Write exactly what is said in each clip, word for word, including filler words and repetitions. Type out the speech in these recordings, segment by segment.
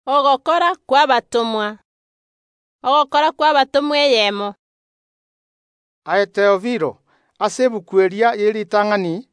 Ogokora kwa batomwa. Ogokora kwa batomwa eyemo. Aye Teofilo, ase ebuku eria yeritang'ani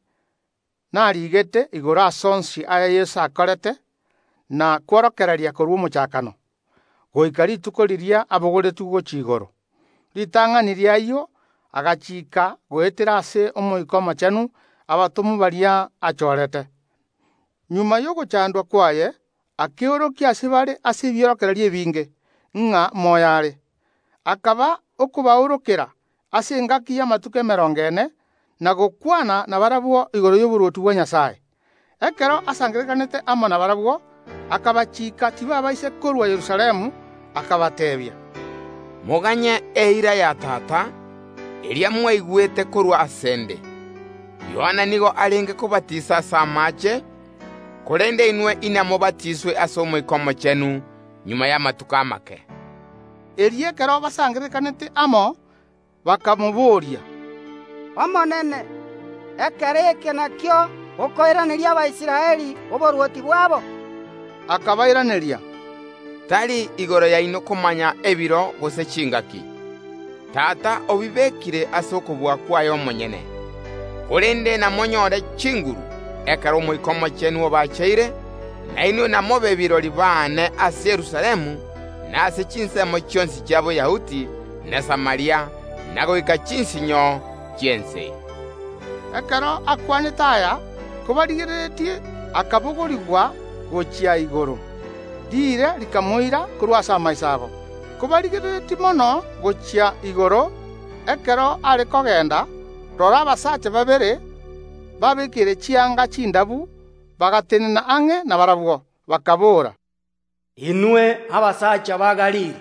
narigete igoro ase onsi aya Yesu akorete na kworokereria korwa omochakano goika rituko riria abogoretu gochia igoro. Ritang'ani riayo agachika goetera ase Omoika Omochenu abatomwa baria achorete. Nyuma y'ogochandwa kwaye akeorokia ase bare ase ebiorokereria ebinge ng'a moyo are. Akaba okobaorokera ase engaki y'amatuko emerongo ene na gokwana na barabwo igoro y'oboruoti bwa Nyasaye. Ekero asangerekanete amo na barabwo akabachika tibabaise korwa Yerusalemu, akabatebia, moganye eira ya tata eria mwaigwete korwa asende. Yohana nigo arenge kubatisa ase amache, korende inwe ina mobatiswe ase Omoika Omochenu nyuma y'amatuko amake. Eri ekero basangerekanete amo bakamoboria, Omonene, ekero eke nakio okoiraneria Abaisiraeli oboruoti bwabo? Akabairaneria, tari igoro yaino komanya ebiro gose chingaki. Tata obibekire ase okobua kwayo omonyene. Korende namonyore chinguru ekero Omoika Omochenu obacheire, na inwe namobe ebirori bane ase Yerusalemu na ase chinsemo chionsi chia Boyahudi na Samaria na goika chinsinyo chiense. ekero akwanete aya kobarigereretie akabogorigwa gochia igoro. Riire rikamoira korwa ase amaiso abo. Kobarigereretie mono gochia igoro, ekero are kogenda, rora abasacha babere babekire chianga chindabu bagatenena ang'e na barabwo bakabora, Inwe abasacha ba Galili,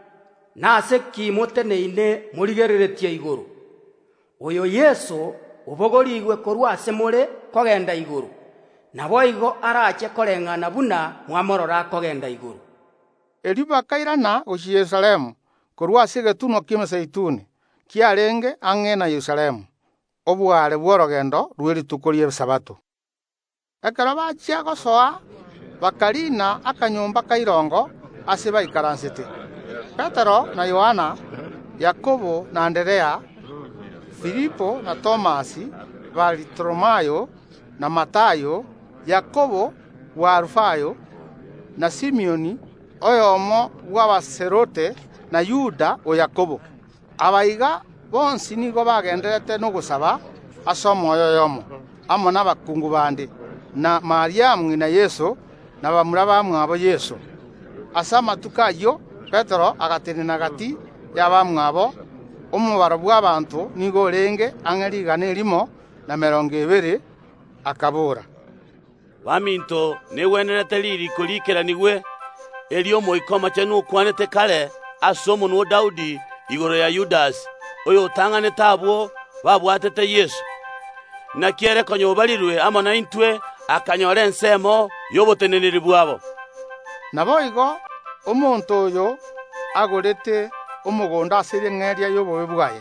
nase ki moteneine morigereretie igoro? Oyo Yesu obogorigwe korwa ase more kogenda igoro, nabo igo arache koreng'ana buna mwamorora kogenda igoro. Eri bakairana gochia Yerusalemu korwa ase egetunwa kia Emezeituni kiarenge ang'e na Yerusalemu, obware bwa orogendo rwa erituko ria Esabato. Ekero bachia gosoa bakarina akanyomba ka irongo ase baikaransete. Petero na Yohana, Yakobo na Anderea, Filipo na Tomasi, Bartolomayo na Matayo, Yakobo wa Arufayo na Simioni oyomo bw'abaserote na Yuda o Yakobo. Abaiga bonsi nigo bagenderete nogosaba ase omoyo yomo amo n'abakungu bande na Mariamu ng'ina Yesu na bamura bamwabo Yesu. Ase amatuko ayio Petero agatenena gati y'abamwabo, omubaro bw'abantu nigo orenge ang'e rigana erimo na merongo ebere, akabora, Baminto negwenerete ririko rikeranigwe eri Omoika Omochenu okwanete kare ase omonwa o Daudi igoro ya Yudasi oyo otang'anete abwo babwatete Yesu. Naki ere konya obarirwe amo na intwe akanyora ensemo y'oboteneneri bwabo. Nabo igo omonto oyo agorete omogondo ase ereng'eria y'obobe bwaye,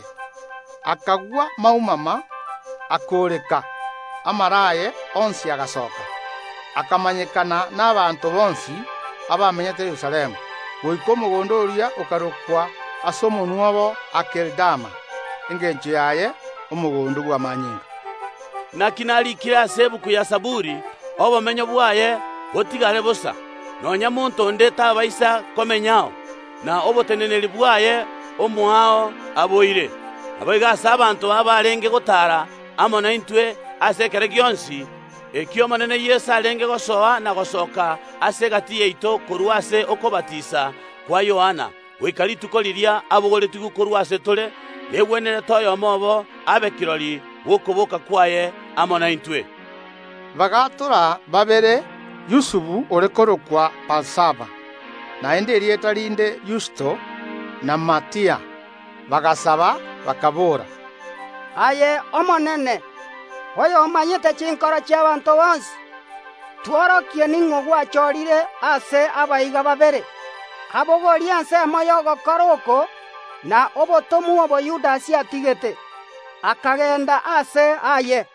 akagwa maumama, akoreka amaraye onsi agasoka, akamanyekana n'abanto bonsi abamenyete Yerusalemu, goika omogondo oria okarokwa ase omonwa obo Akeldama, engencho yaye omogondo bwa manyinga. Naki narikire ase ebuku ya Saburi obomenyo bwaye botigare bosa, nonya monto onde tabaisa komenyao, na oboteneneri bwaye omwao aboire. Aboiga ase abanto abarenge gotara amo na intwe ase ekere gionsi ekio omonene Yesu arenge gosoa na gosoka ase egati yaito korwa ase okobatisa kwa Yohana, goika rituko riria abogoretigwe korwa ase tore negwenerete oyomo obo abe kirori gwokoboka kwaye amo na intwe. Bagatora babere Yusufu ore korokwa Pasaba, naende erieta rinde Yusto na Matia, bagasaba bakabora, Aye Omonene, oyo omanyete chinkoro chi'abanto bonsi, tworokie ning'o gwachorire ase abaiga babere, abogoria ensemo y'ogokora oko na obotomwa obo Yudasi atigete, akagenda ase aye.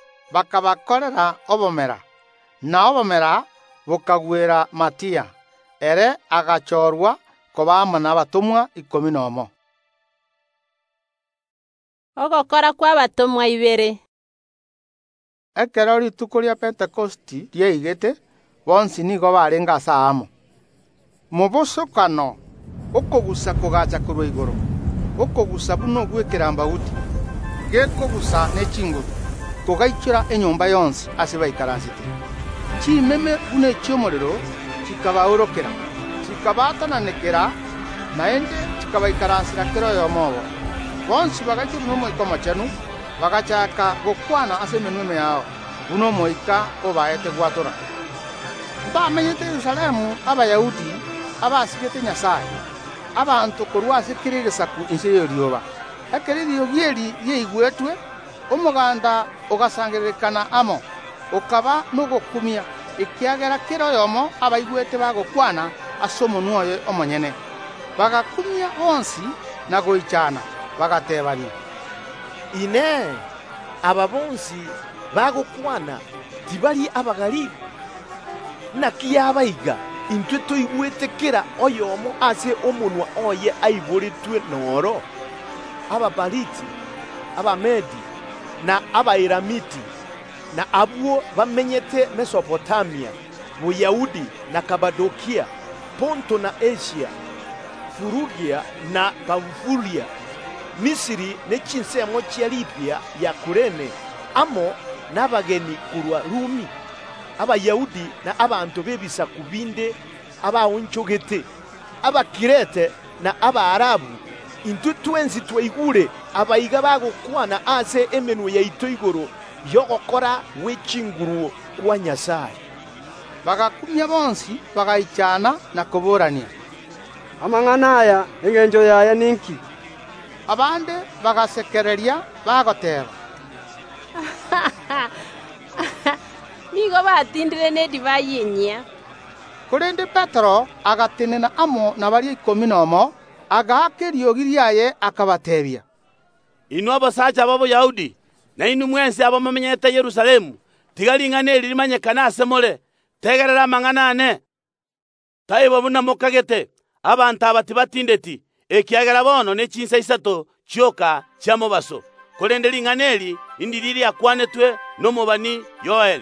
Bakabakorera obomera, na obomera bokagwera Matia, ere agachorwa koba amo n'abatomwa ikomi n'omo. Ogokora kwa abatomwa ibere. Ekero rituko ria Pentekosti rieigete, bonsi nigo barenga ase amo. Mobosokano okogusa kogacha korwa igoro, okogusa buno gwekera mbauti, gekogusa n'echinguru, kogaikera enyomba yonsi ase baikaransite. Chimeme buna echiomorero chikabaorokera, chikabatananekera, naende chikabaikaransira kero yomobo. Bonsi bagaikera n'omoika omochenu, bagachaka gokwana ase emenweme yao, buno omoika obaete gwatora. Bamenyete Yerusalemu abayahudi abasigete Nyasaye, abantu korwa ase kirigesaku inse yorioba. Ekero eriogi eri rieigwetwe, omoganda ogasangererekana amo, okaba nogokumia, ekiagera kero yomo abaigwete bagokwana ase omonwa oyo omonyene. Bagakumia bonsi na goichana, bagatebania, ine aba bonsi bagokwana tibali abagalili naki yabaiga intwe toigwete kera oyomo ase omonwa oye aiboretwe noro ababaliti abamedi na abairamiti na abuo bamenyete Mesopotamia, Buyahudi na Kabadokia, Ponto na Asia, Furugia na Pamfulia, Misiri nechinsemo chia Libya ya Kurene, amo n'abageni kurwa Rumi, abayahudi na abantu bebisa kubinde, abawunchogete, abakirete na abaarabu, intwe twenzi tweigure abayiga bagokwana ase emenu ya itoigoro yogokora wechinguru kwa Nyasaye. Bagakumia bonsi bagaichana na koborania, amang'ana aya eng'encho yaya ninki? Abande bagasekereria bagoteba, Nigo batindire n'edivayi enyia. korende Petero agatenena amo na baria ikomi n'omo, agaaka eriogi riaye akabatebia, Inwe abasacha b'Abayahudi na inu mwensi abamamenyete Yerusalemu, tigaling'ana eri rimanyekana ase more, tegerera amang'ana ane. Taibo buna mokagete abantu aba tibatindeti, ekiagera bono nechinsa isato chioka chia mobaso, korende ling'ana eri indiri liakwanetwe n'omobani Yoeli.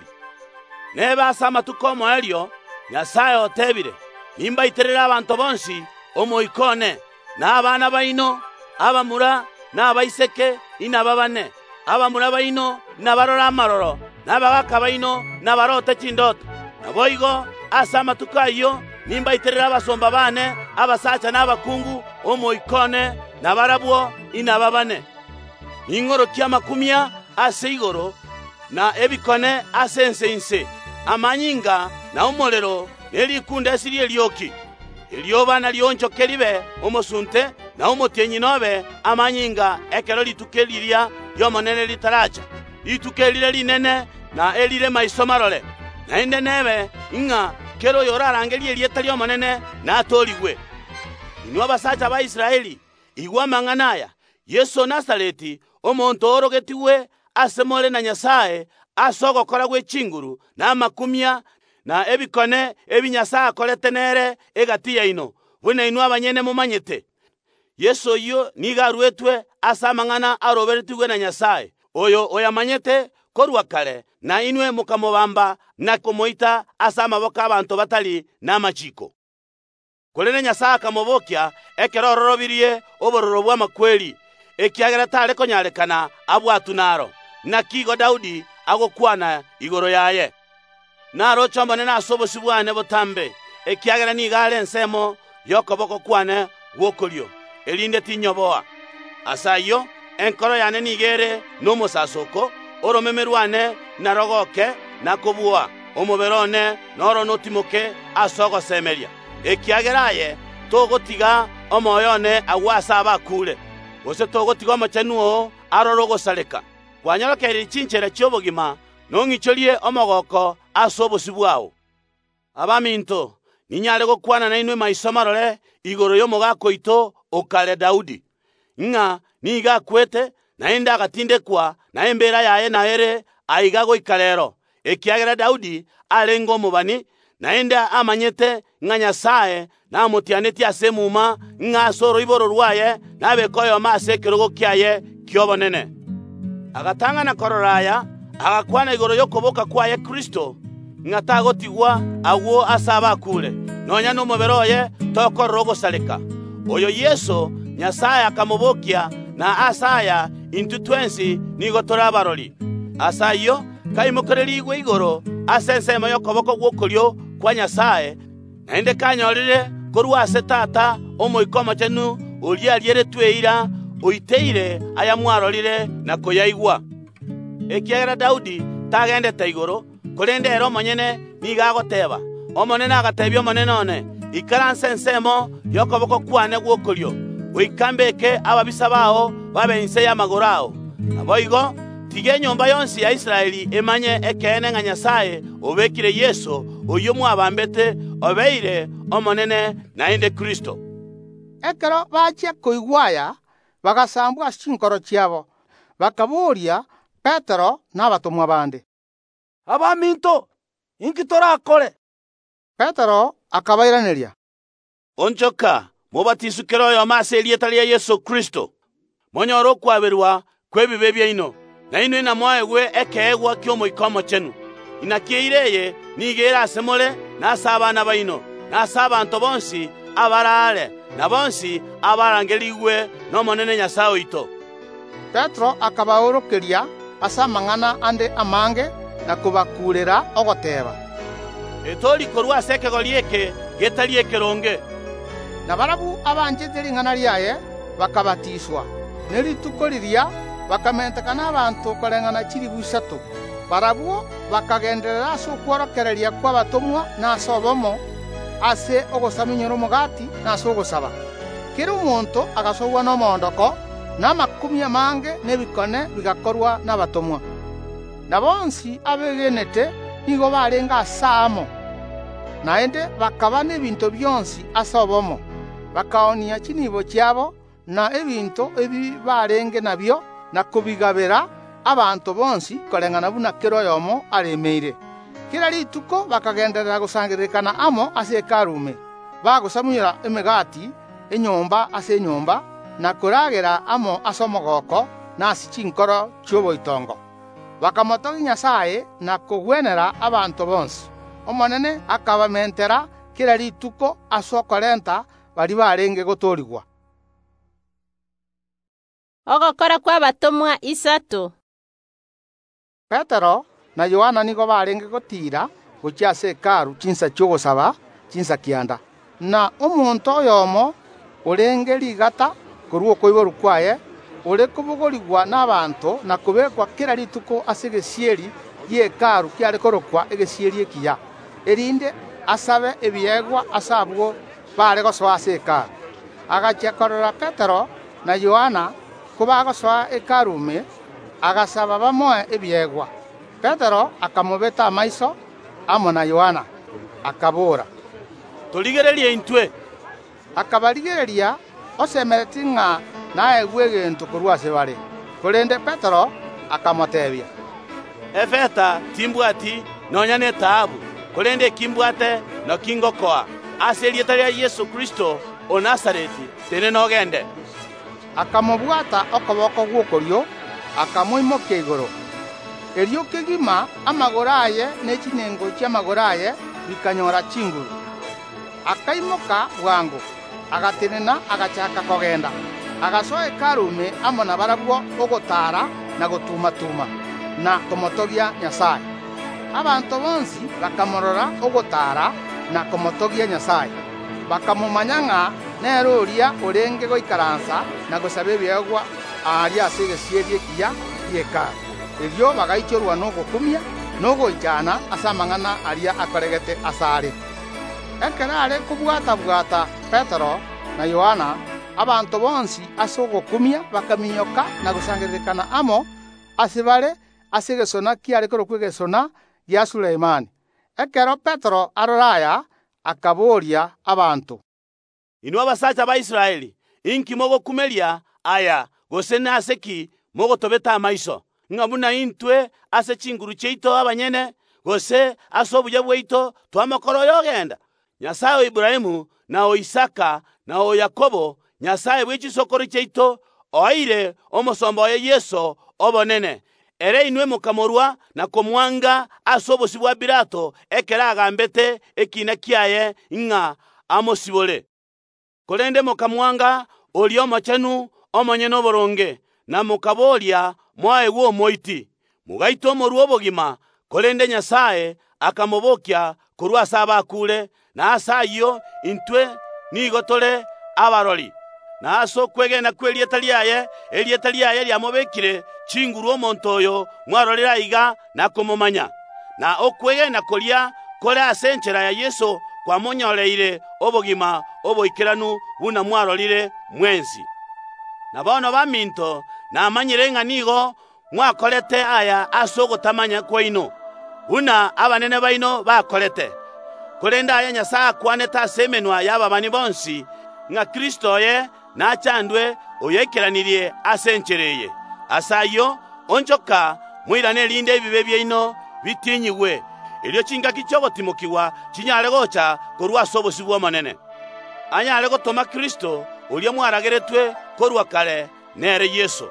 Neba ase amatuko omo erio Nyasaye otebire, nimbaiterera abantu bonsi omoikone, na abana baino abamura na abaiseke inababane, abamura baino nabarora amaroro, nabagaka baino nabarota chindoto. Naboigo ase amatuko ayo nimbaiterera abasomba bane abasacha n'abakungu omoikone nabarabwo inababane. Ning'orokia makumia ase igoro na ebikone ase ense inse, amanyinga na omorero nerikunda esiri erioki, erioba narionchoke ribe omosunte na omotienyi nobe amanyinga ekero rituke riria riomonene ritaracha, rituke rire rinene na erire maiso marore, naende nebe ing'a kero yorarangerie erieta riomonene natorigwe. Inwe abasacha ba Israeli, igwa amang'ana aya, Yesu Nazareti omonto orogetiwe ase more na Nyasaye ase ogokora gwechinguru na amakumia na ebikone ebi Nyasaye akorete nere egati yaino, buna inwe abanyene mumanyete. Yesu oyo niga arwetwe ase amang'ana aroberetigwe na Nyasaye, oyo oyamanyete korwa kare, na inwe mukamobamba na komoita ase amaboko abantu batali n'amachiko. Korene Nyasaye akamobokia ekero ororobirie obororo bwa makweli, ekiagera tare konyarekana abwatu naro, na kigo Daudi agokwana igoro yaye. Naro chombone na asobosi bwane botambe, ekiagera nigare ensemo yokoboko kwane gwokorio, elinde tinyoboa. Asayo enkoro yane nigere nomosasoko, oromemerwane narogoke nakobua, omoberone noro notimoke asogo semeria. Ekiageraye togotiga omoyone agwasa abakure, ose togotiga omochenuo arorogosareka. Kwanyorokereri chinchera chiobogima nong'ichorie omogoko ase obosi bwao. Abaminto ninyare gokwana na inwe maiso marore igoro y'omogaka oito okare Daudi, ng'a niga akwete naende agatindekwa na embera yaye naere aiga goika rero, ekiagera Daudi arenga omobani naende amanyete ng'a Nyasaye namotianetie ase muma ng'a asoro iboro rwaye nabeka oyoma ase ekerogo kiaye kiobonene. Agatang'ana kororaya agakwana igoro yokoboka kwaye Kristo ng'a tagotigwa agwo ase abakure nonya nomobere oye tokorora ogosareka. Oyo Yesu Nyasaye akamobokia na asaya intu twensi nigo tori abarori. Asayo kaimokererigwe igoro ase ensemo yokoboko gwokorio kwa Nyasaye naende kanyorire korwa ase Tata omoika omochenu oria arieretwe ira oiteire aya mwarorire na koyaigwa. Ekiagera Daudi tagendete igoro korende ero omonyene niga agoteba omonene agatebia omonene one ikaranse ensemo yokoboko kwane gwokorio oikambeke ababisa bao babense y'amagoro ao. Naboigo tige enyomba yonsi ya Israeli emanye ekene ng'a Nyasaye obekire Yesu oyo mwabambete obeire omonene naende Kristo. Ekero bachia koigwaya bagasambwa ase chinkoro chiabo bakaboria Petero n'abatomwa bande. Abaminto inki torakore? Petero akabairaneria, Onchoka mobatisukere oyoma ase erieta ria Yesu Kristo monyora okwaberwa kw'ebibe byaino na ino inamoegwe ekeegwa kiomoika omochenu inakieireye nigera ase more na ase abana baino na ase abanto bonsi abarare na bonsi abarangerigwe n'omonene Nyasaye oito. Petero akabaorokeria ase amang'ana ande amange na kubakurera ogoteba, etori korwa ase ekegori eke getari ekeronge. na barabu abanchete ring'ana riaye bakabatiswa nerituko riria bakamentekana abantu koreng'ana chiribu isatu. Barabuo bakagenderera ase okworokereria kw'abatomwa na ase obomo ase ogosaminyora omogati na ase ogosaba. Kera omonto agasogwa n'omondoko na amakumi amange n'ebikone bigakorwa n'abatomwa. Na bonsi abegenete nigo barenga ase amo naende bakaba n'ebinto byonsi ase obomo bakaonia chinibo chiabo na ebinto ebi barenge nabyo na kubigabera abantu bonsi koreng'ana buna kero oyomo aremeire. Kera rituko bakagenderera gosangererekana amo ase ekarume bagosamunyora emegati enyomba ase enyomba na koragera amo ase omogoko na ase chinkoro chioboitongo. Bakamotogia Nyasaye na kogwenera abantu bonsi. Omonene akabamentera kera rituko ase okorenta bari barenge gotorigwa. Ogokora kw'abatomwa isato. Petero na Yohana nigo barenge gotira gochia ase ekaru chinsa chiogosaba chinsa kianda na omonto oyomo orenge rigata korwa okoiboru kwaye ore kobogorigwa n'abanto na kubekwa kera rituko ase egesieri y'ekaru kiare korokwa egesieri ekiya erinde asabe ebiegwa ase abwo bare gosoa ase ekaru. Agachia korora Petero na Yohana ko bagosoa ekarume agasaba bamoe ebiegwa. Petero akamobeta amaiso amo na Yohana akabora, Torigererie intwe. Akabarigereria osemereti ng'a naegwe egento korwa ase bare. Korende Petero akamotebia, Efeta timbwati nonya ne taabu korende kimbwate no kingokoa ase erieta ria Yesu Kristo o Nazareti tene nogende. Akamobwata okoboko gwokorio akamoimokia igoro. Erio kegima amagoro aye n'echinengo chi'amagoro aye bikanyora chinguru. Akaimoka bwangu agatenena agachaka kogenda agasoa ekarume amo na barabwo ogotara na gotumatuma na komotogia Nyasaye. Abantu bonsi bakamorora ogotara na komotogia Nyasaye bakamumanya ng'a nero oria orenge goikaransa na gosaba ebiegwa ari ase egesieri ekiya gi'ekaru. Erio bagaichorwa n'ogokumia n'ogoichana ase amang'ana aria akoregete asare. Ekero are kobwata-bwata Petero na Yohana abantu bonsi ase ogokumia bakaminyoka na gosangererekana amo ase bare ase egesona kiare korokwa egesona gia Suleimani. Ekero Petero aroraya akaboria abantu, Inwe abasacha ba Israeli inki mogokumeria aya gose ase ki mogotobeta amaiso ng'a buna intwe ase chinguru chiaito abanyene gose ase obuya bwaito twamokora oyo ogenda. Nyasaye o Ibrahimu na o Isaka na o Yakobo, Nyasaye bw'echisokoro chiaito oire omosomba oye Yesu obonene. Ere inwe mukamorwa na komwanga ase obosi bwa Pilato ekera agambete ekina kiaye ng'a amosibole. Korende mukamwanga oli omochenu omonyene oboronge na mukaboria mwaewa omoiti mugaita omorwa obogima. Korende Nyasaye akamobokia korwa ase abakure, na ase ayio intwe nigo tore abarori. Na ase okwegena kwe erieta riaye erieta riaye riamobekire chinguru omonto oyo mwarorera aiga na komomanya. Na okwegena koria kore ase enchera ya Yesu kwamonyoreire obogima oboikeranu buna mwarorire mwensi. Na bono baminto namanyire ng'a nigo mwakorete aya ase ogotamanya kwaino buna abanene baino bakorete. Korende aya Nyasaye akwanete ase emenwa y'ababani bonsi ng'a Kristo oye nachandwe oyekeranirie ase enchereye. Ase ayo onchoka mwirane erinde ebibe byaino bitinyigwe, erio chingaki chiogotimokigwa chinyare gocha korwa ase obosi bwa omonene. Anyare gotoma Kristo oria mwarageretwe korwa kare nere Yesu.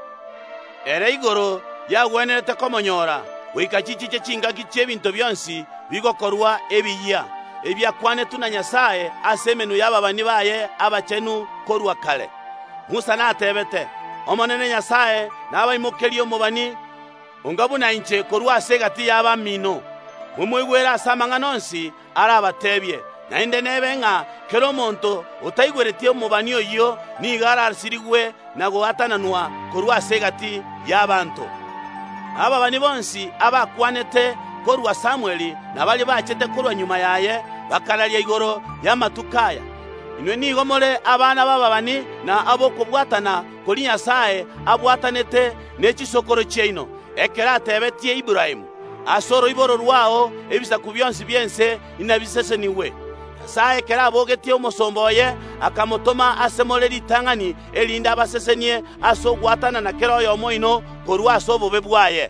Ere igoro yagwenerete komonyora goika chichiche chingaki chiebinto bionsi bigokorwa ebiya ebyakwanetu na Nyasaye ase emenu y'ababani baye abachenu korwa kare. Musa natebete omonene Nyasaye nabaimokerie omobani onga buna inche korwa ase egati y'abamino mumwigwera ase amang'ana onsi arabatebie. Naende nebe ng'a kero omonto otaigweretie omobani oyio niga arasirigwe na goatananwa korwa ase egati y'abanto. Ababani bonsi abakwanete korwa Samueli nabali bachete korwa nyuma yaye bakararia igoro y'amatukaya. Inwe nigo more abana b'ababani na abo kubwatana kuri Nyasaye abwatanete n'echisokoro chiaino ekera atebetie Ibrahimu asoro iboro rwao ebisaku byonsi byense inabiseseniwe. Nyasaye ekera abogetie omosomba oye akamotoma asemore ritang'ani erinde abasesenie ase ogwatana na kero oyo omoino korwa ase obobe bwaye.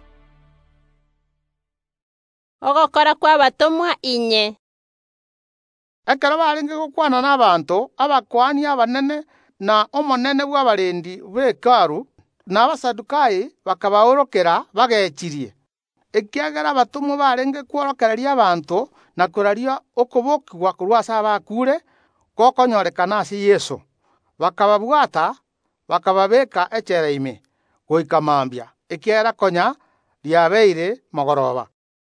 Ogokora kw'abatomwa inye. Ekero barenge gokwana n'abanto abakwani abanene na omonene bw'abarendi b'ekaru n'abasadukayi bakabaorokera bagechirie. Ekiagera abatomwa barenge kworokereria abantu na kuraria okobokigwa korwa ase abakure gokonyorekana ase Yesu. Bakababwata bakababeka echera ime goika mambia ekiera konya riabeire mogoroba.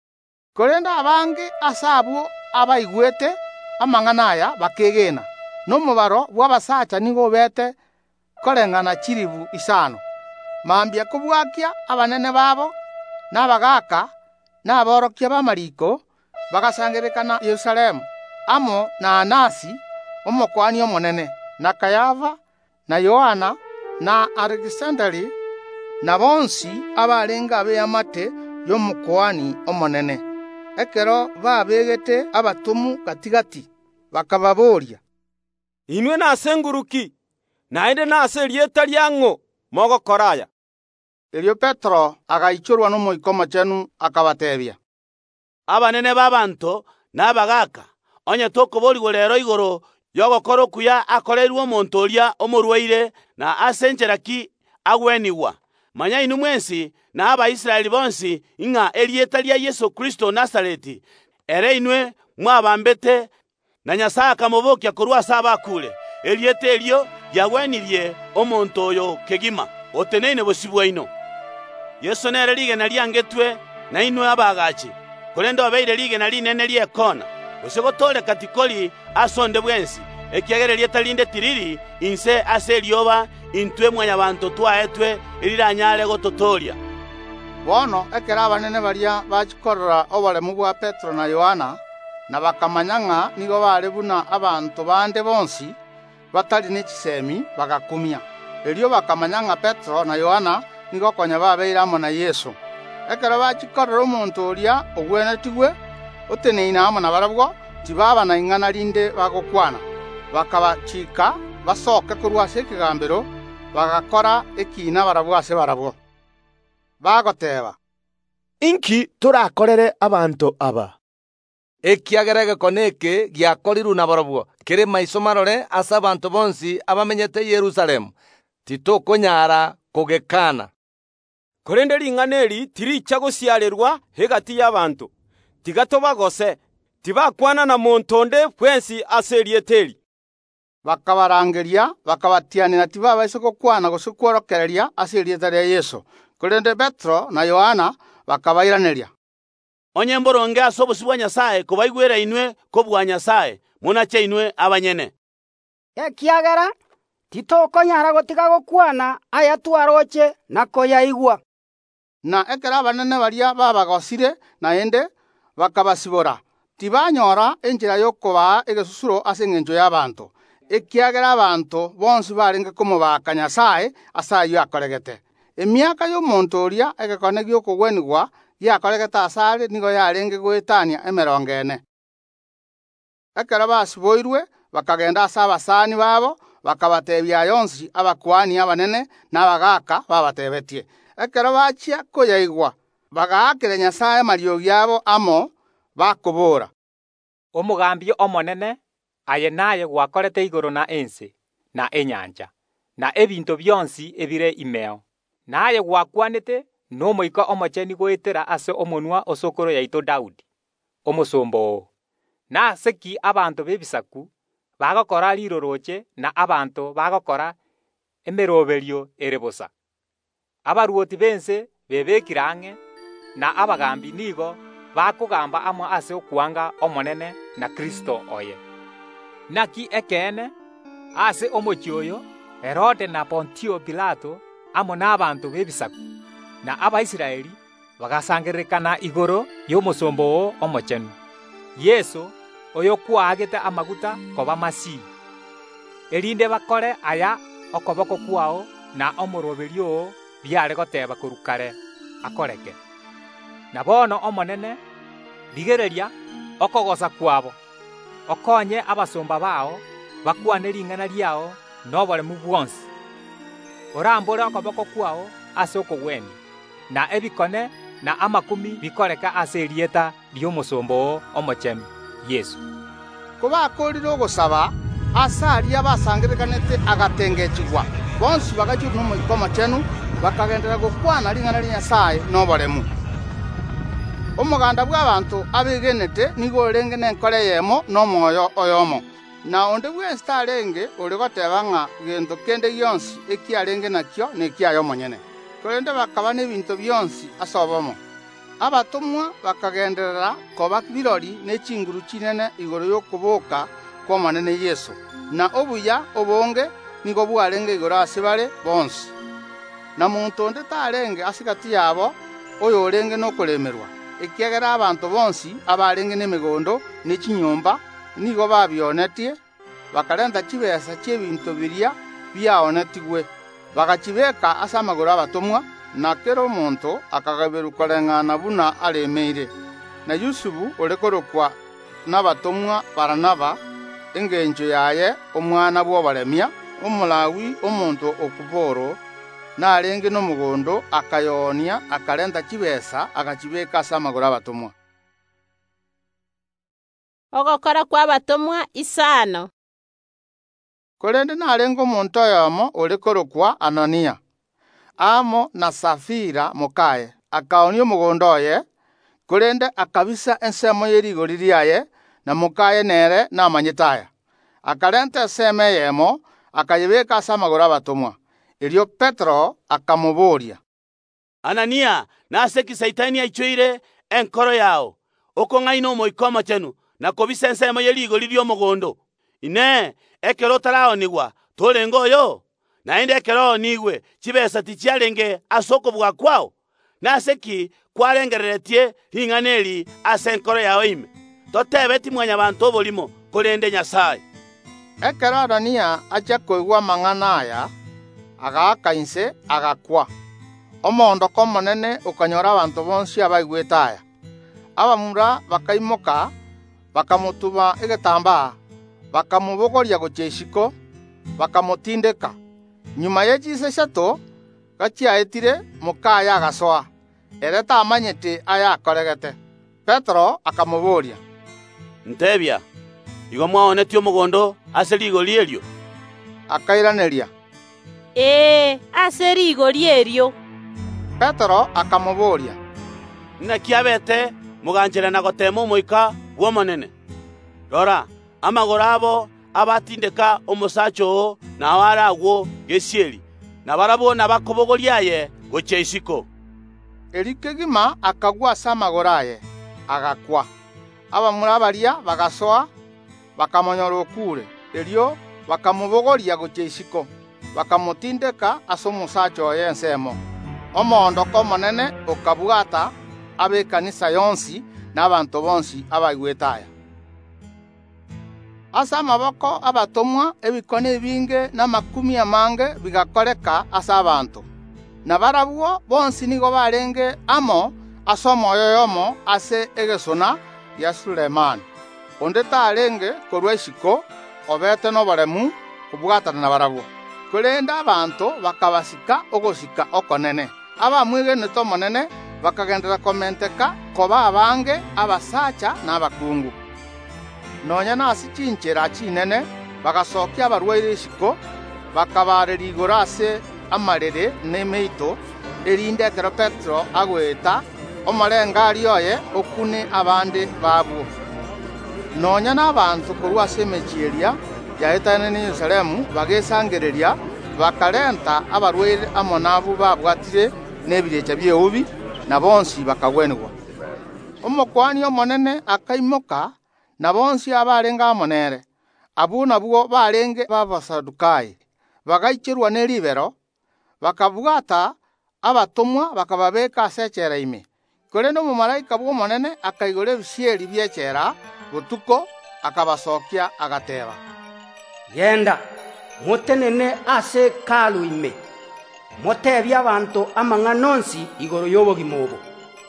Korenda abange ase abo abaigwete amang'ana aya bakegena n'omubaro bw'abasacha nigo bete koreng'ana chiribu isano. Mambia kobwakia abanene babo n'abagaka n'aborokia b'amariko bagasangerekana Yerusalemu amo na Anasi omokwani omonene na Kayava na Yohana na Alexanderi na bonsi abarenga ab'eamate y'omokwani omonene. Ekero babegete abatomu gatigati bakababoria, inwe nase nguruki naende nase erieta riang'o mogokora aya? Erio Petro agaichorwa n'omoiko mochenu akabatebia, abanene b'abanto n'abagaka onye tokoborigwa rero igoro yogokora okuya akorerwa omonto oria omorwaire na ase encheraki agwenigwa. Manya inu mwensi na Abaisiraeli bonsi ng'a erieta ria Yesu Kristo Nazareti ere inwe mwabambete na Nyasaye akamobokia korwa ase abakure. Erieta erio yagwenirie omonto oyo kegima oteneine bosi bwaino. Yesu nere rigena riangetwe na inwe abagachi korende obeire rigena rinene riekona gose gotore katikori asonde bwensi ekiagera erieta rinde tiriri inse ase erioba intwe mwanyabanto twaetwe eriranyare gototoria. Bono ekera abanene baria bachikorora oboremu bwa Petro na Yohana na bakamanya ng'a nigo bare buna abantu bande bonsi batari n'echisemi bagakumia. Erio bakamanya ng'a Petro na Yohana nigo konya babeire amo na Yesu. Ekero bachikorora omonto oria ogwenetigwe oteneine amo na barabwo tibaba na ing'ana rinde bagokwana bakabachika basoke korwa ase ekigambero bagakora ekina barabwo ase barabwo. Bagoteba, inki turakorere abanto aba. ekiagera egekone eke giakorirwe na borobwo kere maiso marore ase abanto bonsi abamenyete Yerusalemu, titokonyara kogekana. korende ring'ana eri tiricha gosiarerwa egati y'abanto, tiga tobagose, tibakwana na monto onde bwensi ase erieta eri. bakabarangeria bakabatianira tibabaise gokwana gose kworokereria ase erieta ria Yesu. Korende Petro na Yohana bakabairaneria, onye mboronge ase obosi bwa Nyasaye kobaigwera inwe ko bwa Nyasaye munache inwe abanyene. ekiagera titokonyara gotiga gokwana aya twaroche na koyaigwa. na ekero abanene baria babagosire naende bakabasibora, tibanyora enchera yokobaa egesusuro ase eng'encho y'abanto, ekiagera abanto bonsi barenge komobaka Nyasaye ase aywo akoregete. Emiaka y'omonto oria egekone giokogwenigwa giakoregete ase are nigo yarenge goetania emerongo ene. Ekero basiboirwe bakagenda ase abasani babo bakabatebia yonsi abakuani abanene n'abagaka babatebetie. Ekero bachia koyaigwa bagaakire Nyasaye mario giabo amo bakobora, omogambi omonene aye naye gwakorete igoro na ense na enyanja na ebinto byonsi ebire imeo, naye gwakwanete n'omoika omocheni goetera ase omonwa osokoro yaito Daudi omosomba oo. nase ki abanto b'ebisaku bagokora riroroche na abanto bagokora emeroberio ere bosa. Abaruoti bense bebekire ang'e na abagambi nigo bakogamba amo ase okwanga omonene na Kristo oye. Naki ekene ase omochi oyo Herode na Pontio Pilato amo n'abanto b'ebisaku na Abaisiraeli bagasangerekana igoro y'omosomba oo omochenu Yesu oyo kwaagete amaguta koba Masihi, erinde bakore aya okoboko kwao na omoroberio oo biare goteba korukare akoreke. Na bono omonene rigereria okogosa kwabo, okonye abasomba bao bakwane ring'ana riao noboremu bwonsi, orambore okoboko kwao ase okogweni na ebikone na amakumi bikoreka ase erieta ry'omosomba oo omochenu Yesu. kobakorire ogosaba ase aria basangerekanete agatengechigwa bonsi bagachia n'omoika omochenu bakagendera gokwana ring'ana ria Nyasaye noboremu. Omoganda bw'abanto abegenete nigo orenge nenkore yemo n'omwoyo oyomo, na onde bwensi tarenge ore goteba ng'a gento kende gionsi ekiarenge nakio nekiayo omonyene, korende bakaba n'ebinto bionsi ase obomo. Abatomwa bakagenderera koba birori n'echinguru chinene igoro y'okoboka kw'omonene Yesu, na obuya obonge nigo bwarenge igoro ase bare bonsi. Na muntu onde tarenge ase gati yabo oyo orenge n'okoremerwa, ekiagera abanto bonsi abarenge n'emigondo n'echinyomba nigo babionetie bakarenta chibesa chiebinto biria biaonetigwe bagachibeka ase amagoro abatomwa, na kero omonto akagaberu koreng'ana buna aremeire. Na Yusufu orekorokwa n'abatomwa Baranaba eng'encho yaye omwana bw'obaremia, omulawi omonto okuboro narenge n'omugondo akayonia akarenta chibesa agachibeka ase amagoro abatomwa. Ogokora kw'abatomwa isano. Korende narenge omonto oyomo orekorokwa Anania, amo na Safira mokaye akaonia omogondo oye, korende akabisa ensemo y'erigori riaye na mokaye nere namanyete aya, akarenta esemo eyemo akayebeka ase amagoro abatomwa. Erio Petro akamoboria, Anania, nase ki Saitani aichoire enkoro yao okong'aina omoika omochenu na kobisa ensemo y'erigori ry'omogondo. Ine ekero otaraonigwa torenge oyo, naende ekero onigwe chibesa tichiarenge ase okobua kwao, nase ki kwarengereretie ring'ana eri ase enkoro yao ime. Totebeti mwanya bantu oborimo korende Nyasaye. Ekero Anania achia koigwa amang'ana aya agaaka inse agakwa. Omondoko omonene okanyora abanto bonsi abaigwete aya. Abamura bakaimoka bakamotuma egetambaa bakamobogoria gochia isiko bakamotindeka. Nyuma ye chisa eshato gachiaetire mokaya agasoa, ere tamanyete aya akoregete. Petero akamuburia, ntebia igo mwaonetio omogondo ase rigori erio? Akairaneria, ee ase rigori erio. Petero akamuburia, naki abete muganchera na gotema omoika bw'omonene. Rora amagoro abo abatindeka omosacha oo nao aragwo gesieri na barabo nabakobogoriaye gocha isiko. Erikegima akagwa ase amagoro aye agakwa. Abamura abaria bagasoa bakamonyora okure, erio bakamubogoria gocha isiko, bakamutindeka ase omosacha oyo ensemo. Omoondoko omonene okabwata abekanisa yonsi n'abantu bonsi abaigwete aya. Ase amaboko abatomwa ebikone ebinge n'amakumi amange bigakoreka ase abantu. Na barabwo bonsi nigo barenge amo ase omoyo yomo ase egesona ya Sulemani. Onde tarenge korwa isiko obete n'oboremu kubwatana na barabwo. Korenda abantu bakabasika ogosika okonene. Abamwigenete omonene bakagendera komenteka koba abange abasacha n'abakungu. Nonya nasi chinchera chinene bagasokia abarwaire isiko bakabarera igoro ase amarere n'emeito erinde ekero Petero agweta omorenga ari oye okune abande babwo. Nonya n'abantu korwa ase emechi eria yaetane ne Yerusalemu bagesangereria bakarenta abarwaire amo nabo babwatire n'ebirecha by'eubi na bonsi bakagwenigwa. Omokwani omonene akaimoka na bonsi abarenga amonere. Abu nabwo barenge b'Abasadukayi bagaicherwa n'eribero bakabwata abatomwa bakababeka ase echera ime. Korende omumalaika bw'omonene akaigora ebisieri by'echera botuko akabasokia agateba, genda motenene ase ekalu ime motebia abantu amang'ana onsi igoro y'obogima obo.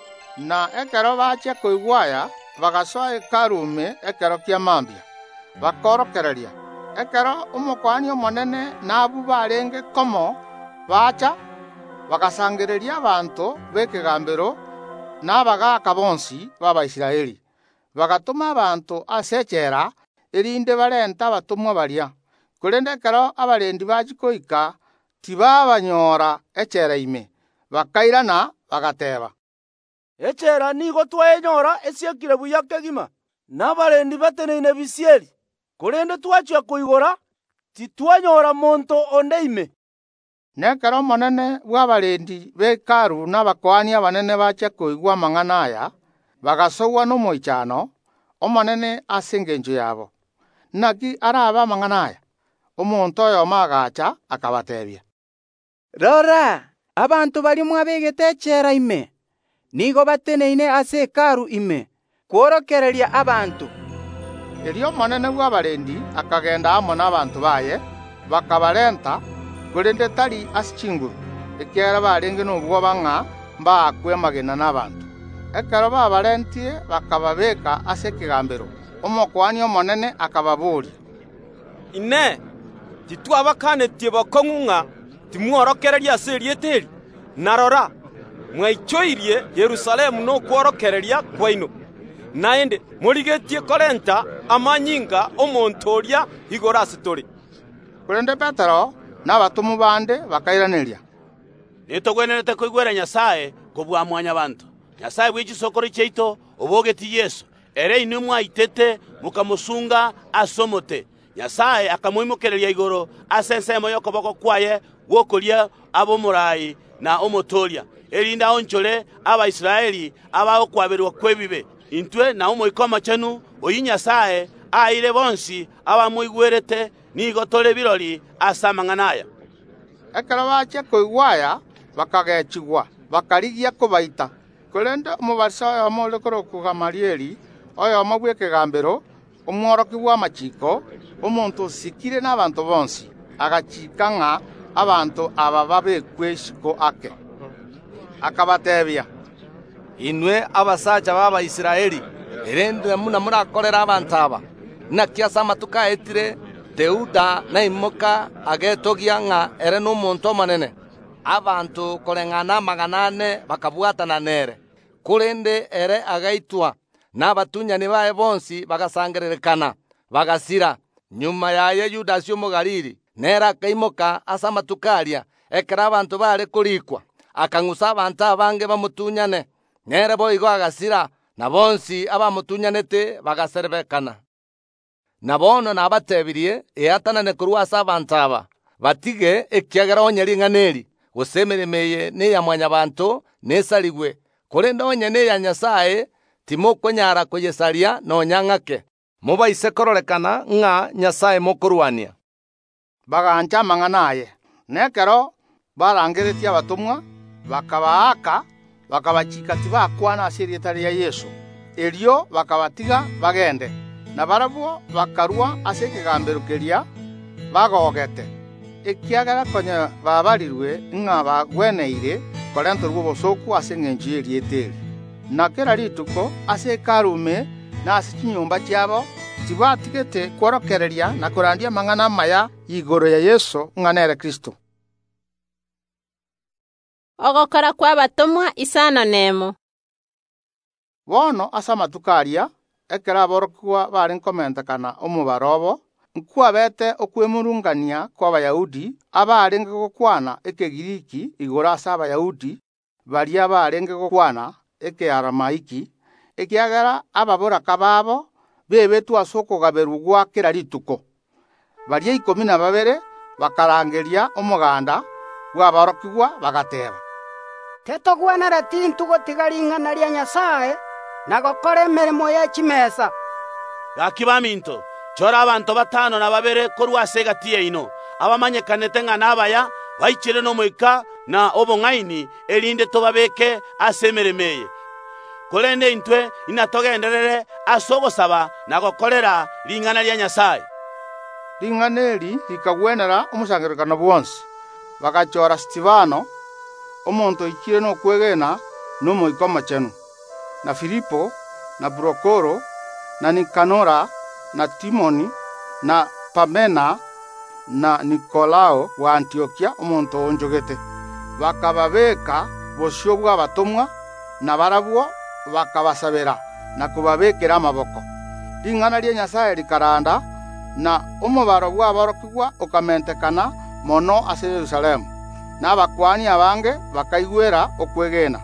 Na ekero bacha koigwaya bagasoa ekalu ime ekero kia mambia bakorokereria. Ekero omokwani omonene n'abu barenge komo bacha bagasangereria abantu b'ekegambero n'abagaka bonsi b'Abaisiraeli. Bagatuma abantu ase echera erinde barenta abatomwa baria. Korende ekero abarendi bachi koika tibabanyora echera ime bakairana bagateba, echera nigo twaenyora esiekire buya kegima n'abarendi bateneine bisieri, korende twachia koigora titwanyora monto onde ime. Nekero omonene bw'abarendi b'ekaru n'abakoani abanene bacha koigwa amang'ana aya bagasogwa n'omoichano omonene ase engencho yabo. Naki araba amang'ana aya omonto oyomo agacha akabatebia, rora abantu barimo abegete echera ime nigo bateneine ase ekaru ime kworokereria abantu. Erio omonene bw'abarendi akagenda amo n'abantu baye bakabarenta korende tari ase chinguru ekero barenge n'obwoba ng'a mbakwe amagena n'abantu. Ekero babarentie bakababeka ase ekegambero. Omokwani omonene akababuria, ine titwabakanetie bokong'u ng'a timworokereria ase erieta eri, narora mwaichoirie Yerusalemu n'okworokereria kwaino, naende morigetie korenta amanyinga omonto oria igoro ase tore. Korende Petero n'abatomu bande bakairaneria, nitogwenerete koigwera Nyasaye kobwa mwanya bantu. Nyasaye bw'echisokoro chiaito obogeti Yesu ere inwe mwaitete mukamusunga asomote. Nyasaye akamuimokereria igoro ase ensemo y'okoboko kwaye gwokoria abomorai na omotoria erinda onchore Abaisiraeli abaokwaberwa kwebibe intwe na omoiko amachenu oyi Nyasaye aire bonsi abamuigwerete nigo tore birori ase amang'ana aya. Ekero bacha koigwaya bakagechigwa bakarigia kobaita. Korende omobarisa oyomo ore korokwa Gamalieli oyomo bw'ekegambero omworoki bw'amachiko omonto osikire n'abantu bonsi agachika ng'a abantu aba babekwe isiko ake. Akabatebia, inwe abasacha b'Abaisiraeli erende muna murakorera abantu aba naki ase amatuko aetire Teuda naimoka agetogia ng'a ere n'omonto omonene abantu koreng'ana magana ane bakabwatana nere, kurende ere agaitwa n'abatunyani baye bonsi bagasangererekana bagasira. Nyuma yaye Yudasi omogalili nere akaimoka ase amatuko aria ekero abantu bare korikwa, akang'usa abantu abange bamutunyane, nere boigo agasira, na bonsi abamutunyanete bagaserebekana. Na bono nabatebirie eatanane korwa ase abantu aba batige ekiagera onye ring'ana eri gose emeremo eye neya mwanyabanto nesaligwe, korende onye neya Nyasaye timokonyara koyesaria nonya ng'ake. Mobaise kororekana ng'a Nyasaye mokorwania. Bagancha amang'ana aye, nekero barangeretie abatomwa bakabaaka bakabachika tibakwana ase erieta ria Yesu, erio bakabatiga bagende, na barabwo bakarwa ase ekegambero keria bagogete, ekiagera konya babarirwe ng'a bagweneire korentorwa obosoku ase eng'encho ya erieta eri. Na kera rituko ase ekarume na ase chinyumba chiabo tibatigete kworokereria na korandia amang'ana amaya igoro ya Yesu ng'a nere Kristo. Ogokora kwa abatomwa isano nemo. Bono ase amatuko aria ekero aborokigwa bare nkomentekana omobaro obo, nkwabete okwemurungania kwa Abayahudi abarenge gokwana ekegiriki igoro ase Abayahudi baria barenge gokwana ekearamaiki, ekiagera ababoraka babo bebetwa ase okogaberwa gwa kera rituko. Baria ikomi na babere bakarangeria omoganda gwaborokigwa bagateba, tetogwenere tintu gotiga ring'ana ria Nyasaye na gokora emeremo ya chimesa. Gaki baminto chora abantu batano na babere korwa ase egati yaino abamanyekanete ng'a nabaya baichire n'omoika na obong'aini erinde tobabeke ase emeremo eye. Korende intwe inatogenderere ase ogosaba na gokorera ring'ana ria Nyasaye. Ring'ana eri rikagwenera omosangerekano bwonsi, bagachora Stefano omonto oikire n'okwegena n'omoika omochenu, na Filipo na Prokoro na Nikanora na Timoni na Pamena na Nikolao wa Antiokia omonto onjogete, bakababeka bosio bwa abatomwa na barabwo bakabasabera na kubabekera amaboko. Ring'ana ria Nyasaye rikaranda na omobaro bwaborokigwa okamentekana mono ase Yerusalemu, na abakwani abange bakaigwera okwegena.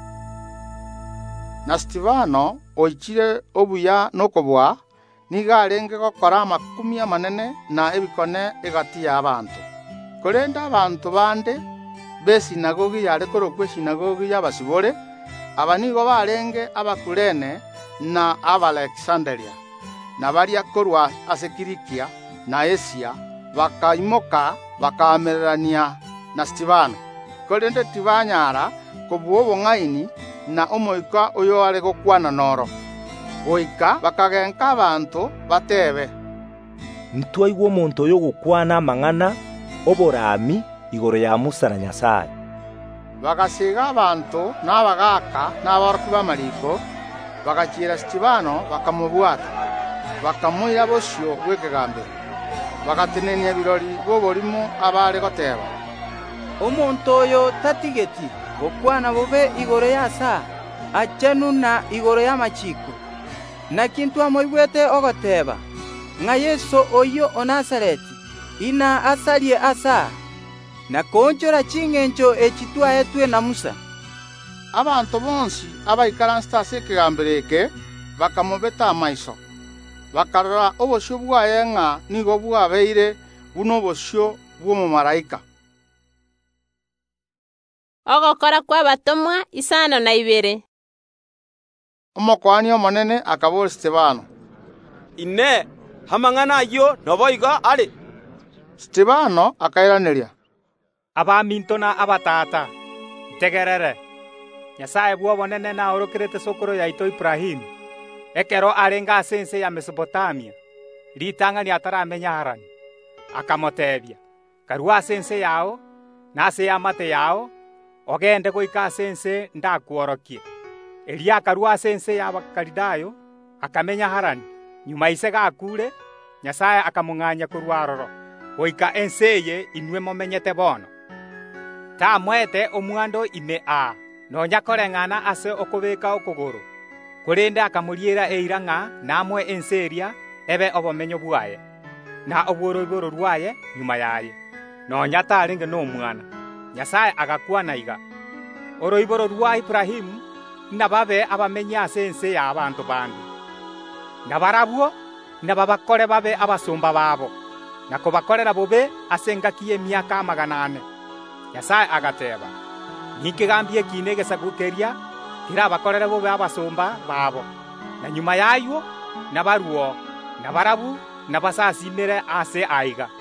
Na Stefano oichire obuya nokobwa niga arenge gokora amakumi amanene na ebikone egati ya abantu. Korenda abantu bande besinagogi yare korokwa esinagogi y'abasibore, aba nigo barenge Abakurene na Abalexanderia, na baria korwa ase Kilikia na Asia bakaimoka bakamererania na Stefano. Korende tibanyara kobua obong'aini na omoika oyo are gokwana noro. Oika bakagenka abantu batebe, ntwaigwa omonto oyo gokwana amang'ana oborami igoro ya Musa na Nyasaye. Bagasiga abantu n'abagaka n'aboroki b'amariko bagachira Stefano bakamubwata, bakamuira bosio bw'ekegambero, bagatenenia ebirori b'oborimo abare goteba, omonto oyo tatigeti gokwana bobe igoro ya saa achenu na igoro ya machiko, na kintu amoibwete ogoteba ng'a Yesu oyo o Nazareti ina asarie asa na konchora ching'encho echitwaetwe na Musa. Abantu bonsi abaikaransita ase ekegambero eke bakamobeta amaiso, bakarora obosio bwaye ng'a nigo bwabeire buno obosio bw'omomalaika. Ogokora kwa abatomwa isano na ibere. Omokwani omonene akabora Stefano, ine amang'ana ayo noboiga are. Stefano akairaneria, abaminto na abatata ntegerere Nyasaye bwa bonene na orokerete sokoro yaito Ibrahimu ekero arenga ase ense ya Mesopotamia ritang'a riataramenya harani, akamotebia karua ase ense yao na ase ya mate yao ogende goika ase ense ndakworokie. Eria akarua ase ense ya Abakalidayo akamenya harani, nyuma ise gakure Nyasaye akamung'anya korwa aroro goika ense eye inwe momenyete bono. tamwete omwando ime a nonya koreng'ana ase okobeka okogoro korende akamuriera eira ng'a namwe enseria ebe obomenyo bwaye na obworo igoro rwaye nyuma yaye nonya tarenge n'omwana Nyasaye agakwana iga oroiboro rwa Ibrahimu nababe abamenya ase ense ya abantu bandi nabarabwo nababakore babe abasumba babo nakobakorera bobe ase engaki y'emiaka magana ane Nyasaye agateba nikigambie kine gesagukeria kirabakorera bobe abasumba babo na nyuma yayo nabaruo nabarabu nabasasimire ase aiga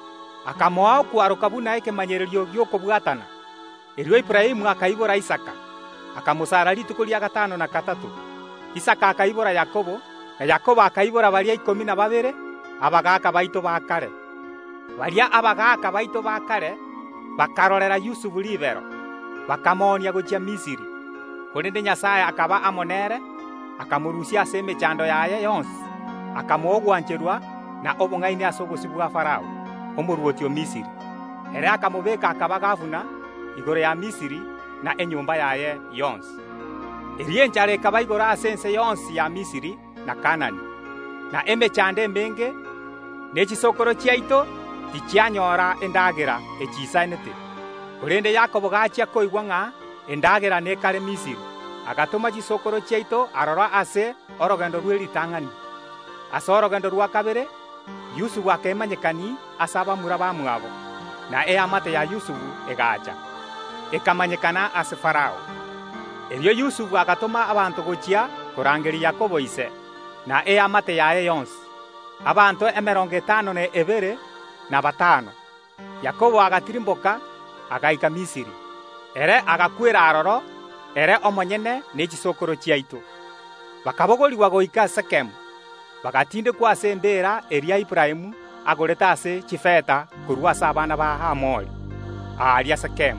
akamoa kwaruka buna ekemanyererio gyokobwatana erio Ibrahimu akaibora Isaka akamusara rituko lya gatano na katatu Isaka akaibora Yakobo na Yakobo akaibora baria ikumi na babere abagaka baito bakare baria abagaka baito bakare bakarorera Yusufu libero bakamonia gochia Misiri korende Nyasaye akaba amonere akamurusia ase emechando yaye yonsi akamogwancherwa na obong'aini ase obosi bwa Farao omoruoti o Misiri ere akamobeka akaba gavuna igoro ya Misiri na enyumba yaye yonsi erie enchara ekaba igoro ase ense yonsi ya Misiri na Kanani na emechando embenge nechisokoro chiaito tichianyora endagera echisainete korende Yakobo gachia koigwa ng'a endagera nekare Misiri agatoma chisokoro chiaito arora ase orogendo rweritang'ani ase orogendo rwa kabere Yusufu akemanyekani ase abamura bamwabo na eamate ya Yusufu egacha ekamanyekana ase Farao erio Yusufu agatoma abantu gochia korangeria Yakobo ise na eamate yaye yonsi abantu emerongo etano na ebere na batano Yakobo agatirimboka agaika Misiri ere agakwera aroro ere omonyene nechisokoro chiaito bakabogoriwa goika Sekemu bagatinde kwase mbera eria Ibrahimu agoreta ase chifeta kurwa ase abana ba Hamori aria Sekemu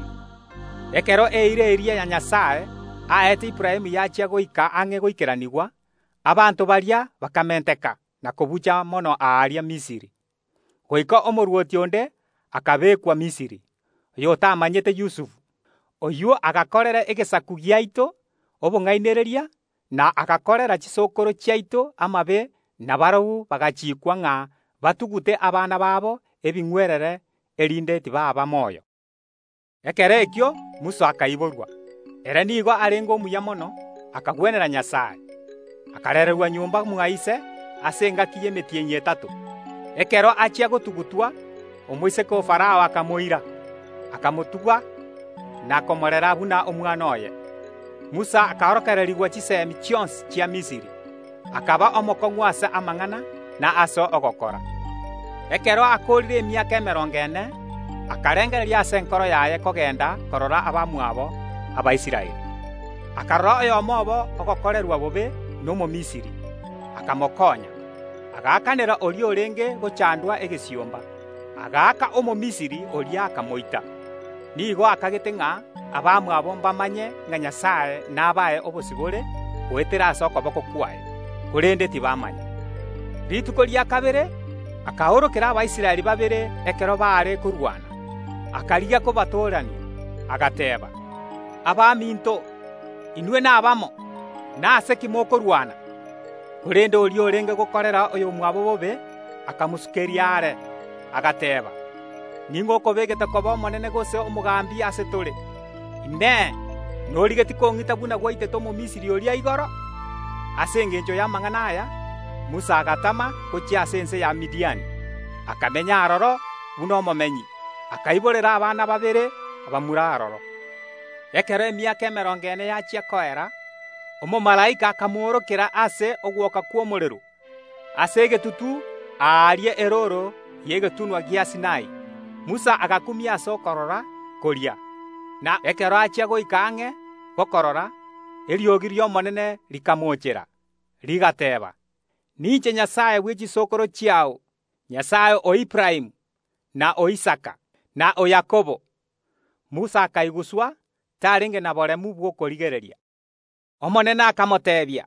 ekero eire eria ya Nyasaye aete Ibrahimu yachia goika ang'e goikeranigwa abantu baria bakamenteka na kobucha mono aria Misiri goika omoruoti onde akabekwa Misiri oyo tamanyete Yusufu oyuo agakorera egesaku giaito obong'ainereria na agakorera chisokoro chiaito amabe na barau bagachikwa ng'a batugute abana babo ebing'werere erinde tibaba moyo ekere ekio Musa akaiborwa ere nigo arengo omuya mono akagwenera Nyasaye akarererwa nyumba mwaise ase engaki y'emetienyi etatu ekero achia gotugutwa omoiseke Farao akamoira akamotugwa na komorera buna omwana oye Musa akaorokererigwa chisemi chionsi chia Misiri akaba omokong'u ase amang'ana na ase ogokora ekero akorire emiaka emerongo ene akarengereria ase enkoro yaye kogenda korora abamwabo Abaisiraeli akarora oyomo obo ogokorerwa bobe n'Omomisiri akamokonya agakanera oria orenge gochandwa egesiomba agaka Omomisiri oria akamoita nigo akagete ng'a abamwabo mbamanye ng'a Nyasaye nabae obosibore goetera ase okoboko kwaye korende tibamanya rituko ria kabere akaorokera Abaisiraeli babere ekero baare kurwana akariga kobatorania agateba abaminto inwe nabamo nase kimokorwana korende oria orenge gokorera oyo mwabo bobe akamusukeria are agateba ningokobegete koba omonene gose omugambi ase tore ime norigeti kong'ita buna gwaitete Omomisiri oria igoro ase engencho ya amang'ana aya Musa agatama gochia ase ense ya Midiani akamenya aroro buna omomenyi akaiborera abana babere abamura aroro ekero emiaka emerongo ene yachia koera omomalaika akamworokera ase ogwoka kwa omorero ase egetutu aarie eroro yegetunwa gia Sinai Musa agakumia ase okorora koria na ekero achia goika ang'e gokorora eriogi ria omonene rikamochera rigateba ninche Nyasaye bwe chisokoro chiao Nyasaye o Ibrahimu na o Isaka na o Yakobo Musa akaiguswa tarenge na boremu bwokorigereria omonene akamotebia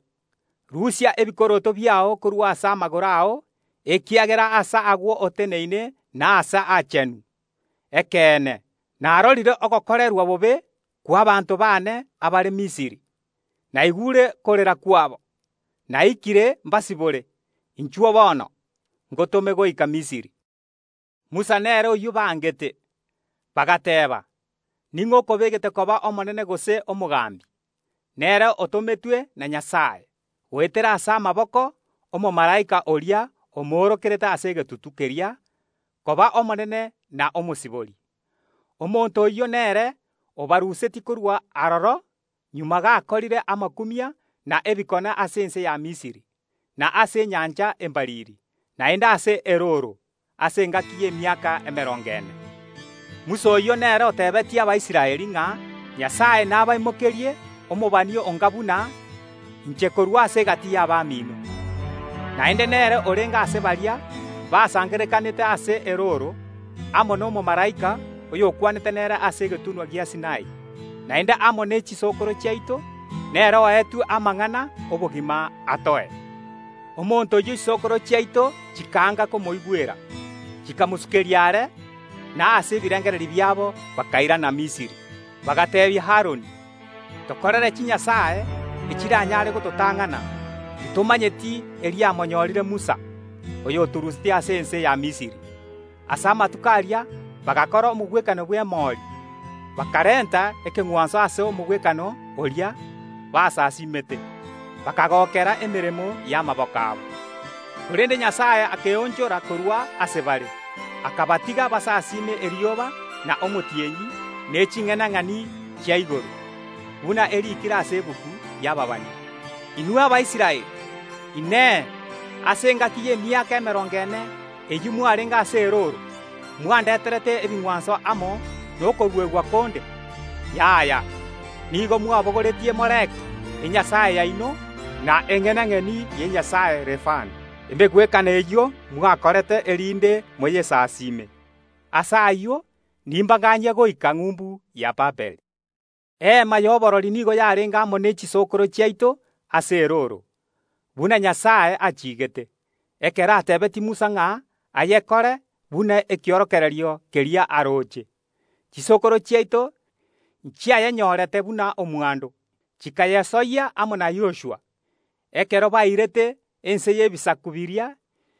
rusia ebikoroto biao korwa ase amagoro ao ekiagera asa agwo oteneine na asa achenu ekene narorire ogokorerwa bobe kwa abanto bane abare Misiri, na igure korera kwabo, na ikire mbasibore inchuo bono ngotome goika Misiri. Musa nere oyu bangete bagateba, ning'oko begete koba omonene gose omogambi, nere otometwe na Nyasaye goetera ase amaboko omomalaika oria omworokerete ase egetutu keria koba omonene na omosibori. Omonto oyio nere obaruseti korwa aroro nyuma gakorire amakumia na ebikona ase ense ya Misiri, na ase enyanja embariri, naende ase eroro ase engaki y'emiaka emerongo ene. Musa oyio nere otebetie Abaisiraeli ng'a Nyasaye nabaimokerie omobani onga buna inche korwa ase egati y'abamino. Naende nere orenga ase baria basangerekanete ase eroro amo na omomalaika oyo okwanete nere ase egetunwa gia Sinai, naende amo na echisokoro chiaito nere oetwe amang'ana obogima atoe. Omonto oyio chisokoro chiaito chikanga komoigwera, chikamosukeria are na ase ebirengereri biabo bakairana Misiri, bagatebia Haroni, tokorere chi Nyasaye echiranyare gototang'ana, itomanyeti eriamonyorire Musa oyo oturusiti ase ense ya Misiri. Ase amatuko aria bagakora omogwekano bwa emori, bakarenta ekeng'wanso ase omogwekano oria basasimete, bakagokera emeremo y'amaboko abo. Korende Nyasaye akeonchora korwa ase bare, akabatiga basasime erioba na omotienyi na eching'enang'ani chia igoro, buna erikire ase ebuku y'ababani. Inwe Abaisiraeli, ine ase engaki y'emiaka emerongo ene eywo mwarenge ase eroro mwandeterete ebing'wanso amo nokorwegwa konde. Yaya, nigo mwabogoretie Moleki enyasaye yaino na eng'enang'eni y'enyasaye Refani, embegwekana eywo mwakorete erinde moyesasime. Ase aywo nimbang'anyia goika ng'umbu ya Babeli. Ema y'oborori nigo yarenge amo na echisokoro chiaito ase eroro, buna Nyasaye achigete, ekero atebeti Musa ng'a ayekore buna ekiorokererio keria aroche. Chisokoro chiaito nchiayenyorete buna omwando, chikayesoia amo na Yoshua, ekero bairete ense y'ebisaku biria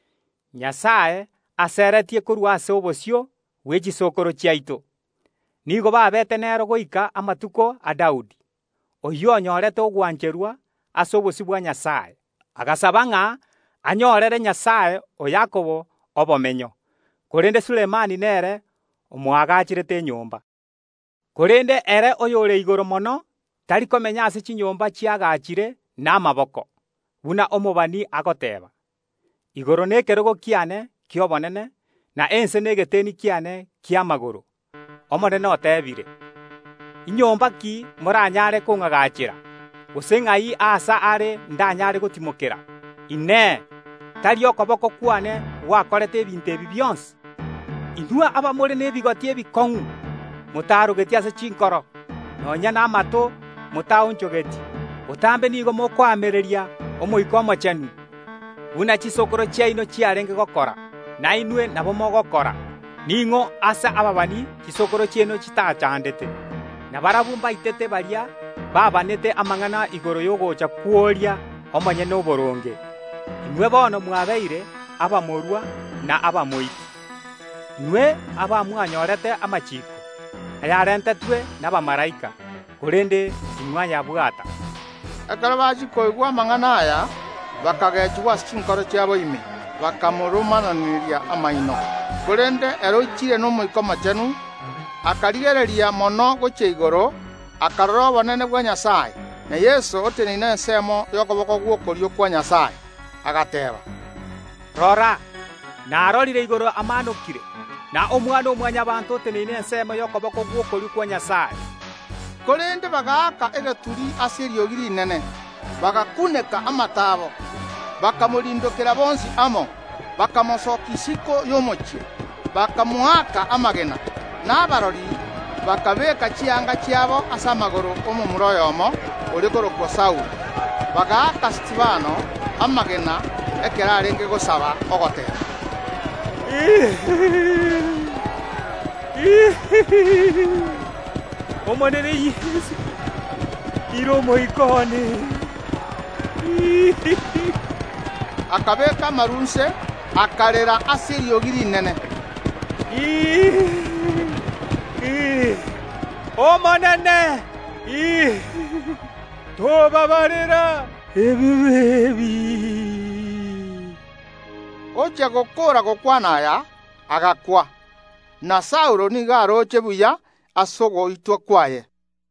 Nyasaye aseretie korwa ase obosio bwa chisokoro chiaito. Nigo babete nero goika amatuko a Daudi, oywo onyorete ogwancherwa ase obosio bwa Nyasaye, agasaba ng'a anyorere Nyasaye o Yakobo obomenyo. Korende Sulemani nere omwagachirete enyomba. Korende ere oyo ore igoro mono tari komenya ase chinyomba chiagachire na amaboko, buna omobani agoteba, igoro na ekerogo kiane kia obonene, na ense na egeteni kiane kia amagoro. Omonene otebire, inyomba ki moranyare kong'agachera, gose ng'ai asa are ndanyare gotimokera? Ine tari okoboko kwane gwakorete ebinto ebi bionsi. Inwe abamore n'ebigoti ebikong'u motarogeti ase chinkoro, nonya na amato motaonchogeti, otambe nigo mokwamereria omoiko omochenu, buna chisokoro chiaino chiarenge gokora, na inwe nabo mogokora. Ning'o ase ababani chisokoro chieno chitachandete, na barabu mbaitete baria babanete amang'ana igoro yogocha kworia omonyene oboronge. Inwe bono mwabeire abamorwa na abamoiti, inwe abamwanyorete amachiko ayarentetwe n'abamalaika, korende inwe anyabwata. Ekero bachikoigwa amang'ana aya bakagechwa ase chinkoro chiabo ime, bakamorumananiria amaino. Korende ero ichire n'omoiko omochenu akarigereria mono gochia igoro, akarora obonene bwa Nyasaye, na Yesu oteneine ensemo y'okoboko gwokorio kwa Nyasaye, agateba, rora narorire igoro amanokire, na omwana omwanyabanto oteneine ensemo y'okoboko gwokorio kwa Nyasaye. Korende bagaaka egeturi ase eriogi rinene, bagakuneka amatabo, bakamorindokera bonsi amo, bakamosoka isiko y'omochie, bakamuaka amagena, n'abarori bakabeka chianga chiabo ase amagoro omomura oyomo ore korokwa Saulo, bagaaka Stefano amagena ekero arenge gosaba ogotera. omonene Yesu iro moikone. Akabeka amarunse akarera ase eriogi rinene. Omonene tobabarera ebibebi. Oche gokora gokwana aya agakwa, na Saulo niga aroche buya asogo itwa kwaye.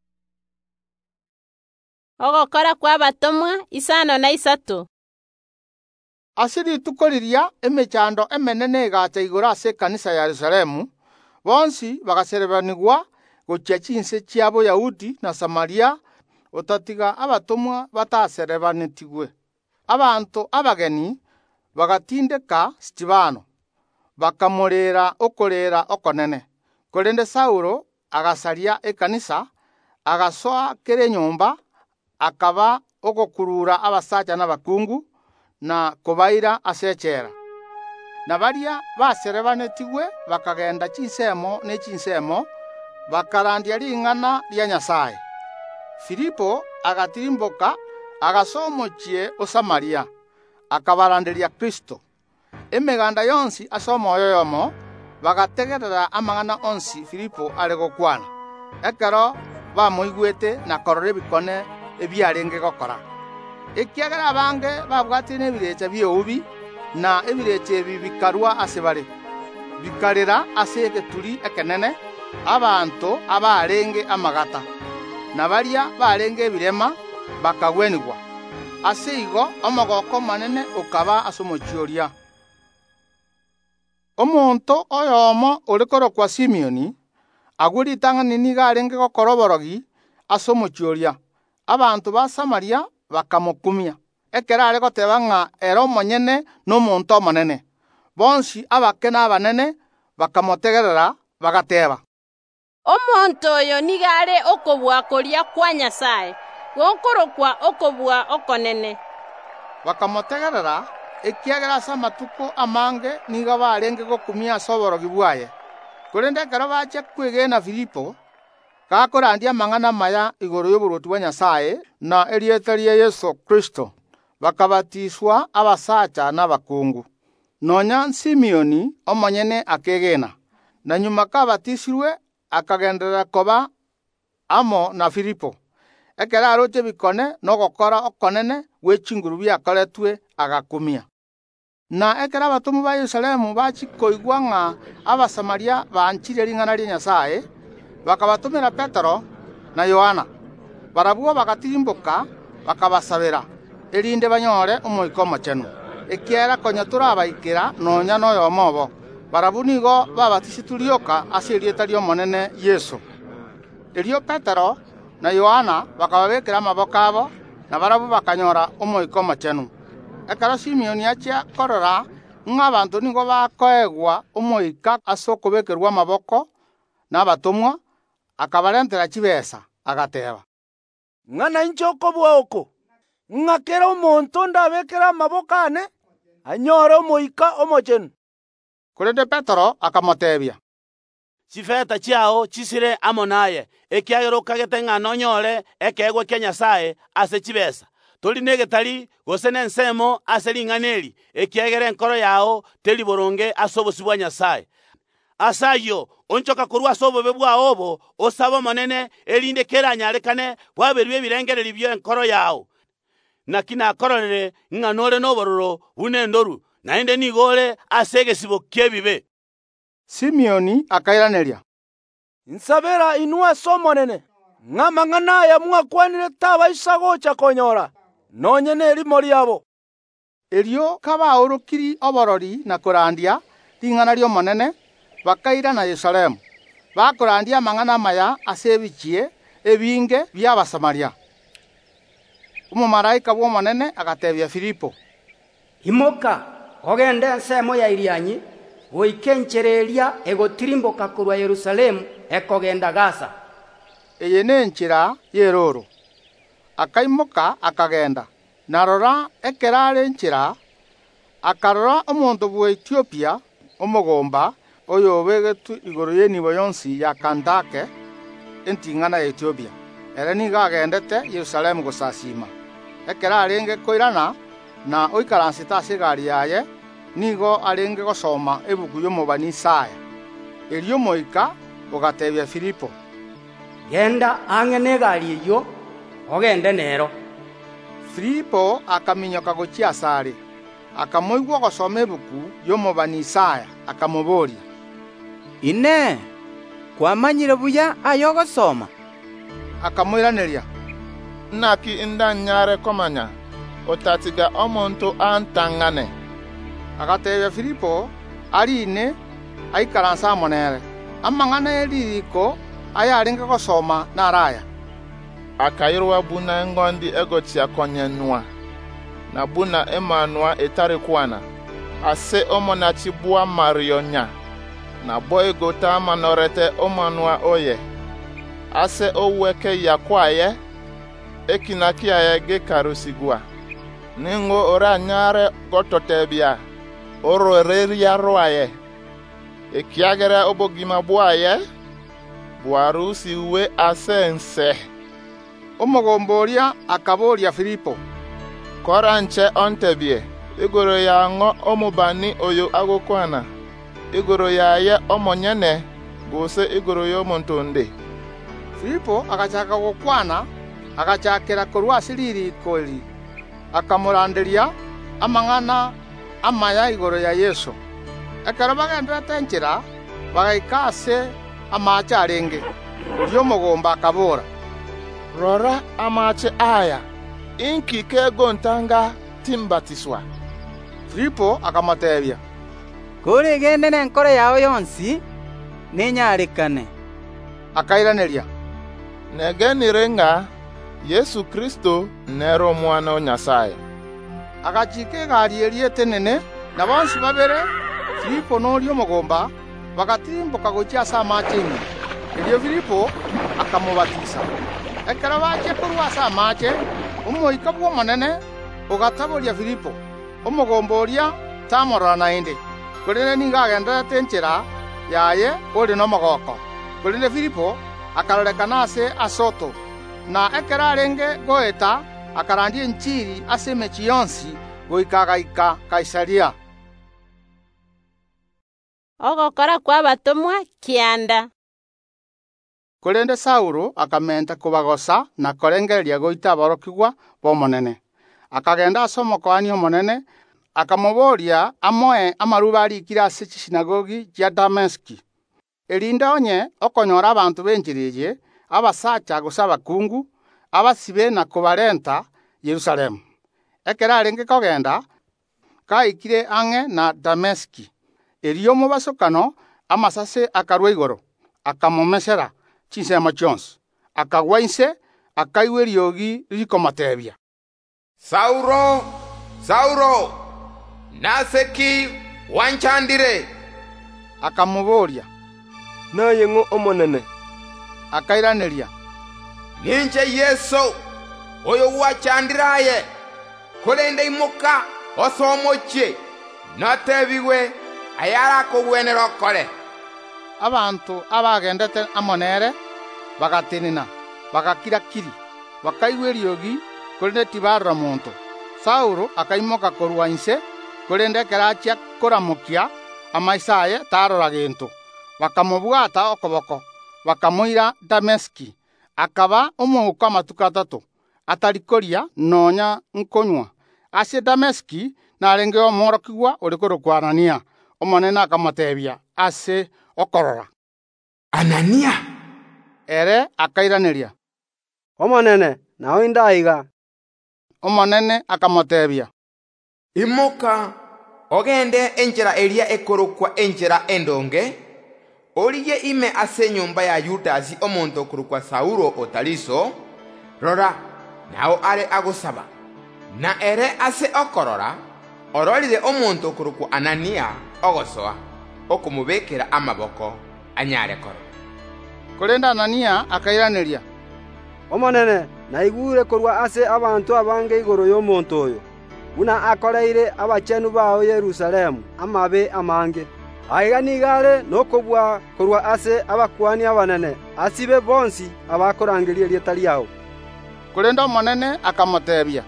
Ogokora kwa abatomwa isano na isatu. Asiri tukoriria emechando emenene igacha igoro ase ekanisa ya Yerusalemu, bonsi bagaserebanigwa gochia chinse chiabo Yahudi na Samaria, otatiga abatomwa bataserebanetigwe. Abanto abageni bagatindeka Stefano, bakamorera okorera okonene. Korende Saulo agasaria ekanisa, agasoa kere nyomba, akaba ogokurura abasacha n'abakungu na kubaira asechera. Na baria baserebanetigwe bakagenda chinsemo ne chinsemo bakarandia ring'ana ria Nyasaye. Filipo agatirimboka agasomochie o Samaria, akabaranderia Kristo. Emeganda yonsi asomo yoyomo bagategerera amang'ana onsi Filipo aregokwana. Ekero bamoigwete na korore bikone ebyarenge gokora. Ekiagera abange babwate n'ebirecha by'obubi na ebirecha ebi bikarwa asebare. Bikarera ase egeturi ekenene abantu abarenge amagata. Na baria barenge ebirema bakagwenigwa. Ase igo omogoko manene okaba asomochioria. Omonto oyomo orekoro kwa Simeoni aguritang'ani niga arenge gokoroborogi asomochioria. Abantu ba Samaria bakamokumia. Ekera are goteba ng'a ero monyene n'omonto omonene. Bonsi abake n'abanene bakamotegerera bagateba. Omonto oyo niga are okobua koria kwa Nyasaye, gokorokwa okobua okonene. Bakamotegerera ekiagera ase amatuko amange niga barenge gokumia ase oborogi bwaye. Korende ekero bache kwegena Filipo gakorandia amang'ana maya igoro y'oboruoti bwa Nyasaye na erieta ria Yesu Kristo, bakabatiswa abasacha n'abakungu. Nonya Simeoni omonyene akegena, na nyuma kabatisirwe akagenderera koba amo na Filipo. Ekero aroche bikone nogokora okonene gwechinguru biakoretwe agakumia. Na ekero abatomu ba Yerusalemu bachikoigwa ng'a abasamaria banchire ring'ana ria Nyasaye, bakabatumira Petero na Yohana. Barabwo bagatirimboka bakabasabira erinde banyore omoiko omochenu. Ekiera konya turabaikera nonya noyomo obo. Barabu nigo babatisitulioka ase erieta ria omonene Yesu. Erio Petero na Yohana bakababekera amaboko abo, na barabu bakanyora omoiko omochenu. Ekero Simeoni achia korora ng'a abanto nigo bakoegwa omoika ase okobekerwa amaboko n'abatomwa, akabarentera chibesa agateba. Ng'ana inche okobua oko, ng'akera omonto ndabekera amaboko ane anyore omoika omochenu. Korende Petero akamotebia. Chifeta chiao chisire amo naye, ekiagera okagete ng'a nonyore ekegwa kia Nyasaye ase chibesa. Toli negetari gose nensemo ase ring'ana eri, ekiagera enkoro yao teri boronge ase obosi bwa Nyasaye. Asayo onchoka korwa ase obobe bwao obo osaba omonene erinde kera anyarekane bwaberwa ebirengereri byo enkoro yao. Naki nakororere ng'a nore nobororo buna endoru, naende nigore ase egesibo kia ebibe. Simeoni akairaneria. Nsabera inua ase omonene ng'a amang'ana aya mwakwanire tabaisa gocha konyora nonyene erimo riabo. Erio kabaorokiri oborori na korandia ring'ana ria omonene bakaira na Yerusalemu. Bakorandia amang'ana maya ase ebichie ebinge bia Abasamaria. Omomalaika bw'omonene agatebia Filipo. Imoka ogende ensemo ya irianyi goika enchera eria egotirimboka korwa Yerusalemu ekogenda Gaza. Eye n'enchera y'eroro. Akaimoka akagenda. Narora ekero are enchera akarora omonto bwa Etiopia omogomba oyo obegetu igoro y'enibo yonsi ya Kandake enting'ana ya Ethiopia. Ere nigo agendete Yerusalemu gosasima. Ekera arenge koirana na oikaransita ase egari yaye nigo arenge gosoma ebuku y'omobani Isaya. Erio moika ogatebia Filipo, genda ang'e n'egari eyo ogende nero. Filipo akaminyoka gochia asare, akamoigwa gosoma ebuku y'omobani Isaya, akamoboria, ine kwamanyire buya ayo gosoma? Akamoiraneria, naki indanyare komanya otatiga omonto antangane. Agatebia Filipo ari ine aikaransa amonere amang'ana eririko ayaringe gosoma naraya. Akairwa buna ngondi egotia konyenua na buna emanua etarikwana ase omonachi bua marionya na boy gota manorete omanua oye ase oweke yakwaye ekinaki ayege karusigwa ningo ora nyare gototebia oro reria roaye ekiagere obogima buaye buarusi uwe asense. Omogomboria akaboria Filipo, koranche ontebie igoro ya ngo omubani oyo agokwana igoro ya ye omonyene gose igoro yo montonde. Filipo agachaka gokwana agachakera korwa asiriri koli akamuranderia amang'ana amaya igoro ya Yesu. Ekero bagendete enchera bagaika ase amache arenge. Orio omogomba akabora, rora amache aya inkike gontanga timbatiswa. Filipo akamotebia, kore gende nenkore yao yonsi ninyarekane. Akairaneria, negenirenga Yesu Kristo nero mwana o Nyasaye. Agachika egari eriete nene na bonsi babere Filipo n'orio omogomba bagatimboka gochia ase amache ime. Erio Filipo akamobatisa. Ekero bache korwa ase amache omoika bwa omonene ogataboria Filipo, omogomba oria tamorora naende, korende nigo agenderete enchera yaye ore n'omogoko. Korende Filipo akarorekana ase Asoto, na ekero arenge goeta akarandia enchiri ase emechi yonsi goika agaika Kaisaria. Ogokora kwa abatomwa kianda. Korende Saulo akamenta kubagosa na korengereria goita aborokigwa bomonene. Akagenda ase omokoani omonene akamoboria amoe amaruba arikire ase chisinagogi chia Dameski. Erinde onye okonyora abantu benchirije abasacha gose abakungu abasibe na kubarenta Yerusalemu. Ekero arenge kogenda kaikire ang'e na Dameski. Erio omobasokano amasase akarwa igoro akamomesera chinsemo chionsi akagwa inse akaigwa eriogi rikomotebia, Sauro, Sauro, naseki wanchandire. Akamoboria, naye ng'o omonene? Akairaneria, ninche Yesu oyo wachandiraye korende imoka osomoche natebigwe ayara kogwenera okore. Abantu abagendete amonere bagatinina bagakira kiri bakaigwa eriogi korende tibarora monto. Saulo akaimoka korwa inse korende kerachia koramokia amaisa aye tarora gento. Bakamobwata okoboko bakamoira Dameski. Akaba omouka amatuko atatu atarikoria nonya nkonywa ase Dameski narenge omorokigwa ore korokwa Anania. Omonene akamotebia ase okorora, Anania. Ere akairaneria, omonene nao indaiga. Omonene akamotebia, imoka ogende enchera eria ekorokwa enchera endonge oriye ime ase nyumba ya Yudasi omonto okorokwa Saulo otaliso. Rora nao are agosaba na ere ase okorora ororire omonto okorokwa Anania ogosoa okumubekera amaboko anyare koro. Korende Anania akairaneria, omonene naigure korwa ase abantu abange igoro y'omonto oyo buna akoreire abachenu bao Yerusalemu amabe amange aiga nigare nokobua korwa ase abakuani abanene asibe bonsi abakorangeria erieta riao. Korende omonene akamotebia,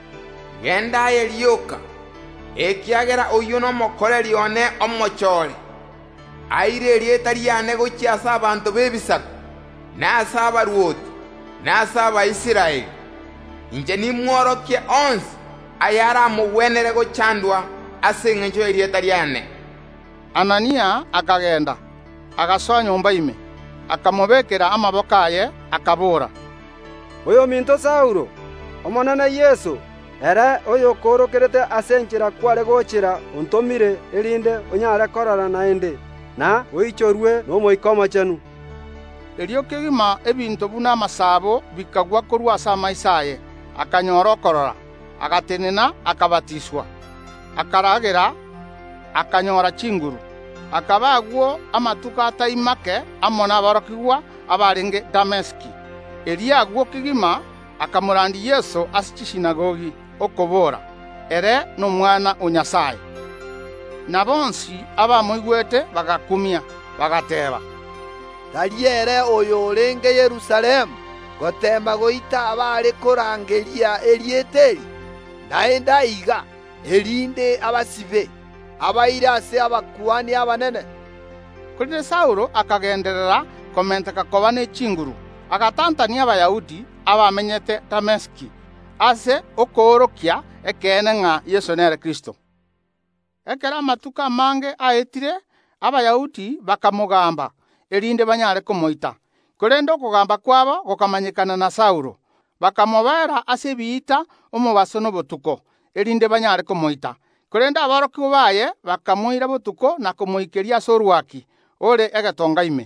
genda erioka ekiagera oyo nomokoreri one omochore aire erieta riane gochia ase abanto b'ebisaku na ase abaruoti na ase abaisiraeli. Inche nimworokie onsi ayara amogwenere gochandwa ase eng'encho erieta riane. Anania akagenda agasoa nyomba ime akamobekera amaboko aye akabura, oyo minto Saulo omonene Yesu ere oyo korokerete ase enchera kware gochera ontomire erinde onyare korora naende na oichorwe n'omoika omochenu. Erio kegima ebinto buna amasabo bikagwa korwa ase amaiso aye, akanyora okorora, agatenena, akabatiswa, akaragera, akanyora chinguru, akabagwo amatuka ataimake amo n'abarokigwa abarenge Dameski. Eriagwo kigima akamurandi Yesu ase chisinagogi okobora ere n'omwana o Nyasaye. Na bonsi abamoigwete bagakumia bagateba, tari ere oyo orenge Yerusalemu gotemba goita abare korangeria erieta eri naende aiga erinde abasibe abaire ase abakuani abanene. Korende Saulo akagenderera komenta kakoba n'echinguru agatantania abayahudi abamenyete Dameski ase okoorokia ekene ng'a Yesu nere Kristo. Ekera amatuka amange aetire abayahudi bakamugamba erinde banyare komoita. Korende okogamba kwabo gokamanyikana na Saulo, bakamobera ase ebiita omobaso n'obotuko erinde banyare komoita. Korende aborokigwa baye bakamoira botuko na komoikeria ase orwaki ore egetonga ime.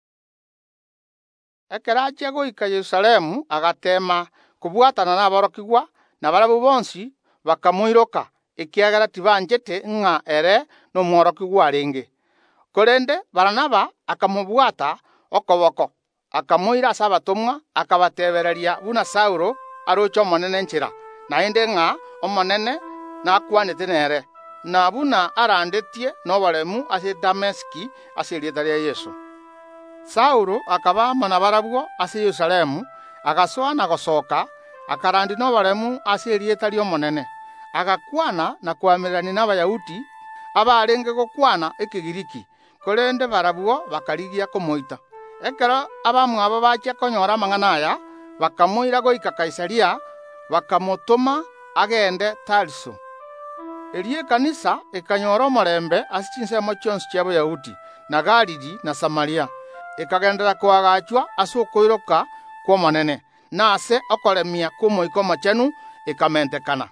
Ekera achia goika Yerusalemu agatema kobwatana naborokigwa na barabwo bonsi bakamoiroka ekiagera tibanchete ng'a ere n'omworokigwa arenge. Korende Baranaba akamobwata okoboko akamoira ase abatomwa akabatebereria buna Saulo aroche omonene enchera naende ng'a omonene nakwanete nere na buna arandetie n'oboremu ase Dameski ase erieta ria Yesu. Saulo akaba amo na barabwo ase Yerusalemu agasoa na gosoka akarandi n'oboremu ase erieta ria omonene agakwana na kwamererania n'abayahudi abarenge gokwana ekigiriki. Korende barabwo bakarigia komoita. Ekero abamwe abo bachia konyora amang'ana aya bakamoira goika Kaisaria bakamotoma agende Tarso. Erie kanisa ekanyora omorembe ase chinsemo chionsi chia Abayahudi na Galili na Samaria ekagendera kwagachwa ase okoiroka kwa omonene na ase okoremia kw'omoika omochenu ekamentekana.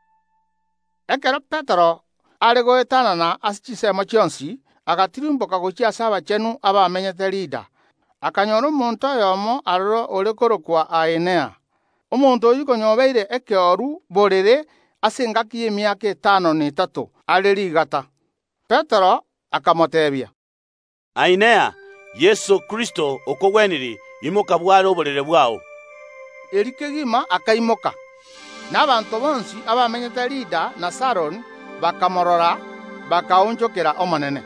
Ekero Petero are goetanana ase chinsemo chionsi agatirimboka gochia ase abachenu abamenyete Lida akanyora omonto oyomo aroro ore korokwa Ainea. Omonto oyo konyobeire ekeoru borere ase engaki y'emiaka etano na etato are rigata. Petero akamotebia, Ainea, Yesu Kristo okogweniri imoka bware oborere bwao. Eri kegima akaimoka n'abanto bonsi abamenyete Lida na Saron bakamorora bakaonchokera omonene.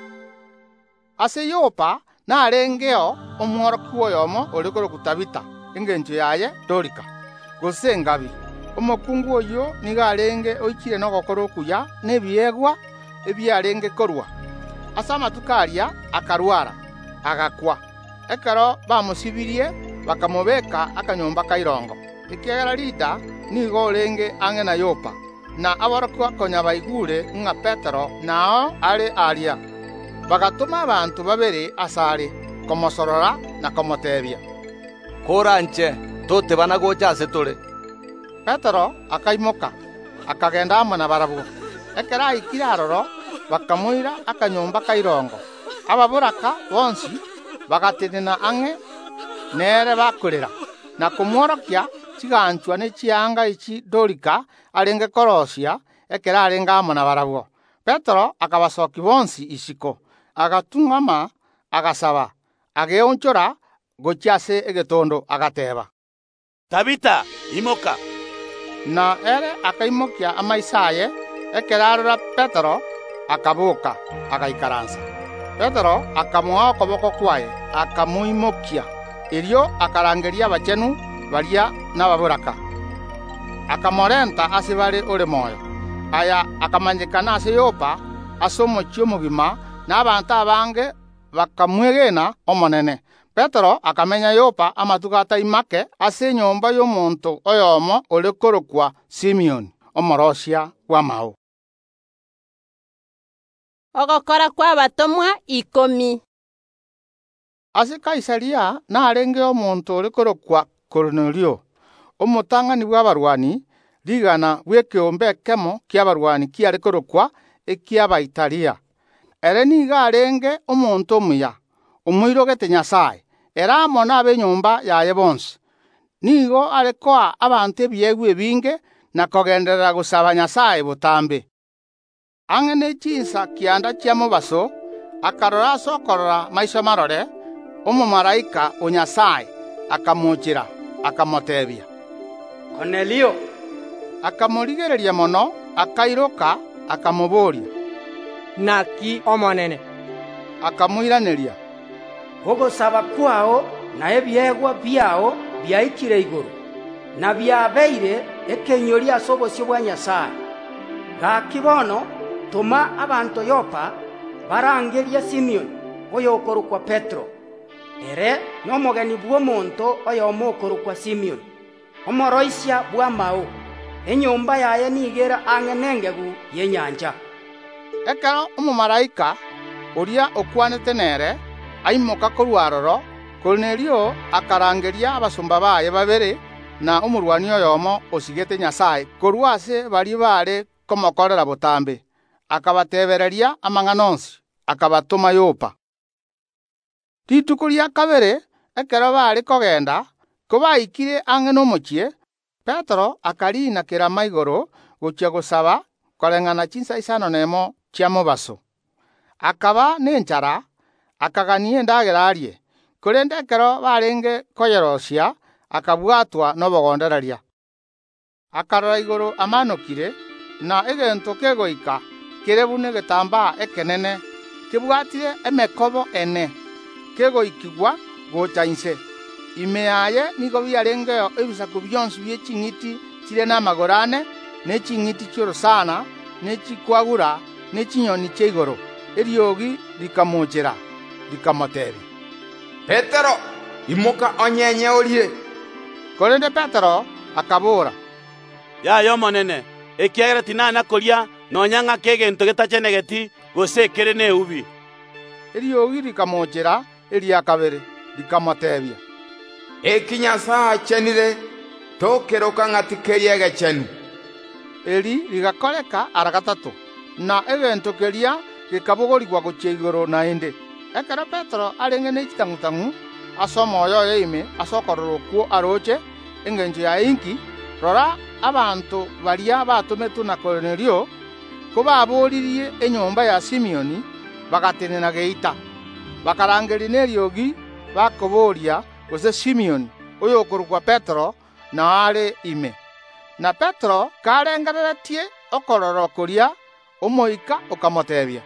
Ase Yopa narengeo omworokigwa oyomo ore koroku Tabita eng'encho yaye Dorika gose engabi. Omokungu oyo niga arenge oichire nogokora okuya n'ebiegwa ebiarenge korwa. Ase amatuka aria akarwara agakwa. Ekero bamusibirie bakamobeka akanyomba kairongo. Ekiagera Lida nigo orenge ang'e na Yopa na aborokigwa konya baigure ng'a Petero nao are aria. Bagatuma abantu babere asare komosorora na komotebia, koranche tote banagocha ase tore. Petero akaimoka akagenda amo na barabwo. Ekero aikire aroro bakamoira akanyomba kairongo. Ababoraka bonsi bagatenena ang'e nere bakorera na komworokia chiganchwa n'echianga echi Dorika arenge korosia ekero arenge amo na barabwo. Petero akabasoki bonsi isiko agatung'ama agasaba ageonchora gochia ase egetondo agateba, Tabita imoka. Na ere akaimokia amaiso aye ekero arora Petero akabuka agaikaransa. Petero akamuha okoboko kwaye akamuimokia, erio akarangeria abachenu baria n'ababuraka, akamorenta ase bare ore moyo. Aya akamanyikana ase Yopa ase omochie omogima, n'abantu abange bakamwegena omonene. Petero akamenya Yopa amatuko ataimake ase enyomba y'omonto oyomo ore korokwa Simeoni omorosia bwa Mao. Ogokora kwa batomwa ikomi. Ase Kaisaria narenge omonto ore korokwa Kornelio, omotang'ani bw'abarwani, rigana bw'ekeombe ekemo ki'abarwani kiare korokwa eki'Abaitalia. Ere niga arenge omonto omuya omoirogete Nyasaye, era amo n'ab'enyomba yaye bonsi. Nigo arekoa abantu ebiegwa ebinge na kogenderera gusaba Nyasaye botambe. Ang'e n'echinsa kianda kia mobaso akarora ase okorora maiso marore, omomalaika o Nyasaye akamuchira akamotebia, Kornelio. Akamorigereria mono, akairoka akamoboria, naki omonene. Akamoiraneria, ogosaba kwao na ebiegwa biao biaikire iguru, na biabeire ekenyori ase obosio bwa Nyasaye. Gaki bono tuma abanto Yopa barangeria Simeoni oyo okorokwa Petro, ere n'omogeni bw'omonto oyomo okorokwa Simeoni omoroisia bwa Mao, enyomba yaye nigera ang'e n'engegu y'enyanja. Ekero omomalaika oria okwanete nere aimoka korwa aroro, Kornelio akarangeria abasumba baye babere na omorwani oyomo osigete Nyasaye korwa ase bari bare komokorera botambe, akabatebereria amang'ana onsi, akabatoma Yopa. Rituko ria kabere ekero bari kogenda kobaikire ang'e n'omochie, Petero akarina kerama igoro gochia gosaba koreng'ana chinsa isano nemo chia mobaso. Akaba n'enchara akagania endagera arie, korende ekero barenge koyerosia akabwatwa n'obogondereria. Akarora igoro amanokire, na egento kegoika kere buna egetambaa ekenene kebwatire emekobo ene kegoikigwa gocha inse. Ime yaye nigo biarengeo ebisaku byonsi by'eching'iti chire n'amagoro ane, n'eching'iti chiorosana, n'echikwagura, n'echinyoni chia igoro. Eriogi rikamuchera rikamotebi, Petero, imoka onyenye orire. Korende Petero akabora, yayo omonene, ekiagera tinana koria nonya ng'ake egento getachenegeti gose ekere neubi. Eriogi rikamuchera eria kabere rikamotebia, eki Nyasaye achenire tokeroka ng'ati keria egechenu. Eri rigakoreka ara gatatu, na egento keria gikabogorigwa gochia igoro naende. Ekero Petero arenge n'echitang'u-tang'u ase omoyo oyoime ase okorora okwo aroche engencho ya inki, rora abanto baria batometwe na Kornelio kobaboririe enyomba ya Simeoni bagatenena geita, bakarangeria n'eriogi bakoboria gose Simeoni oyo okorokwa Petero na are ime. Na Petero karengereretie okorora koria omoika okamotebia,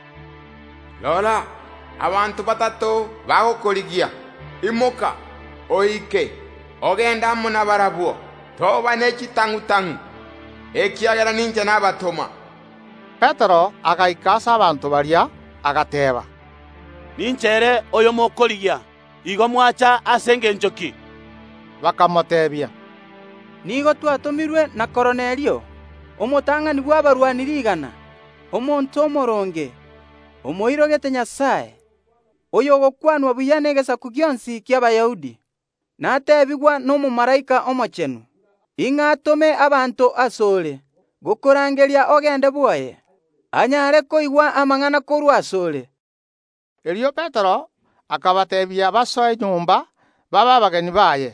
Lola, abantu batatu bagokorigia, imoka oike ogenda amo n'abarabwo toba n'echitang'u-tang'u ekiagera ninche nabatoma. Petero agaika ase abanto baria agateba, Ninchere oyo mokorigia, igo mwacha ase engencho ki? Bakamotebia, nigo twatomirwe na Kornelio, omotang'ani bw'abarwani rigana, omonto omoronge, omoirogete Nyasaye, oyo ogokwanwa buya n'egesaku gionsi ki'Abayahudi, natebigwa n'omomalaika omochenu, ing'a atome abanto asore gokorangeria ogende bwoye, anyare koigwa amang'ana korwa asore. Erio Petero akabatebia basoe nyomba baba abageni baye.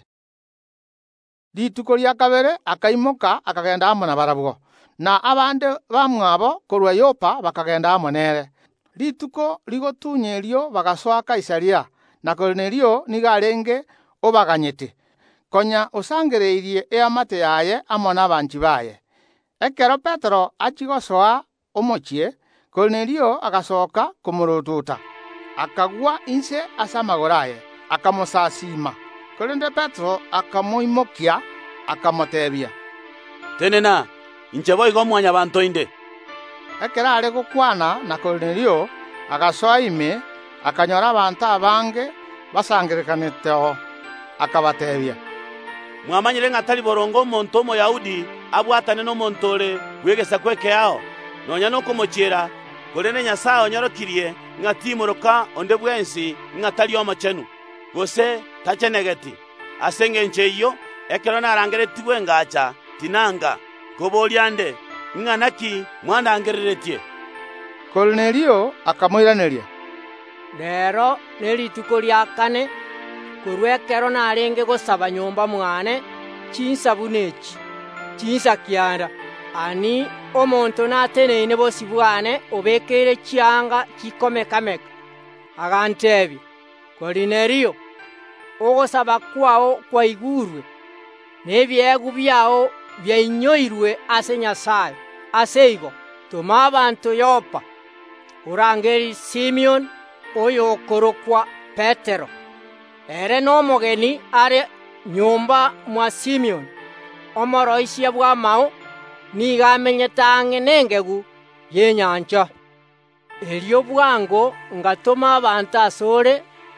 Rituko ria kabere akaimoka akagenda amo na barabwo, na abande bamwabo korwa Yopa bakagenda amo nere. Rituko rigotunya erio bagasoa Kaisaria, na Kornelio niga arenge obaganyete konya osangereirie eamate yaye amo n'abanchi baye. Ekero Petero achigosoa omochie, Kornelio agasoka kumurututa, akagwa inse ase amagoro aye, akamusasima. Korende Petero akamoimokia, akamotebia, tenena inche boigo mwanya banto inde. Ekero are gokwana na Kornelio agasoa ime, akanyora abantu abange basangerekanete aho, akabatebia, mwamanyire ng'atari borongo omonto omoyahudi abwatane n'omonto ore bwegesa kweke ao, nonya n'okomochiera korende Nyasaye onyorokirie ng'atimoroka onde bwensi ng'atari omochenu, gose tachenegeti. Ase eng'encho eyio ekero narangeretigwe ngacha tinanga koboria nde ng'anaki mwandangereretie. Kornelio akamoiraneria, Rero nerituko ria kane korwa ekero narenge gosaba nyomba mwane chinsabu nechi chinsa kianda ani omonto nateneine bosi bwane obekeire chianga chikomekameka. Agantebi, Kornelio, ogosaba kwao kwaigurwe nebyegu byao byainyoirwe ase Nyasaye. Ase igo tuma abantu Yopa orangeri Simeon oyo okorokwa Petero, ere n'omogeni are nyomba mwa Simeon omoroisia bwamao niga amenyete ang'e n'engegu y'enyancha. Erio bwango ngatoma abantu asore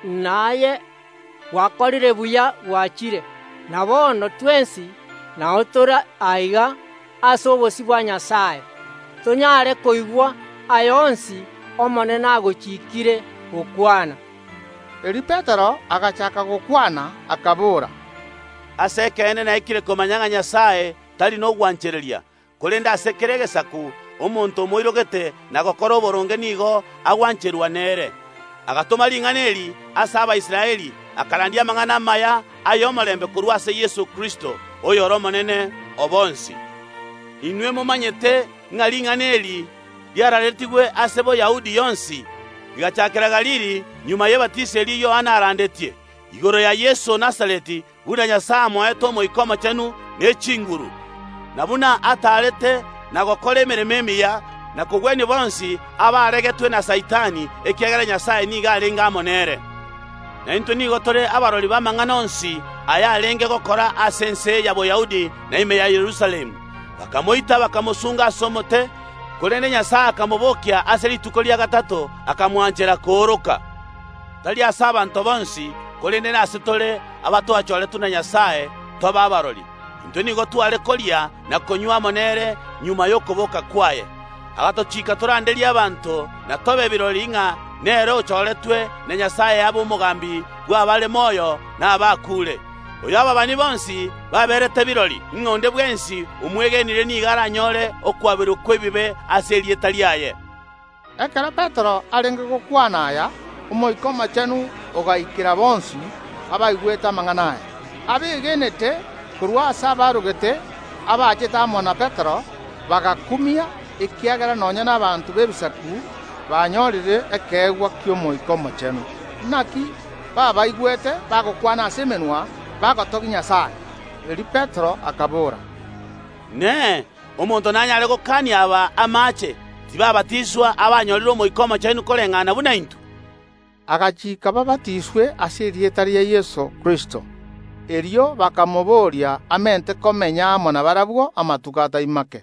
naye gwakorire buya gwachire, na bono twensi nao tora aiga ase obosi bwa Nyasaye tonyare koigwa ayonsi omonene agochikire gokwana. Eri Petero agachaka gokwana akabura, ase ekene naikire komanyanga Nyasaye tari n'ogwanchereria korende ase kere egesaku omonto omoirogete na gokora oboronge nigo agwancherwa nere. Agatoma ring'ana eri ase Abaisiraeli akarandia amang'ana amaya ayo omorembe korwa ase Yesu Kristo oyo ore omonene obonsi. Inwe momanyete ng'a ring'ana eri riararetigwe ase Boyahudi yonsi rigachakera Galili nyuma y'ebatisi eri Yohana arandetie igoro ya Yesu Nazareti buna Nyasaye amoete omoika omochenu n'echinguru, na buna atarete na gokora emeremo emiya na kogweni bonsi abaregetwe na Saitani ekiagera Nyasaye niga arenge amonere. Na intwe nigo tore abarori b'amang'ana onsi aya arenge gokora ase ense ya Boyahudi na ime ya Yerusalemu. Bakamoita bakamosunga ase omote, korende Nyasaye akamobokia ase rituko ria gatato akamwanchera kooroka. Tari ase abanto bonsi korende nase tore abatwachoretwe na Nyasaye toba abarori. Intwe nigo tware koria na konywa amonere nyuma y'okoboka kwaye. Agatochika toranderia abantu na tobe birori ng'a nero ochoretwe na Nyasaye abo omogambi gwabare moyo na abakure. Oyo ababani bonsi baberete birori ng'onde bwensi omwegenire niga aranyore okwabirwa kw'ebibe ase erieta riaye. Ekero Petero arenge gokwana aya, omoika omochenu ogaikira bonsi abaigwete amang'ana aya. Abegenete korwa ase abarogete abachete amo na Petero bagakumia ekiagera nonya n'abantu b'ebisaku banyorire ekegwa ky'omoika omochenu. Naki babaigwete bagokwana ase emenwa bagotogia Nyasaye. Eri Petero akabura, ne omonto nanyare gokania aba amache tibabatiswa abanyorire omoika omochenu koreng'ana buna intu. Agachika babatiswe ase erieta ria Yesu Kristo. Erio bakamoboria amente komenya amo na barabwo amatuko ataimake.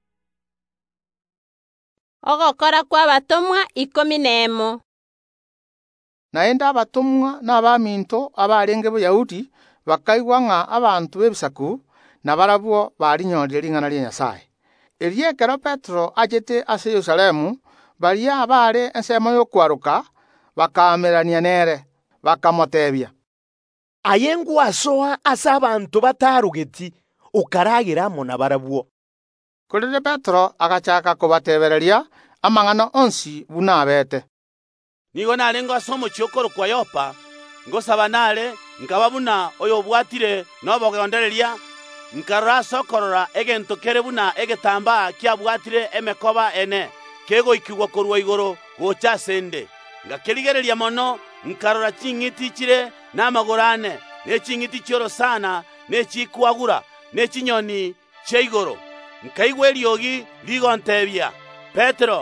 Ogokora kw'abatomwa ikomi n'emo. Naende abatomwa n'abaminto abarenge Boyahudi bakaigwa ng'a abantu b'ebisaku na barabwo barinyorire ring'ana ria Nyasaye. Erio ekero Petero achete ase Yerusalemu, baria abare ensemo y'okwaruka bakamerania nere, bakamotebia, aye ngwasoa ase abanto batarugeti okaragira amo na barabwo. Korende Petero agachaka kobatebereria amang'ana onsi buna abete. Nigo narengo ase omochi okorokwa Yopa ngosaba nare nkaba buna oyo obwatire nobogondereria nkarora ase okorora egento kere buna egetambaa kiabwatire emekoba ene kegoikigwa korwa igoro gocha ase nde. Ngakerigereria mono nkarora ching'iti chire n'amagoro ane n'eching'iti chiorosana n'echikwagura n'echinyoni chia igoro. Nkaigwa eriogi rigontebia, Petero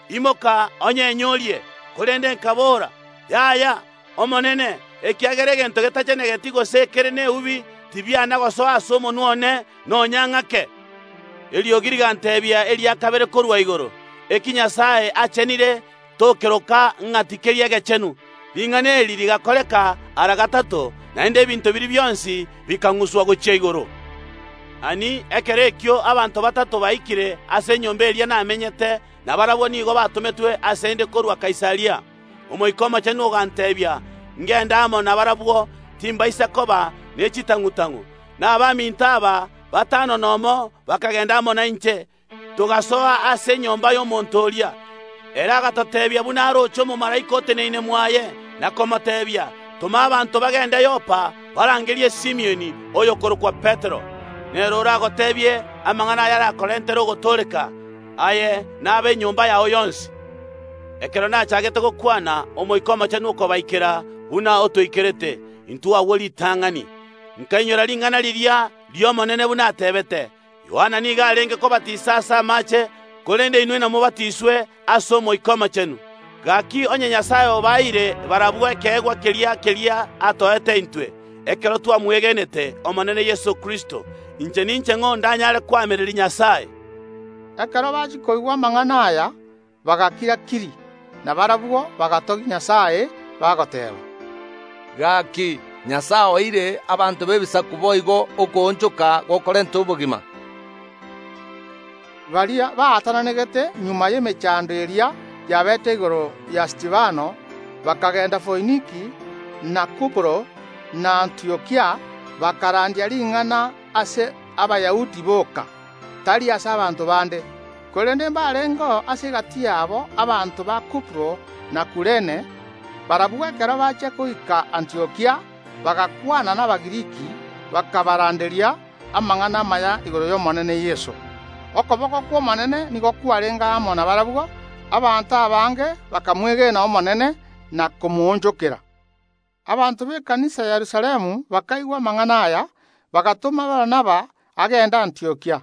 imoka onyenyorie korende nkabora yaya omonene ekiagere gento getachene getigo sekere ne ubi tibiana gosoa asomo nuone nonyang'ake eliogiri gantebia elia kabere korwa igoro ekinyasaye achenire tokeroka ng'atikeria gechenu bing'ane eli ligakoreka ara gatato naende ebinto biri byonsi bikang'uswa gochia igoro ani ekere ekio abanto batato baikire ase enyomba eria namenyete na barabwo nigo batometwe ase ende korwa Kaisaria omoikoma chenu ogantebia ngenda amo na barabwo timbaisa koba nechitang'utang'u na abaminta aba batano nomo bakagenda amo na inche tugasoa ase enyomba y'omonto oria era agatotebia buna aroche omomalaika oteneine mwaye nakomotebia tuma abanto bagende Yopa barangerie Simioni oyo korokwa Petero nerora agotebie amang'ana aya arakorentera ogotoreka aye nabe enyomba yao yonsi ekero nachagete gokwana omoikoma chanu okobaikera buna otoikerete intu awo litang'ani nkainyora ling'ana liria liomonene buna atebete Yohana niga arenge kobatisa ase amache korende inwe namobatiswe ase omoikoma chenu gaki onye Nyasaye obaire barabwo ekegwa keria keria atoete intwe ekero twamwegenete omonene Yesu Kristo inche ninche ng'o ndanyare kwamereri Nyasaye ekero bachikoigwa amang'ana aya bagakira kiri na barabwo bagatogi Nyasaye bagoteba gaki Nyasaye oire abantu bebisaku boigo okonchoka gokorenta obogima baria baatananegete nyuma y'emechando eria yabete igoro ya Stefano bakagenda Foiniki na Kupro na Antiokia bakarandia ling'ana ase abayahudi boka tari ase abantu bande korende mbarengo ase gati yabo abantu ba Kupro na Kurene barabwo ekero bache koika Antiokia bagakwana n'abagiriki bakabaranderia amang'ana maya igoro y'omonene Yesu okoboko kw'omonene nigo kwarenga amo na barabwo abantu abange bakamwegena omonene na kumuonjokera abantu b'ekanisa ya Yerusalemu bakaigwa amang'ana aya bagatuma Baranaba agenda Antiokia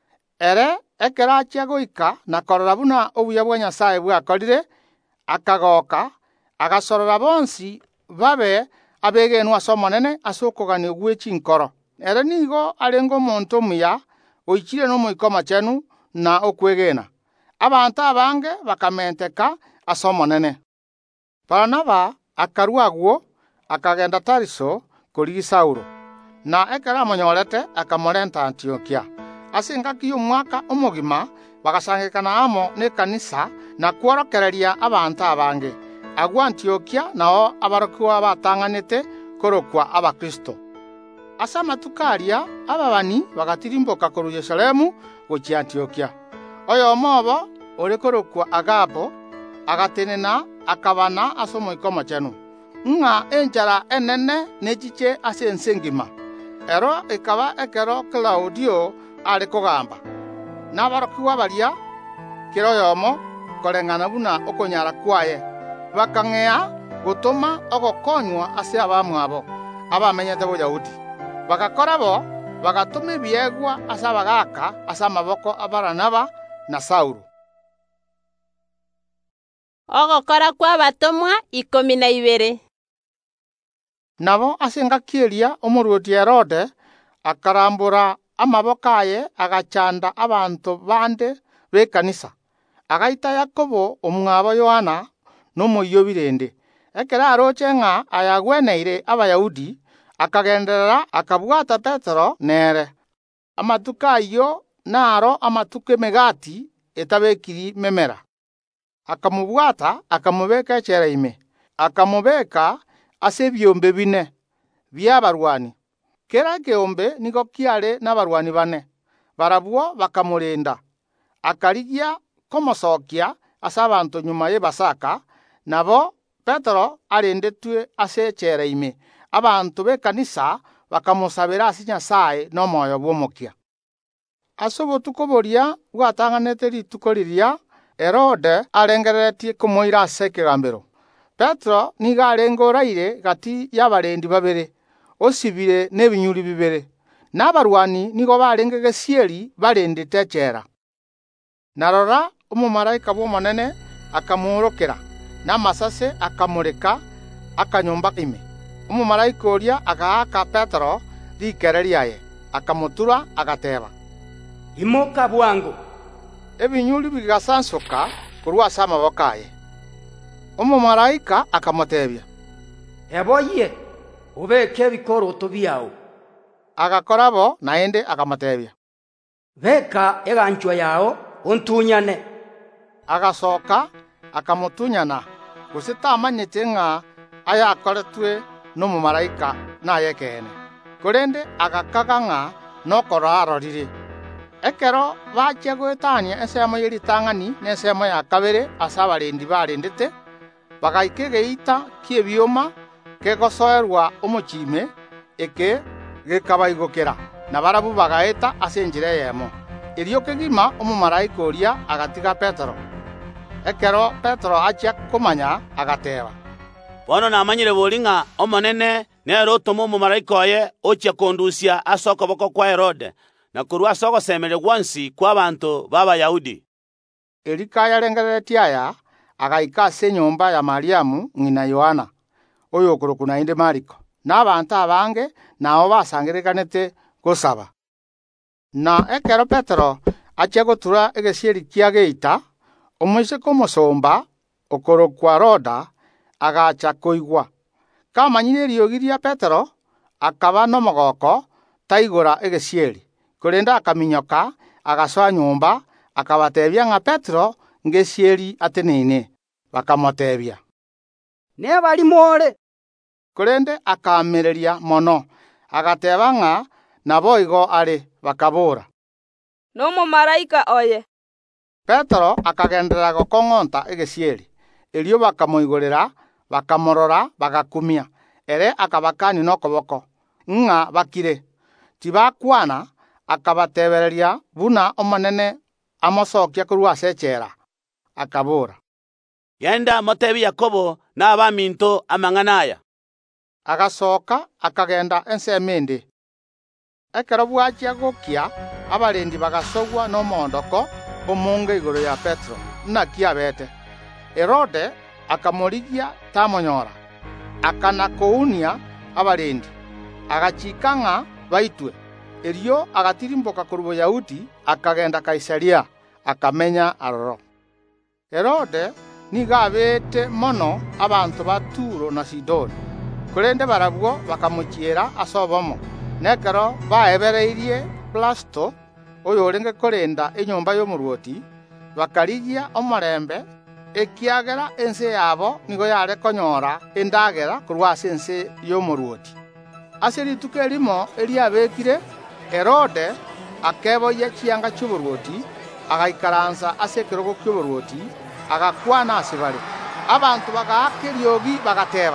ere ekero achia goika na korora buna obuya bwa Nyasaye bwakorire akagoka agasorora bonsi babe abegenwa ase omonene ase okogania gwe chinkoro ere nigo arenga omonto omuya oichire n'omoikoma chenu na okwegena abantu abange bakamenteka ase omonene Baranaba akarwa agwo akagenda Tariso korigi Saulo na ekero amonyorete akamorenta Antiokia ase engaki y'omwaka omogima bagasangekana amo n'ekanisa na kworokereria abantu abange agwa Antiokia nao abarokwa batang'anete korokwa abakristo ase amatuko aria ababani bagatirimboka koru Yerusalemu gochia Antiokia oyo omobo ore korokwa Agabo agatenena akabana ase omoikoma chenu ng'a enchara enene nechiche ase ense ngima ero ekaba ekero Claudio ari kogamba n'abarokwa baria kero yomo koreng'ana buna okonyara kwaye bakang'ea gotoma ogokonywa ase abamwabo abamenyete boyahudi bagakorabo bagatuma ebiegwa ase abagaka ase amaboko a Baranaba na Saulo ogokora kwa batomwa ikomi na ibere nabo ase engaki eria omoruoti Herode akarambura amaboko aye agachanda abantu bande b'ekanisa agaita Yakobo omwabo Yohana n'omoiyobirende ekero aroche ng'a ayagweneire abayahudi akagenderera akabwata Petero nere amatuko ayo naro amatuko emegati etabekiri memera akamubwata akamubeka echera ime akamubeka ase ebiombe bine by'abarwani kera ekeombe nigo kiare n'abarwani bane barabwo bakamurinda akarigia komosokia ase abantu nyuma y'ebasaka nabo Petero arendetwe ase echera ime abantu b'ekanisa bakamusabira ase Nyasaye n'omoyo bw'omokia ase obotuko boria bwatang'anete rituko riria Herode arengereretie komoira ase ekegambero Petero niga arenga oraire gati y'abarendi babere osibire n'ebinyuri bibere n'abarwani nigo barenge gesieri barendete echera narora omomalaika bw'omonene akamurukira na masase akamurika akanyumba ime. Omumalaika oria agaaka Petero rikere riaye akamutura agateba, imoka bwangu. Ebinyuri bigasansuka kurwa ase amaboko aye. Omumalaika akamutebia, eboye obeke ebikoroto biao. Agakorabo naende akamutebia, beka eganchwa yao ontunyane. Agasoka akamutunyana gose tamanyete ng'a ayakoretwe n'omumalaika naye kene, korende agakaga ng'a nokora arorire. Ekero bachia gwetania ensemo ya eritang'ani na ensemo ya kabere ase abarendi barendete, bagaika egeita kia ebioma kegosoerwa omochime eke gekabaigokera, na barabu bagaeta ase enchera eyemo. Erio kegima omumalaika oria agatiga Petero. Ekero Petero achia komanya agateba, bono namanyire bori ng'a omonene nero otoma omumalaika oye ochia kondusia ase okoboko kwa Herode na korwa ase ogosemeria gwansi kwa abanto b'Abayahudi. Erikaya rengereretie aya agaika ase enyomba ya Mariamu ng'ina Yohana oyo okoroku naende Mariko, na abanto abange nao basangerekanete gosaba. Na ekero Petero achia gotura egesieri kia geita, omoiseke omosomba okorokwa Roda agacha koigwa. Kamanyire eriogi ria Petero akaba nomogoko taigora egesieri, korenda akaminyoka agasoa nyomba akabatebia ng'a Petero ngesieri ateneine. Bakamotebia, ne bali more. Korende akamereria mono agateba ng'a nabo igo are. Bakabora, n'omumalaika oye. Petero akagenderera gokong'onta egesieri, erio bakamoigorera bakamorora bagakumia, ere akabakani nokoboko ng'a bakire. Tibakwana akabatebereria buna omonene amosokia korwa ase echera, akabora, Genda motebi Yakobo na abaminto amang'ana aya. Agasoka akagenda ensemo ende. Ekero bwachia gokia abarendi bagasogwa n'omondoko omonge igoro ya Petero naki abete. Herode akamorigia tamonyora, akanakounia abarendi, agachika ng'a baitwe. Erio agatirimboka korwa Boyahudi akagenda Kaisaria akamenya aroro. Herode niga abete mono abanto ba Turo na Sidoni, korende barabwo bakamochiera ase obomo. Nekero baebereirie Blasto oyo orenge korenda enyomba y'omoruoti, bakarigia omorembe ekiagera ense yabo nigo yare konyora endagera korwa ase ense y'omoruoti. Ase rituko erimo eriabekire, Herode akeboia chianga cy'oboruoti agaikaransa ase ekerogo ky'oboruoti agakwana ase bare. Abantu bagaaka eriogi bagateba,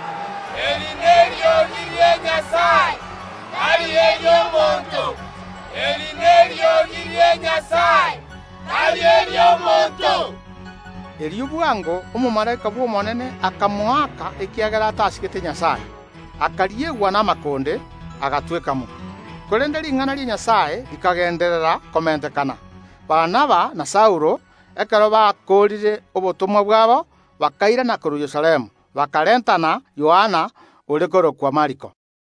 eri neriogi ria Nyasaye ari ery'omonto. Eri neriogi ria Nyasaye ari ery'omonto. Erio bwango omumalaika bw'omonene akamuaka ekiagera atasigete Nyasaye, akariegwa n'amakonde agatwekamo. Korende ring'ana ria Nyasaye rikagenderera komentekana. Barnaba na Saulo ekero bakorire obotomwa bwabo bakairana korwa Yerusalemu, bakarentana Yohana ore korokwa Mariko.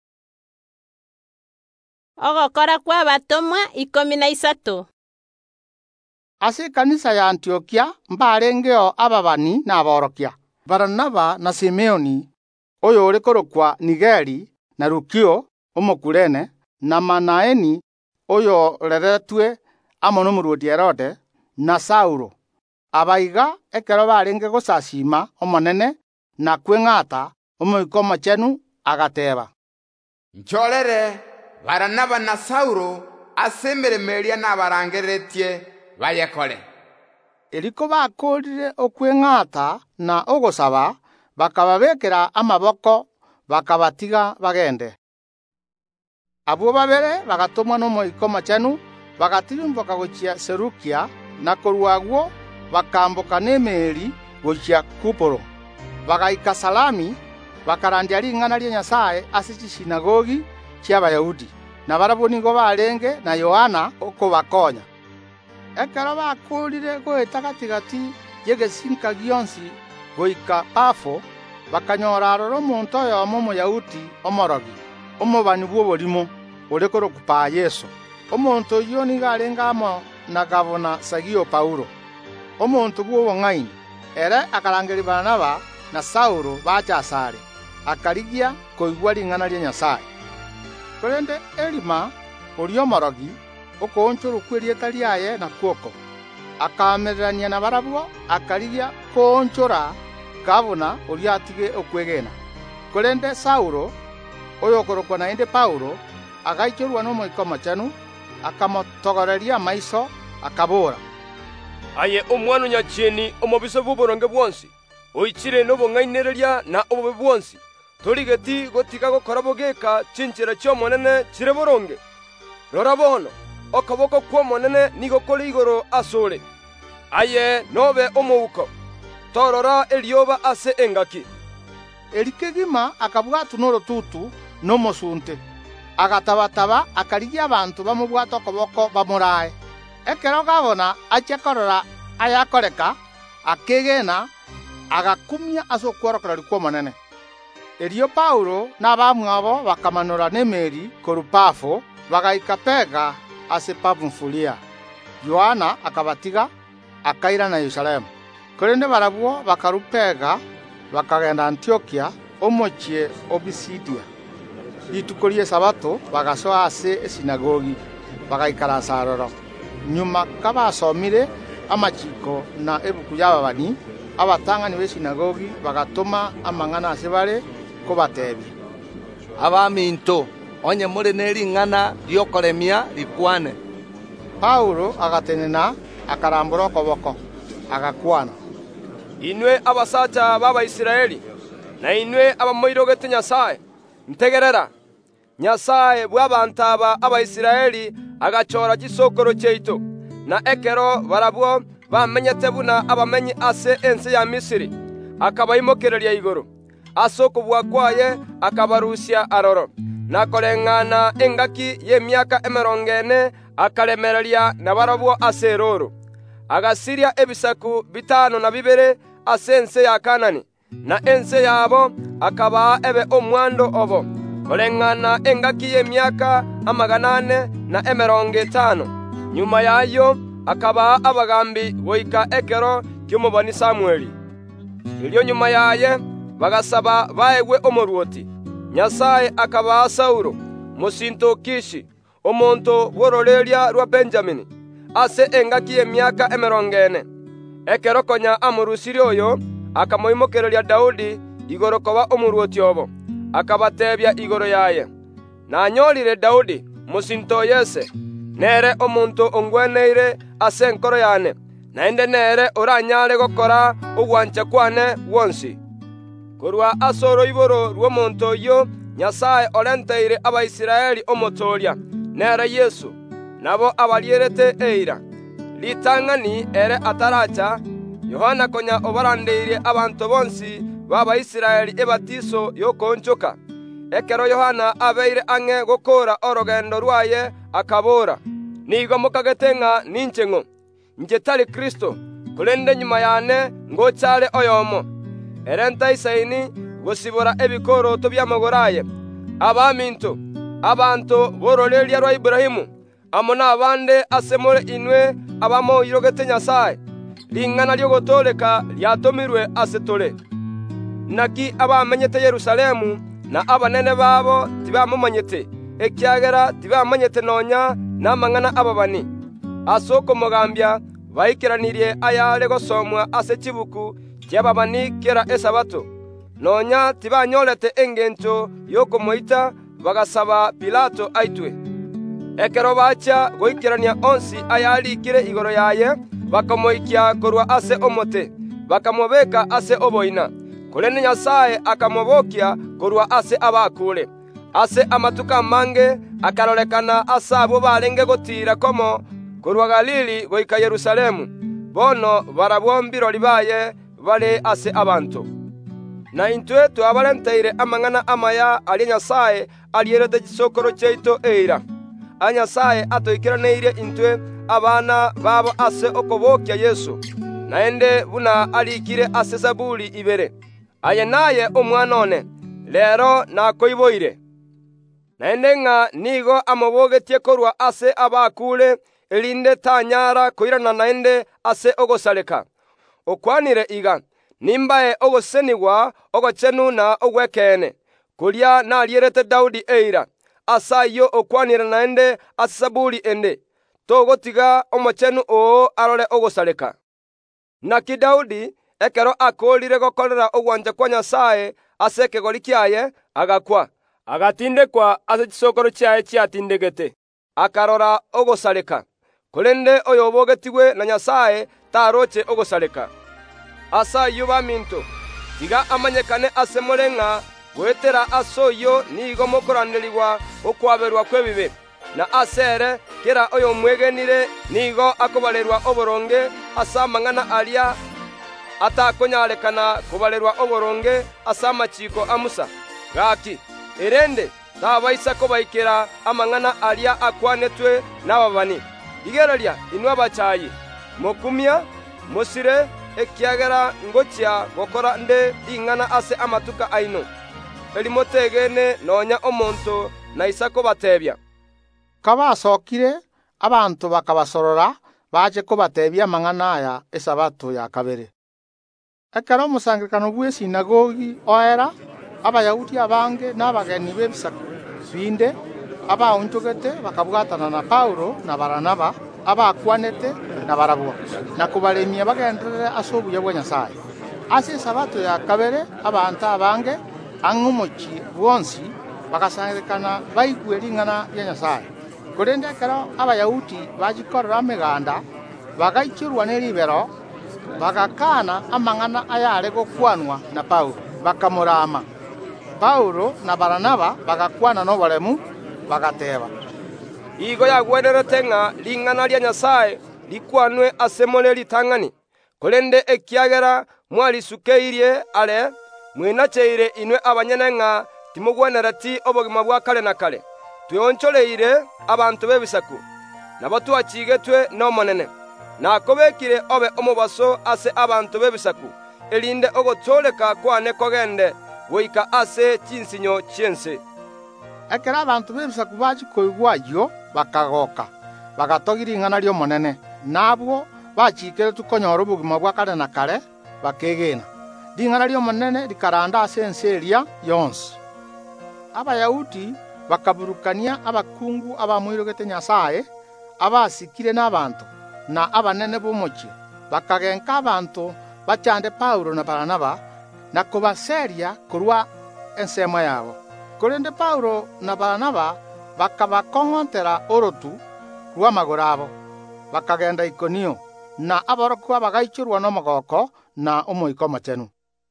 Ogokora kwa abatomwa ikomi na isato. Ase kanisa ya Antiokia mbarengeo ababani na aborokia, Barnaba na Simeoni oyo ore korokwa Nigeri na Lukio omokurene, na Manaeni oyo reretwe amo n'omuruoti Herode, na Saulo. Abaiga ekero barenge gosasima omonene na kweng'ata omoiko omochenu agateba, nchorere Barnaba na Saulo ase emeremeria nabarangeretie bayekore. Eriko bakorire okweng'ata na ogosaba bakababekera amaboko bakabatiga bagende. Abwo babere bagatomwa n'omoiko omochenu bagatirimboka gochia Serukia, na korwagwo bakamboka n'emeeri gochia Kuporo. Bagaika Salami bakarandia ring'ana ria Nyasaye ase chisinagogi chia Abayahudi, na barabwo nigo barenge na Yohana okobakonya. Ekero bakurire goeta gatigati yegesinka gionsi goika Pafo bakanyora aroro omonto oyomo Omoyahudi omorogi omobani bw'oborimo ore korokupa Yesu. Omonto oyio nigo arenga amo na gavana Sergio Paulo, omonto bw'obong'aini ere akarangeri Barnaba na Saulo bacha asare akarigia koigwa ring'ana ria Nyasaye. Korende Elima oria omorogi okoonchora kwerieta riaye na kwoko akamererania na barabwo akarigia koonchora gavana oria atige okwegena. Korende Saulo oyo okorokwa naende Paulo agaichorwa n'omoiko mochanu akamotogoreria maiso akabora, aye omwana nyachieni omobiso bw'oboronge bwonsi oichire n'obong'ainereria na obobe bwonsi torigeti gotiga gokora bogeka chinchera chi'omonene chire boronge. Rora bono okoboko kw'omonene nigokore igoro asore, aye nobe omouko torora erioba ase engaki. Erikegima akabwatu n'orotutu n'omosunte agatabataba akarigia abantu bamubwata okoboko bamorae. Ekero gavana achia korora ayakoreka akegena agakumia ase okworokera rikwa omonene. Erio Paulo n'abamwabo bakamanora n'emeri koru Pafo bagaika Pega ase Pamfulia. Yohana akabatiga akaira na Yerusalemu. Korende barabwo bakaru Pega bakagenda Antiokia omochie Obisidia. Rituko ria Sabato bagasoa ase esinagogi bagaikara saroro. Nyuma kabasomire amachiko na ebuku y'ababani abatang'ani b'esinagogi bagatoma amang'ana ase bare kobatebia, abaminto onye muri n'ering'ana riokoremia rikwane. Paulo agatenena akarambura okoboko agakwana, inwe abasacha b'Abaisiraeli na inwe abamoirogete Nyasaye, ntegerera Nyasaye bw'abantu aba Abaisiraeli agachora gisokoro cheito na ekero barabwo bamenyete buna abamenyi ase ense ya Misiri akabaimokereria igoro asoko bwakwaye akabarusia aroro nakoreng'ana engaki y'emyaka emerongene akalemereria na barabwo ase roro agasiria ebisaku bitano na bibere ase ense ya Kanani na ense yabo akaba ebe omwando obo koreng'ana engaki y'emyaka amaganane na emerongo etano. Nyuma yayo akaba abagambi goika ekero ky'omubani Samweli. Ilyo nyuma yaye bagasaba baegwe omoruoti. Nyasaye akaba Saulo musinto Kishi omonto bw'ororeria rwa Benjamini ase engaki y'emyaka emerongo ene. Ekero konya amurusiri oyo akamoimokereria Daudi igoro koba omoruoti obo akabatebia igoro yaye. Nanyorire Daudi musinto Yese nere omonto ongweneire ase enkoro yane naende nere oranyare gokora ogwancha kwane wonsi. Korwa asoro iboro rw'omonto yo Nyasaye orenteire Abaisiraeli omotoria nere Yesu nabo abalierete eira litang'ani ere ataracha Yohana konya obarandeire abantu bonsi b'Abaisiraeli ebatiso yokonchoka. Ekero Yohana abeire ang'e gokora orogendo rwaye akabora, nigo mukagete ng'a ninche ng'o nje tali Kristo kulende nyuma yane ngochare oyomo ere ntaisaini gosibora ebikoroto by'amagoraye abaminto abantu bororeria rwa Ibrahimu amo n'abande asemore inwe abamoirogete Nyasaye ling'ana lyogotoreka lyatomirwe ase tore. Naki abamenyete Yerusalemu na abanene babo tibamumanyete ekyagera tibamanyete nonya n'amang'ana ababani asoko mogambya baikiranirie ayare gosomwa ase chibuku ky'ababani kera esabato nonya tibanyorete engencho yokomoita bagasaba Pilato aitwe. Ekero bacha goikirania onsi ayalikire igoro yaye bakamoikia korwa ase omote bakamobeka ase oboina kulene Nyasaye akamobokia korwa ase abakule ase amatuka mange akarorekana ase abo barenge gotira komo korwa Galili goika Yerusalemu bono barabwombiro libaye bale ase abantu. Na intwe twabarenteire amang'ana amaya ali Nyasaye alierete gisokoro cheito eira Anyasaye atoikiraneire intwe abana babo ase okobokia Yesu naende buna alikire ase Zaburi ibere. Aye naye omwana one, lero nakoiboire. Naende ng'a nigo amobogetie korwa ase abakule, elinde tanyara koirana naende ase ogosaleka. Okwanire iga, nimbae ogosenigwa ogochenu na ogwekene. Kuria nalierete Daudi eira, asayo okwanire naende ase Zaburi ende. Togotiga omochenu oo arore ogosaleka. Naki Daudi ekero akolire gokorera ogwanja kwa Nyasaye ase ekegori kiaye agakwa, agatindekwa ase chisokoro chiaye chiatindegete, akarora ogosaleka. Korende oyo obogetigwe na Nyasaye taroche ogosaleka. Asayo baminto, tiga amanyekane ase morenga gwetera asoyo nigo mokoranirigwa okwaberwa kwebibe. Na asere kera oyo mwegenire nigo akobalerwa oboronge asa mang'ana aria atakonyalekana kubalerwa oboronge asa amachiko amusa. Gaki erende tabaisa kobaikera amang'ana aria akwanetwe n'ababani. Igereria inwe abachayi mokumia mosire ekiagera ngochia gokora nde ing'ana ase amatuka aino elimotegene nonya omonto na isako batebya. Kabasokire abantu bakabasorora baje kubatebya amang'ana aya esabato ya kabere. Ekero omusangikano bw'esinagogi oera abayahudi abange n'abageni b'ebisaku binde abaunjogete bakabwatana na Paulo na Baranaba abakwanete na barabwa na kubalemia bagenderere ase obuya bwa Nyasaye. Ase esabato ya kabere abantu abange ang'omochi bwonsi bakasangikana baigwe ring'ana rya Nyasaye. Korende ekero abayahudi bagikorera ameganda bagaikirwa n'eribero bagakana amang'ana ayare gokwanwa na Paulo bakamurama. Paulo na Baranaba bagakwana n'oboremu bagateba, igo yagwenerete ng'a ring'ana rya Nyasaye likwanwe ase more ritang'ani. Korende ekiagera mwarisukeirie are mwinacheire inwe abanyene ng'a timogwenereti obogima bwa kare na kare. Twioncholeire abantu b'ebisaku nabo twachigetwe n'omonene, nakobekire obe omobaso ase abantu b'ebisaku elinde ogotoleka kwane kogende goika ase chinsinyo chiense. Ekero abantu b'ebisaku bagikoigwayo bakagoka bagatogira ing'ana ry'omonene, nabwo bachikire tukonyora obogima bwa kare na kare bakegena. Ring'ana ry'omonene rikaranda ase ense eria yonsi. Abayahudi bakaburukania abakungu abamoirogete Nyasaye abasikire n'abantu na abanene b'omochie bakagenka abantu bachande Paulo na Baranaba na kubaseria korwa ensemo yabo. Korende Paulo na Baranaba bakabakong'ontera orotu rwa amagoro abo bakagenda Ikonio na aborokwa bagaichirwa n'omogoko na omoiko mochenu.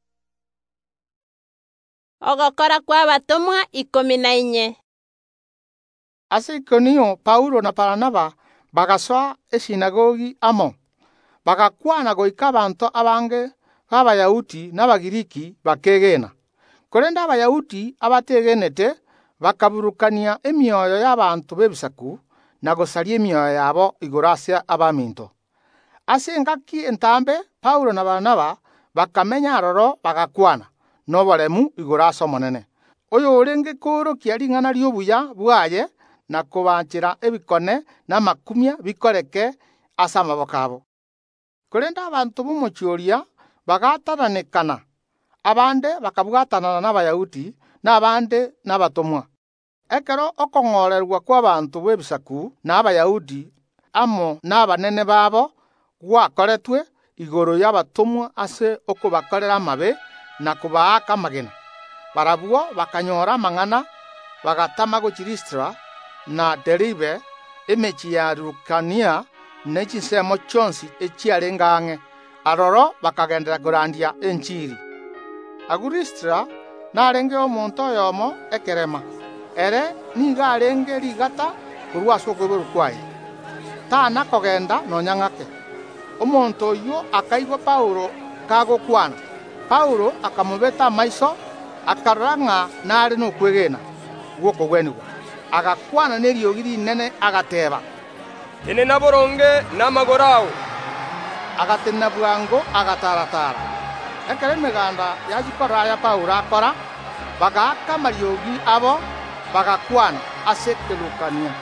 Ogokora kwa batomwa ikumi na inye. Ase Ikonio Paulo na Baranaba bagasoa esinagogi amo bagakwana goika abantu abange b'abayahudi n'abagiriki bakegena. Korende abayahudi abategenete bakaburukania emioyo y'abantu b'ebisaku na gosaria emioyo yabo igoro ase abaminto. Ase engaki entambe Paulo na Baranaba bakamenya aroro bagakwana n'oboremu igoro ase omonene oyo orenge koorokia ring'ana ry'obuya bwaye na kubanchira ebikone n'amakumia bikoreke ase amaboko abo. Korende abantu b'omochioria bagataranekana, abande bakabwatanana n'abayahudi n'abande n'abatomwa. Ekero okong'orerwa kw'abantu b'ebisaku n'abayahudi amo n'abanene babo gwakoretwe igoro y'abatomwa ase okubakorera amabe na kubaaka amagena. Barabwo bakanyora amang'ana bagatama gochi Listra na Deribe emechi ya Lukania n'echisemo chionsi echiarenga ang'e aroro bakagendera kurandia enchiri. Agu Listra narenge omonto oyomo ekerema ere niga arenge rigata korwa ase okoiboru kwaye tana kogenda nonyang'ake. Omonto oyo akaigwa Paulo kagokwana. Paulo akamubeta amaiso akarora ng'a nare n'okwegena gwoko gwenigwa agakwana n'eriogi rinene agateba, ene naboronge n'amagoro ago agatenena bwango agataratara. Ekero emeganda yachikora ya Paulo akora, bagaaka mariogi abo bagakwana ase ekelukania.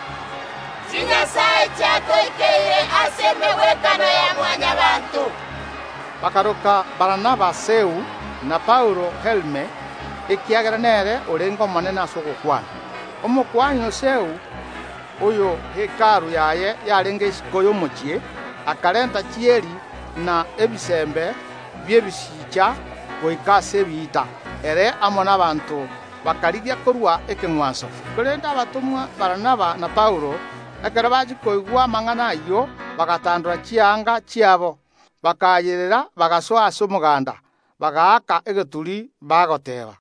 Chinyasaye kyatoikeire ase emegwekano ya mwanya bantu. Bakaruka Baranaba Seu na Paulo Helme ekiagera nere orengo manene ase ogokwana. Omokwani Seu oyo hekaru yaye yarenge isiko y'omochie akarenta chieri na ebisembe byebisicha goika ase ebita ere amo n'abantu bakarigia korwa ekeng'wanso. Korenda abatumwa Baranaba na Paulo ekero bagikoigwa amang'ana ayo bagatandura chianga chiabo bakayerera bagasoa ase omoganda bagaaka egeturi bagoteba.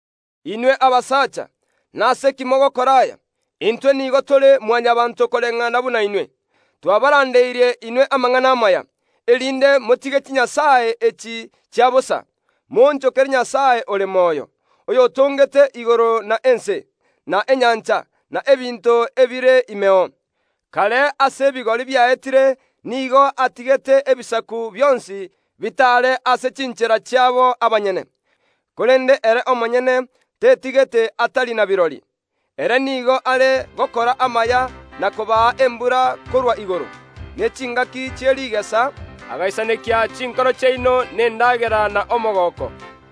Inwe abasacha nase kimogokoraya intwe nigo tuli mwanya bantu koreng'ana buna inwe twabarandeire inwe amang'ana amaya erinde mutige kinyasaye eki kyabusa munchokere Nyasaye ole moyo oyo otongete igoro na ense na enyancha na ebinto ebire imeo kale ase bigori byaetire nigo atigete ebisaku byonsi bitale ase chinchera kyabo abanyene kolende ere omonyene tetigete atali na birori ere nigo ale gokora amaya na koba embura korwa igoro nechingaki kyerigesa agaisanekia chinkoro cheino nendagera na omogoko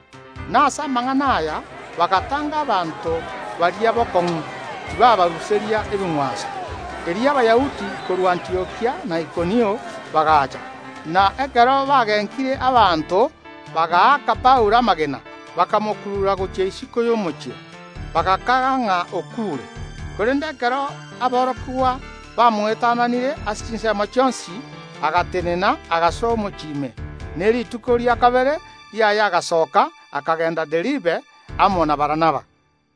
nasa amang'ana aya bagatanga abantu baria bokong'u tibabaruseria ebing'wanso eria abayahudi korwa Antiokia na Ikonio bagacha na ekero bagenkire abantu bagaaka Paulo amagena bakamokurura gochia isiko y'omochie bagakaga ng'a okure korende ekero aborokigwa bamwetananire ase chinsemo chionsi agatenena agasoa omochime nerituko ria kabere riaye agasoka akagenda Deribe amo na Baranaba.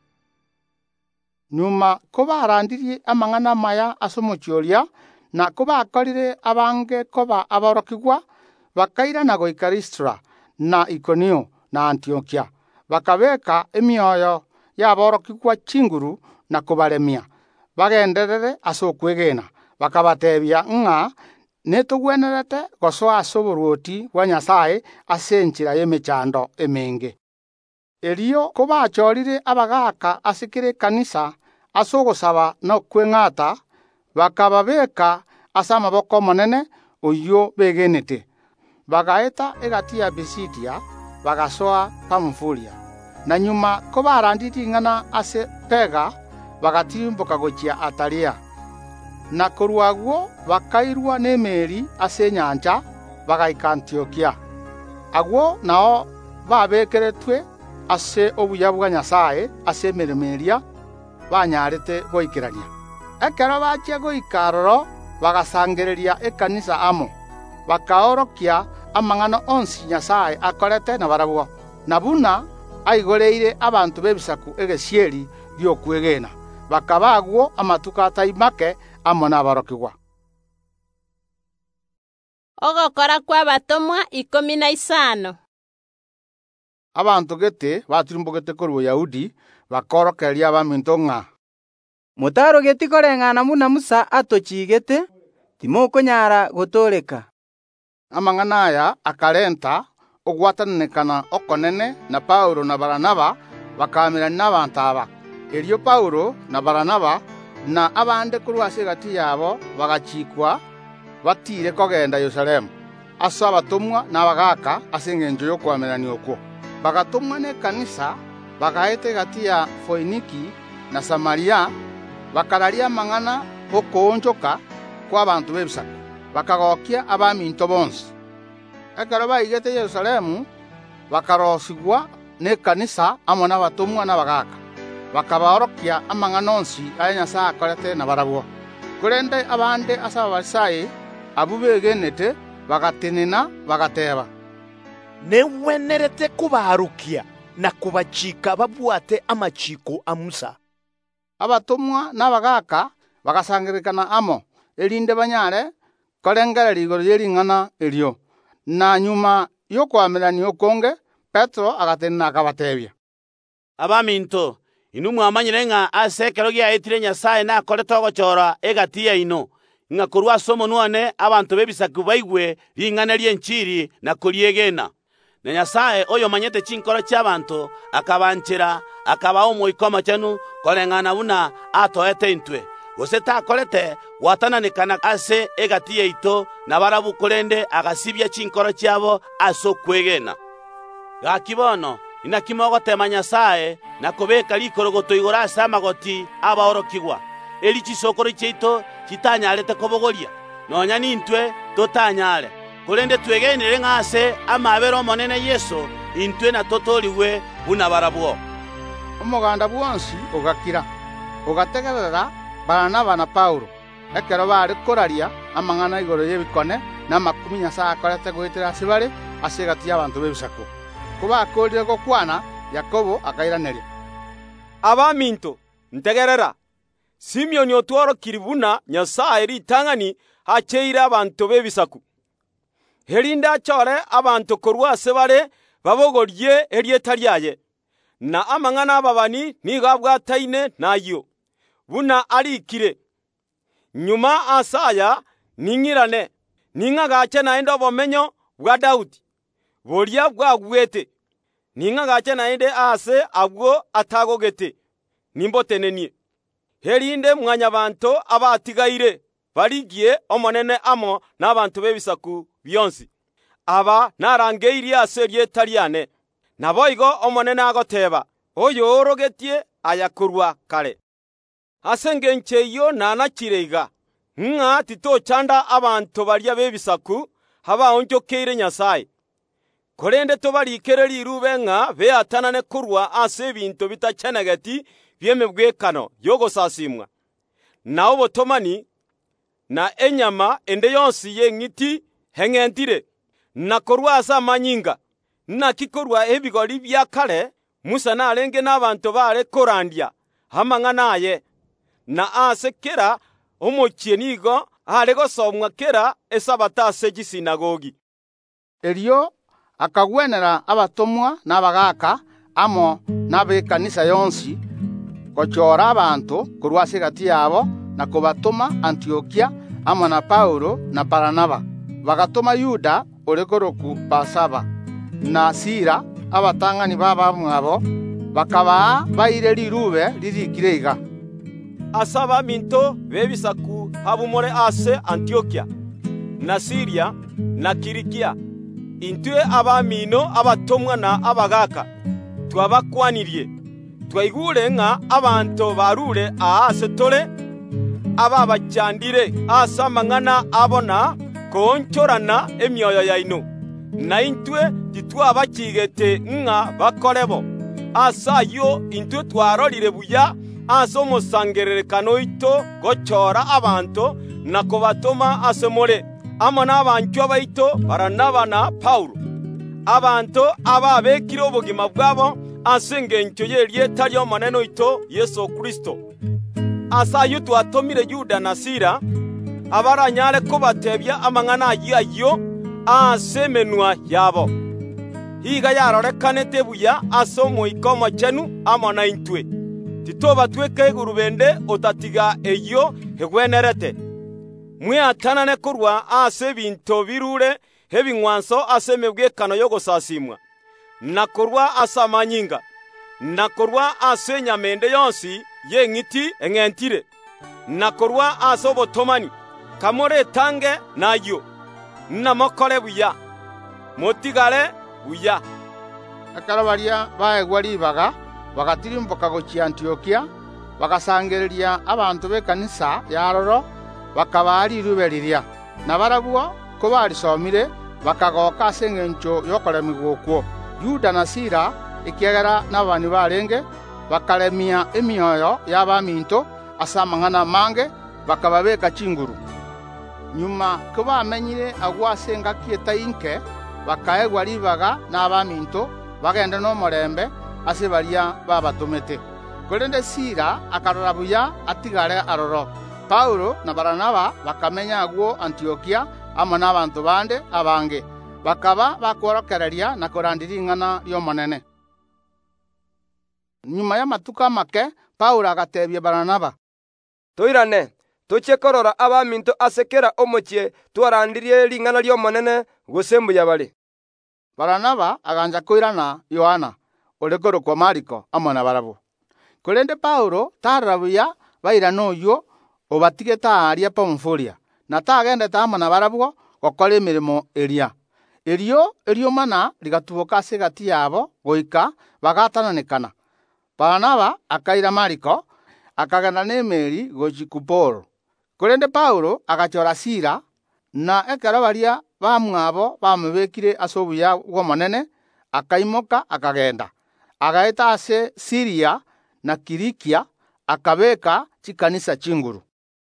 Nyuma ko barandirie amang'ana maya ase omochie oria na ko bakorire abange koba aborokigwa bakairana goika Listra na Ikonio na Antiokia bakabeka emioyo yaborokigwa chinguru na kubaremia bagenderere ase okwegena bakabatebia ng'a netogwenerete gosoa ase oboruoti bwa Nyasaye ase enchera y'emechando emenge. Erio ko bachorire abagaaka ase kere kanisa ase ogosaba na okweng'ata bakababeka ase amaboko monene oyo begenete bagaeta egati ya Pisidia bagasoa Pamfulia na nyuma ko barandiri ing'ana ase Pega bagatimboka gochia Atalia na korwagwo bakairwa n'emeri ase enyancha bagaika Antiokia agwo nao babekeretwe ase obuya bwa Nyasaye ase emeremo eria banyarete goikerania ekero bachia goika aroro bagasangereria ekanisa amo bakaorokia amang'ana onsi Nyasaye akorete na barabwo na buna aigoreire abantu bebisaku egesieri riokwegena bakabagwo amatuka ataimake amo n'abarokigwa. Ogokora kwa batomwa ikomi na isano. Abantu gete batirimbogete korwa Yahudi bakorokeria abaminto ng'a mutaro geti koreng'ana muna Musa atochigete timokonyara gotoleka. Amang'ana aya akarenta ogwatanekana okonene na Paulo na Baranaba bakamirana n'abantu aba erio Paulo na Baranaba na abande korwa ase egati yabo bagachikwa batire kogenda Yerusalemu ase abatomwa n'abagaaka ase eng'encho y'okwamerania okwo bagatomwa n'ekanisa bagaeta egati ya Foiniki na Samaria bakararia amang'ana okoonchoka kwa abantu b'ebisaku bakagokia abaminto bonsi ekero baigete Yerusalemu bakarosigwa n'ekanisa amo n'abatomwa n'abagaaka bakabaorokia amang'ana onsi aya Nyasaye akorete na barabwo korende abande ase abafarisai abu begenete bagatenena bagateba newenerete kubarukia na kubachika babwate amachiko a Musa. Abatomwa n'abagaaka bagasangerekana amo erinde banyare korengerera igoro y'ering'ana erio na nyuma y'okwamerania okonge Petro agatenena akabatebia abaminto inu mwamanyire ng'a ase ekero giaetire Nyasaye nakorete ogochora egati yaino ng'a korwa ase omonwane abanto b'ebisaku baigwe ring'ana ry'enchiri na koriegena. Na Nyasaye oyo manyete chinkoro chiabanto akabanchera akabaha omoika omochenu koreng'ana buna atoete intwe. Gose takorete gwatananekana ase egati yaito na barabu korende agasibia chinkoro chiabo ase okwegena. Gaki bono inakimogotema Nyasaye na kobeka likorogoto igora ase amagoti abaorokigwa. Eri chisokoro chiaito chitanyarete kobogoria nonya nintwe totanyare korende twegenere ng'ase amabero monene Yesu intwe na totoriwe buna barabwo. Omoganda bwonsi ogakira ogategerera Baranaba na Paulo ekero bari koraria amang'ana igoro y'ebikone na amakumi Nyasaye akorete goetera ase bare ase egati y'abanto b'ebisaku. Kobakorire gokwana Yakobo akairaneria, abaminto ntegerera Simeoni otworokiri buna Nyasaye ritang'ani acheire abanto b'ebisaku herinde achore abanto korwa ase bare babogorie erieta riaye na amang'ana ababani nigo abwataine nayo buna arikire nyuma asaya ning'irane ning'agache naende obomenyo bwa Daudi boria bwagwete ning'agache naende ase abwo atagogete nimbotenenie herinde mwanya banto abatigaire barigie omonene amo n'abantu b'ebisaku byonsi aba narangeirie ase erieta riane naboigo omonene agoteba oyo orogetie ayakorwa kare ase engenche iyo nanachireiga ng'a titochanda abanto baria b'ebisaku abaonchokeire Nyasaye korende tobarikere rirube ng'a beatanane korwa ase ebinto bitachenegeti by'emebwekano yogosasimwa na obotomani na enyama ende yonsi y'eng'iti heng'entire na korwa ase amanyinga naki korwa ebigori bia kare Musa narenge n'abanto bare korandia amang'ana aye na ase kera omochieni igo are gosomwa kera esabata ase chisinagogi. Erio akagwenera abatomwa n'abagaka amo n'abekanisa yonsi gochora abantu korwa ase egati yabo na kobatoma Antiokia amo na Paulo na Baranaba bagatoma Yuda orekoroku Basaba na Sira abatang'ani babamwabo bakaba baire rirube ririkire iga asaba minto bebisaku habumore ase Antiokia na Siria na Kirikia intwe abamino abatomwa na abagaka twabakwanirie twaigure ng'a abanto barure aase tore ababachandire ase amang'ana abona konchorana emioyo yaino na intwe titwabachigete ng'a bakorebo ase ayo intwe twarorire buya ase omosangererekano ito gochora abanto na kobatoma ase more amo n'abanchwa baito Baranaba na Paulo abanto ababekire obogima bwabo ase engencho y'erieta ry'omonene oito Yesu Kristo ase ayo twatomire Yuda na Sira abaranyare kobatebia amang'ana ayo ayo ase emenwa yabo iga yarorekanete buya ase omoika omochenu amo na intwe titobatweka egurubende otatiga eyo egwenerete mweatanane korwa ase ebinto birure ebing'wanso ase emebwekano y'ogosasimwa na korwa ase amanyinga na korwa ase enyamende yonsi y'eng'iti eng'entire na korwa ase obotomani kamore etange nayo namokore buya motigare buya. Ekero baria baegwa ribaga bagatirimboka gochia Antiokia bagasangereria abantu b'ekanisa yaroro bakaba rirube riria na barabwo ko barisomire bakagoka ase eng'encho y'okoremigwa okwo Yuda na Sira ekiagera n'abani barenge bakaremia emioyo y'abaminto ase amang'ana mange bakababeka chinguru nyuma ko bamenyire agwa ase engaki etainke bakaegwa ribaga n'abaminto bagenda n'omorembe ase baria babatomete korende Sira akarora buya atigare aroro Paulo na Baranaba bakamenya agwo Antiokia amo n'abanto bande abange bakaba bakworokereria na korandira ing'ana ry'omonene. Nyuma y'amatuka make Paulo agatebia Baranaba, toirane toche korora abaminto ase kera omochie twarandirie ring'ana ry'omonene gose mbuya bare. Baranaba aganja koirana Yohana ore korokwa Mariko amo na barabo. Korende Paulo tarabuya bairana oyo obatige taaria Pamfulia na tagende tamo na barabo gokora emirimo eria. Erio erio mana rigatuboka ase gati yabo goika bagatananekana. Baranaba akaira Mariko akagana n'emeri gochi Kuporo. Korende Paulo agachora Sila na ekero baria bamwabo bamubekire ase obuya bw'omonene akaimoka akagenda agaeta ase Siria na Kilikia akabeka chikanisa chinguru.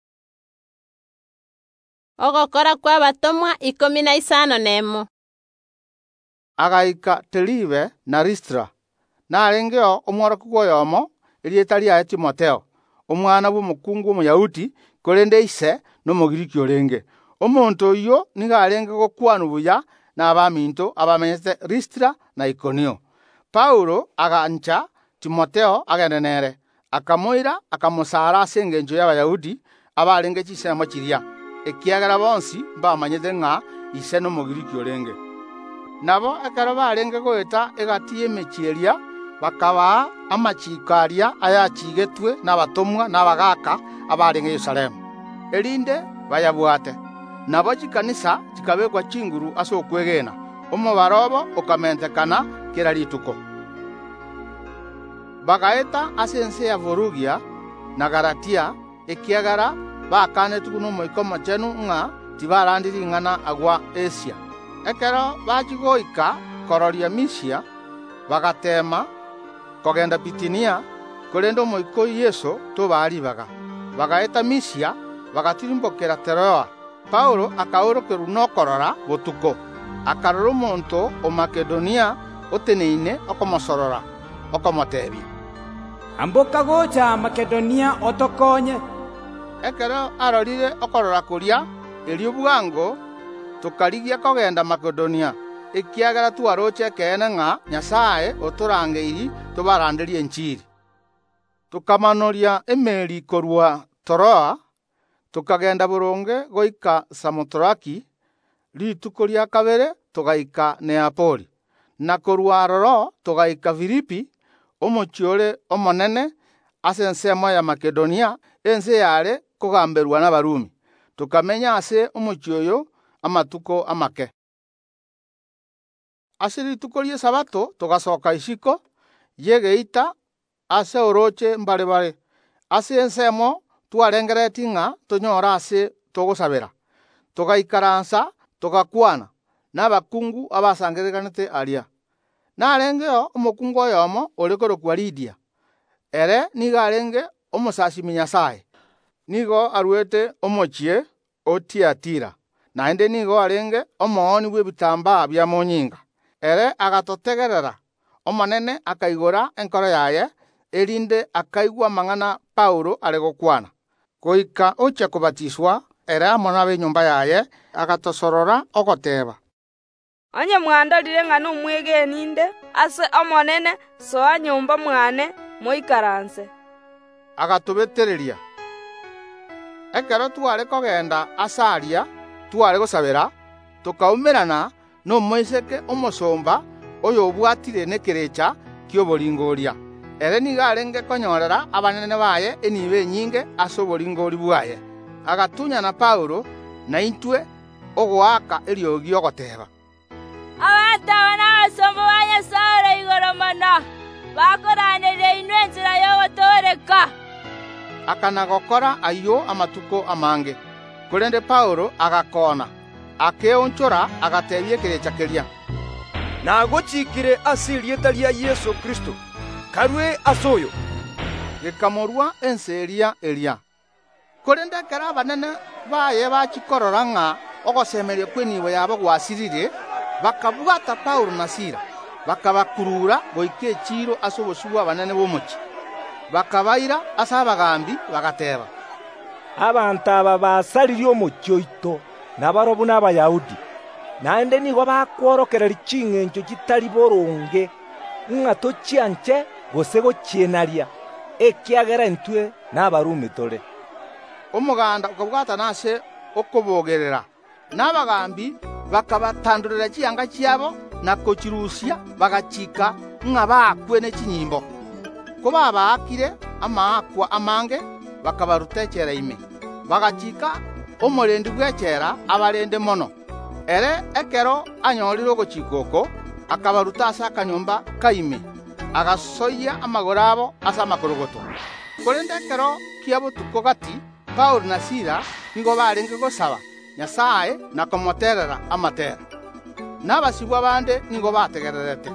Ogokora kwa batomwa ikomi na isano nemo. Agaika Teribe na Listra narengeo omworoku gwoyomo erieta ria Timotheo omwana bw'omukungu omuyahudi korende ise n'omugiriki orenge. Omonto oyo niga arenge gokwana obuya n'abaminto abamenyete Listra na Ikonio. Paulo agancha Timotheo agende nere akamoira akamusara ase engencho y'abayahudi abarenge chisemo chiria ekiagera bonsi bamanyete ng'a ise n'omugiriki orenge. Nabo ekero barenge goeta egati y'emechieria bakaba amachikaria ayachigetwe n'abatomwa n'abagaka abarenge Yerusalemu erinde bayabwate. Nabo chikanisa chikabekwa chinguru ase okwegena omobarobo okamentekana kera rituko. Bagaeta ase ense ya Vorugia na Galatia ekiagara bakanetuku n'omoiko mochenu ng'a tibarandiri ng'ana agwa Asia. Ekero bachigoika kororia Misia bagatema kogenda Bitinia korenda omoiko Yesu tobaribaga. Bagaeta Misia bagatirimbokera Teroa. Paulo akaorokeru nokorora botuko akarora omonto o Makedonia oteneine okomosorora okomotebia amboka gocha Makedonia otokonye. Ekero arorire okorora kuria erio bwango tukarigia kogenda Makedonia ekiagera twaroche kene ng'a Nyasaye otorangeiri tubaranderie enchiri. Tukamanoria emeri korwa Toroa tukagenda boronge goika Samotraki rituko ria kabere tugaika Neapoli na korwa Roro tugaika Filipi omochiore omonene ase ensemo ya Makedonia ense yare kugamberwa n'Abarumi tukamenya ase omochioyo amatuko amake. Ase rituko ria Sabato tugasoka isiko yegeita ase oroche mbare bare ase ensemo twarengereti ng'a tonyora ase togosabera tugaikaransa tugakwana n'abakungu abasangereganete aria. Narengeo omokungu oyomo ore korokwa Lidia ere niga arenge omosasimi Nyasaye nigo arwete omochie o Tiatira naende nigo arenge omooni bw'ebitambaa bia monyinga ere agatotegerera omonene akaigora enkoro yaye erinde akaigwa mang'ana Paulo are gokwana goika oche kubatiswa ere amo n'ab'enyomba yaye agatosorora ogoteba onye mwandorire ng'a nomwegeninde ase omonene soa nyomba mwane moikaranse. Agatobetereria ekero tware kogenda asaria tware gosabera tukaumerana n'omoiseke omosomba oyo obwatire n'ekerecha ky'oboringoria ere niga arenge konyorera abanene baye enibe nyinge ase oboringori bwaye agatunya na Paulo na intwe ogwaka eriogi ogoteba abantu aba n'abasomba ba Nyasaye igoro mono bakoranire inwe enzira y'ogotoreka akanagokora ayo amatuko amange kurende Paulo agakona akeonchora agatebia ekerecha keria nagochikire ase erieta ria Yesu Kristo karwe asoyo gekamorwa ense eria eria kurende kera abanene baye bachikorora ng'a ogosemeria kweniwe yabo gwasirire bakabwata Paulo na Sila bakabakurura goike echiro ase obosugwa abanene b'omochi bakabaira ase abagambi bagateba abantu aba basaririe omochi oito nabarobu n'Abayahudi naende nigo bakworokereri ching'encho chitari boronge ng'a tochianche gose gochienaria ekiagera intwe n'Abarumi tore omoganda ukabwatana ase okobogerera, n'abagambi bakabatandurira chianga chiabo na kochirusia bagachika ng'a bakwe n'echinyimbo. Ko babaakire amaakwa amange bakabaruta echera ime, bagachika omorendi bw'echera abarende mono. Ere ekero anyorire ogochika oko akabaruta ase akanyomba kaime, agasoia amagoro abo ase amakorogoto. Korende ekero kia botuko gati Paulo na Sila nigo barenge gosaba Nyasaye na komoterera amatera, n'abasibwa bande nigo bategererete.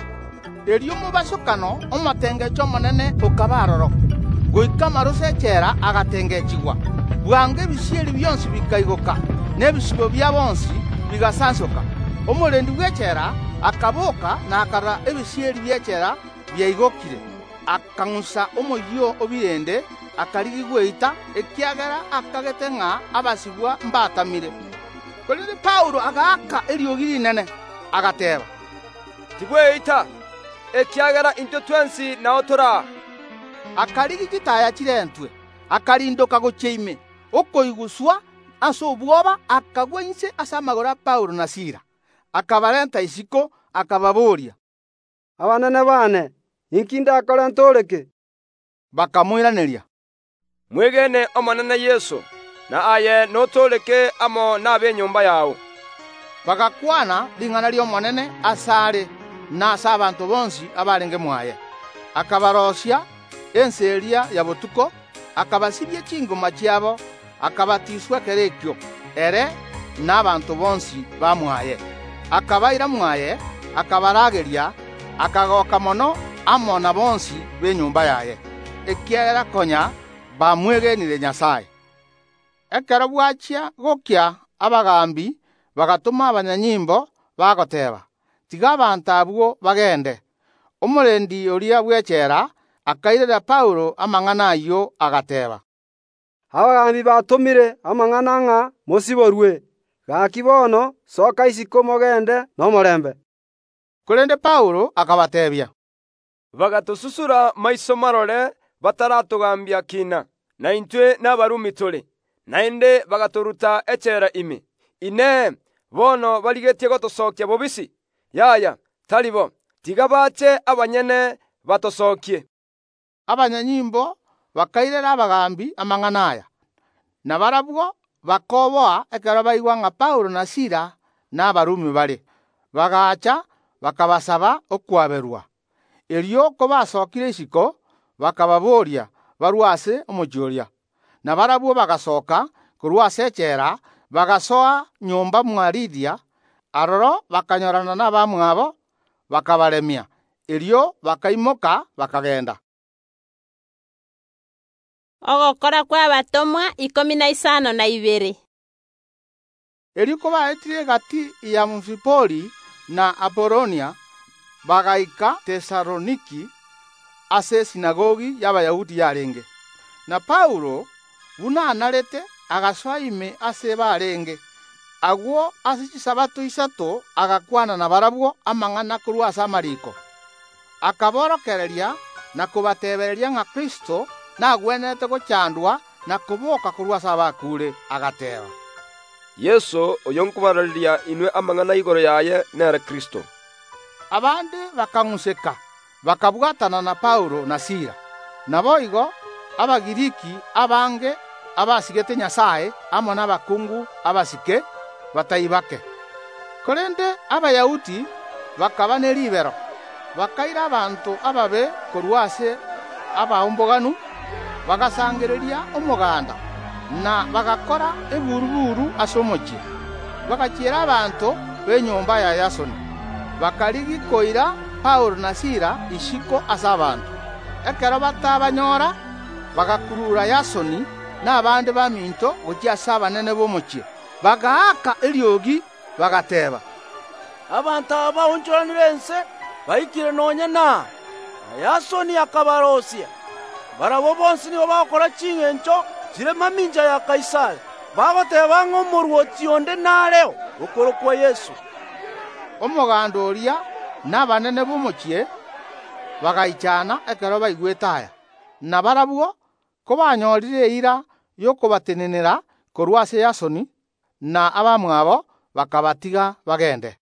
Erio mubasokano omotengecho monene okabaroro goika marose echera agatengechigwa bwange bisieri byonsi bikaigoka n'ebisibo bya bonsi bigasansoka. Omorendi bw'echera akaboka nakara ebisieri by'echera byaigokire, akang'usa omoyo obirende akarigi gweita ekiagera akagete ng'a abasibwa mbatamire. Korende Paulo agaaka eriogi rinene agateba, tigweita ekiagera into twensi nao tora. Akarigi gitaya kirentwe akarindoka gocheime okoiguswa ase obwoba akagwense ase amagoro a Paulo na Sila, akabarenta isiko akababoria, abanene bane inki ndakora ntoreke? Bakamwiraneria, mwegene omonene Yesu na aye notoreke amo n'ab'enyumba yawe. Bagakwana ling'ana ly'omonene asare na ase abanto bonsi abarenge mwaye, akabarosia ense eria ya botuko, akabasibia chingoma chiabo, akabatiswa kerekio ere n'abanto bonsi bamwaye, akabaira mwaye, akabarageria, akagoka mono amo na bonsi b'enyumba yaye, ekiagera konya bamwegenire Nyasaye. Ekero bwachia gokia abagambi bagatuma abanyanyimbo bagoteba, tiga abantu abwo bagende. Omorendi oria bw'echera akairera Paulo amang'ana ayo agateba, abagambi batumire amang'ana ng'a mosiborwe, gaki bono soka isiko mogende n'omorembe. Korende Paulo akabatebia, bagatususura maiso marore bataratugambia kina, na intwe n'abarumi tuli, naende bagaturuta echera ime. Ine bono barigetie gotosokia bobisi, yaya talibo, tiga bache abanyene batosokie. Abanyanyimbo bakairera abagambi amang'ana aya, na barabwo bakoboa ekero baigwa ng'a Paulo na Sila n'abarumi bari, bagacha bakabasaba okwaberwa. Erio ko basokire isiko bakababoria barwa ase omochioria, na barabwo bagasoka korwa ase echera bagasoa nyomba mwa Lidia, aroro bakanyorana n'abamwabo bakabaremia. Erio bakaimoka bakagenda. Ogokora kwa abatomwa ikomi na isano na ibere. Erio ko baetire gati ya Amfipoli na Apolonia bagaika Tesaloniki ase sinagogi y'Abayahudi yarenge. Na Paulo buna analete agasoa ime ase barenge, agwo ase chisabato isato agakwana na barabwo amang'ana korwa ase amariko, akaborokereria na kubatebereria ng'a Kristo nagwenete gochandwa na kuboka korwa ase abakure, agateba, Yesu oyo nkubarariria inwe amang'ana igoro yaye nere Kristo. Abande bakang'useka bakabwatana na Paulo na Sila, nabo igo Abagiriki abange abasigete Nyasaye amo n'abakungu abasike batayibake. Korende Abayahudi bakaba n'eribero, bakaira abantu ababe korwa ase abaomboganu, bagasangereria omoganda na bagakora eburuburu ase omochie, bagachiera abantu b'enyomba ya Yasoni, bakarigi koira Paulo na Sila isiko ase abantu. Ekero batabanyora bagakurura Yasoni n'abandi baminto gochia ase abanene b'omochie, bagaaka eriogi bagateba, abantu aba onchoranire ense baikire nonya na Yasoni akabarosia, barabo bonsi nibo bagokora ching'encho chire maminja ya Kaisari, bagoteba ng'a omoruoti onde nareo okorokwa Yesu. Omoganda oria n'abanene b'omochie bagaichana ekero baigwete aya, na barabwo ko banyorire eira y'okobatenenera korwa ase Yasoni, na abamwe abo bakabatiga bagende.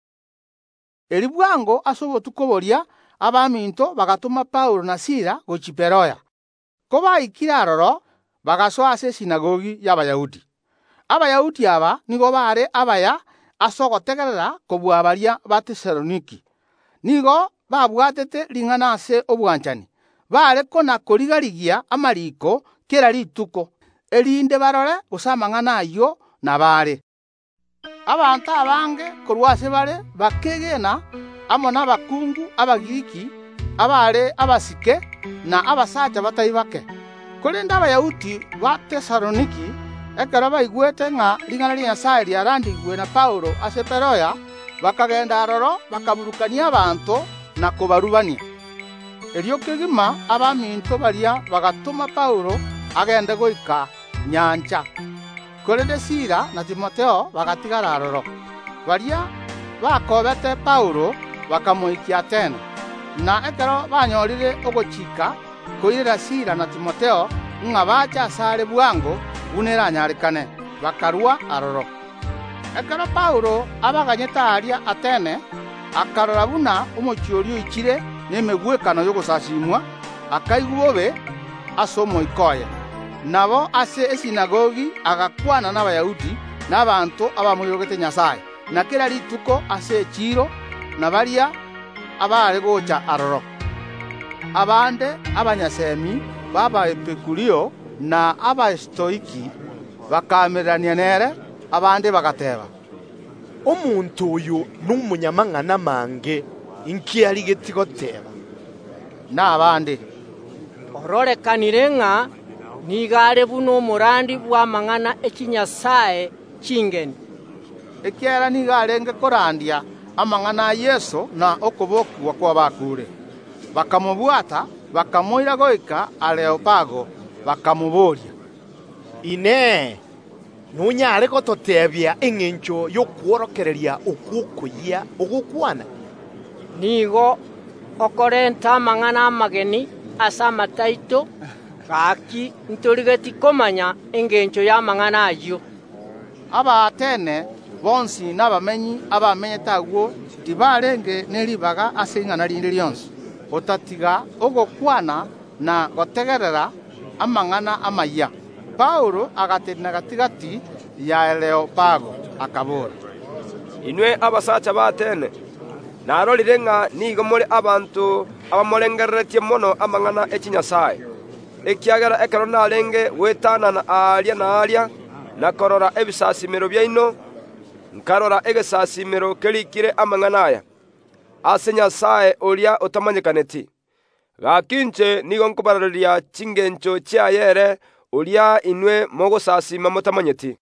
Eri bwango ase obotuko boria abaminto bagatuma Paulo na Sila gochia Beroya. Ko baikire aroro bagasoa ase esinagogi y'Abayahudi. Abayahudi aba nigo bare abaya ase ogotegerera kobua baria ba Tesaloniki. Nigo babwatete ring'ana ase obwanchani, bare kona korigarigia amariko kera rituko, erinde barore gose amang'ana ayo nabare. Abantu abange korwa ase bare bakegena amo n'abakungu Abagiriki, abare abasike na abasacha batai bake. Korende Abayahudi ba Tesaloniki ekero baigwete ng'a ring'ana ria Nyasaye riarandigwe na Paulo ase Beroya, bakagenda aroro bakaburukania abantu na kobarubania. Erio kegima abaminto baria bagatuma Paulo agende goika nyanja. Korende Sila na Timotheo bagatigara aroro. Baria bakobete Paulo bakamoikia Atene. Na ekero banyorire ogochika koirera Sila na Timotheo ng'a bacha asare bwango bunera nyarekane, bakarua aroro. Ekero Paulo abaganyeta aria Atene, akarora buna omochiorio ichire n'emegwekano y'ogosasimwa, akaigwa obe ase omoikoye. Nabo ase esinagogi agakwana n'Abayahudi n'abantu abamoirogete Nyasaye, na kera rituko ase echiro na baria abare gocha aroro. Abande abanyasemi baba Epikurio na Abastoiki bakamerania nere, abande bagateba, omuntu oyo n'umunyamang'ana mange inki arigeti goteba. N'abande ororekanire ng'a nigare buno omorandi bw'amang'ana ekinyasaye chingeni. Ekiara nigarenge korandia amang'ana Yesu na okobokwa kwa bakure. Bakamubwata bakamoira goika Areopago bakamuboria, ine nunyare gototebia eng'encho y'okworokereria okwokoyia ogokwana. Nigo okorenta amang'ana amageni ase amataito gaki ntorigeti komanya eng'encho y'amang'ana ayo. Aba Atene bonsi n'abamenyi abamenyete agwo tibarenge n'eribaga ase ing'ana rinde rionsi, otatiga ogokwana na gotegerera amang'ana amaya. Paulo agatenena gatigati ya Areopago akabora, inwe abasacha ba Atene, narorire ng'a nigo muri abantu abamorengereretie mono amang'ana ekinyasaye, ekiagera ekero narenge gwetanana aria na aria na korora ebisasimiro byaino, nkarora egesasimiro kerikire amang'ana aya ase Nyasaye oria otamanyekaneti. Gakinche nigo nkobararia chingencho chiayere oria inwe mogosasima motamanyeti.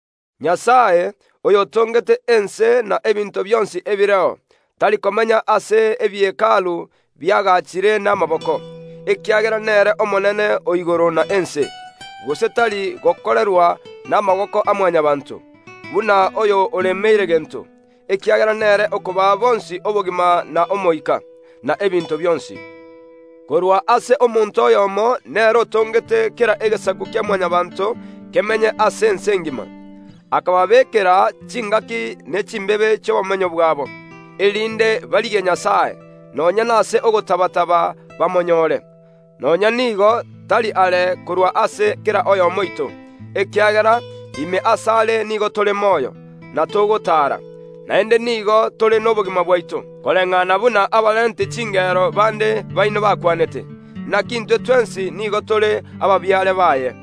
Nyasaye oyo tongete ense na ebinto byonsi ebireo, tali komanya ase ebiekalu byagachire n'amaboko, ekiagera nere omonene oigoro na ense, gose tali gokorerwa n'amaboko amwanya bantu, buna oyo olemeire gento, ekiagera nere okoba bonsi obogima na omoika na ebinto byonsi. Korwa ase omuntu oyomo nere otongete kera egesaku kia mwanya bantu kemenye ase ense ngima, akababekera chingaki n'echimbebe cy'obumenyo bwabo, erinde barige Nyasaye, nonya nase ogotabataba bamonyore. Nonya nigo tali ale korwa ase kera oyo moito, ekiagera ime asale nigo tole moyo na togotara, naende nigo tole n'obogima bwaito, koreng'ana buna abalente chingero bande baino bakwanete, na kintwe twensi nigo tole ababyale baye.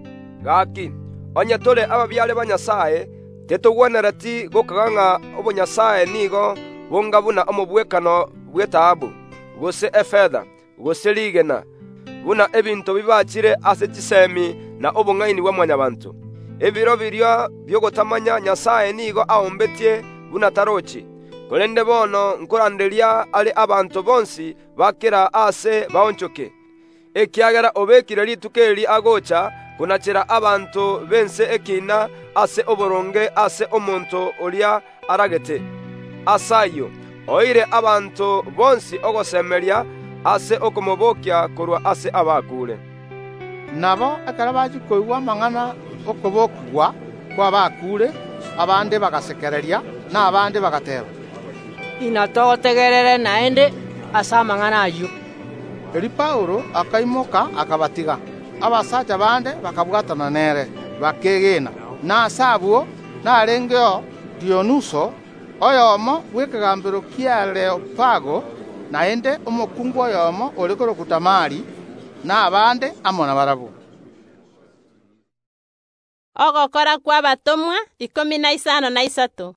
Gaki onye tole ababyale ba Nyasaye, tetogwenereti gokagang'a obonyasaye nigo bonga buna omobwekano bw'etahabu, gose efedha, gose ligena, buna ebinto bibachire ase chisemi na obong'aini bwa mwanya bantu. Ebiro biryo byogotamanya Nyasaye nigo aombetie buna tarochi, korende bono nkoranderia ali abantu bonsi bakera ase baonchoke, ekiagera obekire rituke eri agocha kunachira abantu bense ekina ase oboronge ase omonto oria aragete. Asayo oire abantu bonsi ogosemeria ase okomobokia korwa ase abakure. nabo ekero bachi koigwa amang'ana okobokigwa kwa bakure, abande bagasekereria na abande bagateba, inatogotegerere naende ase amang'ana aywo. Eri Paulo akaimoka akabatiga, abasacha bande bakabwatana nere bakegena, na ase abwo narengeo Dionuso oyomo bw'ekegambero kia Areopago, naende omokungu oyomo ore korokuta Mari, na abande amo na barabwo. Ogokora kwa abatomwa ikumi na isano na isato.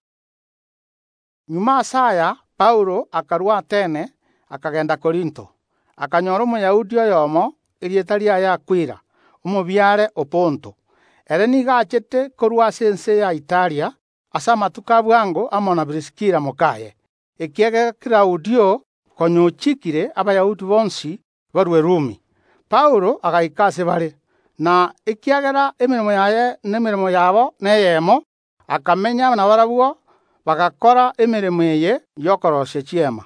Nyuma asaya Paulo akarua Atene akagenda Korinto, akanyora omuyahudi oyomo erieta riaye Akwila omobiare Oponto. Ere niga achete korwa ase ense ya Italia ase amatuko abwango amo na Priskila mokaye, ekiagera Claudio konyochikire abayahudi bonsi barwe Rumi. Paulo agaika ase bare, na ekiagera emirimo yaye n'emirimo yabo neyemo, akamenya na barabwo bagakora emirimo eye yokorosia chiema.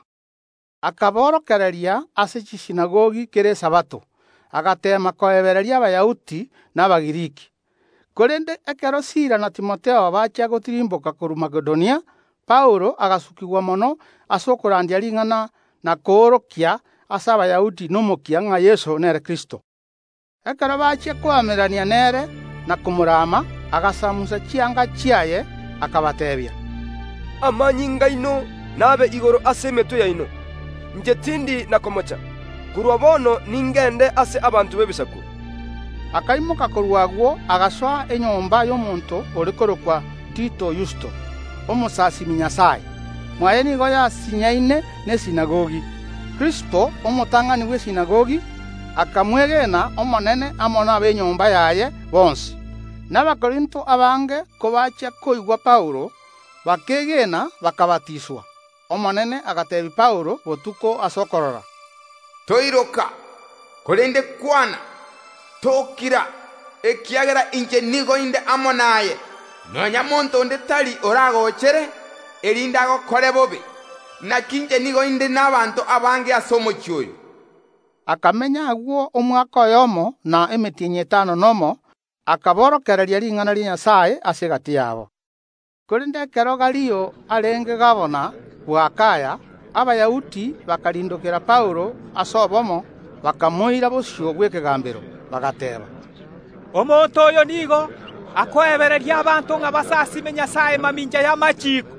Akaborokereria ase chisinagogi kere Sabato, agatema koebereria abayahudi n'Abagiriki. Korende ekero Sila na Timotheo bachia gotirimboka koru Makedonia, Paulo agasukigwa mono ase okorandia ring'ana na koorokia ase abayahudi n'omokia ng'a Yesu nere Kristo. Ekero bachia koamerania nere na kumurama, agasamusa chianga chiaye akabatebia, amanyinga ino nabe igoro ase emetwe yaino, nche tindi na komocha kurwa bono ningende ase abantu bebisaku. Akaimoka korwagwo agasoa enyomba y'omonto ore korokwa Tito Yusto omusasimi Nyasaye, mwaye nigo yasinyaine n'esinagogi. Kristo omotang'ani bw'esinagogi akamwegena omonene amo n'ab'enyomba yaye bonsi. N'Abakorinto abange kobachia koigwa Paulo bakegena bakabatiswa. Omonene agatebi Paulo botuko asokorora, toiroka korende kwana tokira ekiagera inche nigo inde amo naye, nonya monto onde tari oragochere erinde agokore bobe, nakinche nigo inde n'abanto abange ase omochie oyo. Akamenya agwo omwaka oyomo na emitinyi etano nomo, akaborokereria ring'ana ria Nyasaye ase gati yabo. Korende ekero Galio arenge gabona bwa Akaya, abayahudi bakarindukira Paulo ase obomo, bakamoira bosio bw'ekegambero bagateba, omonto oyo nigo akoebereria abantu ng'a basasime Nyasaye maminja ya machiko.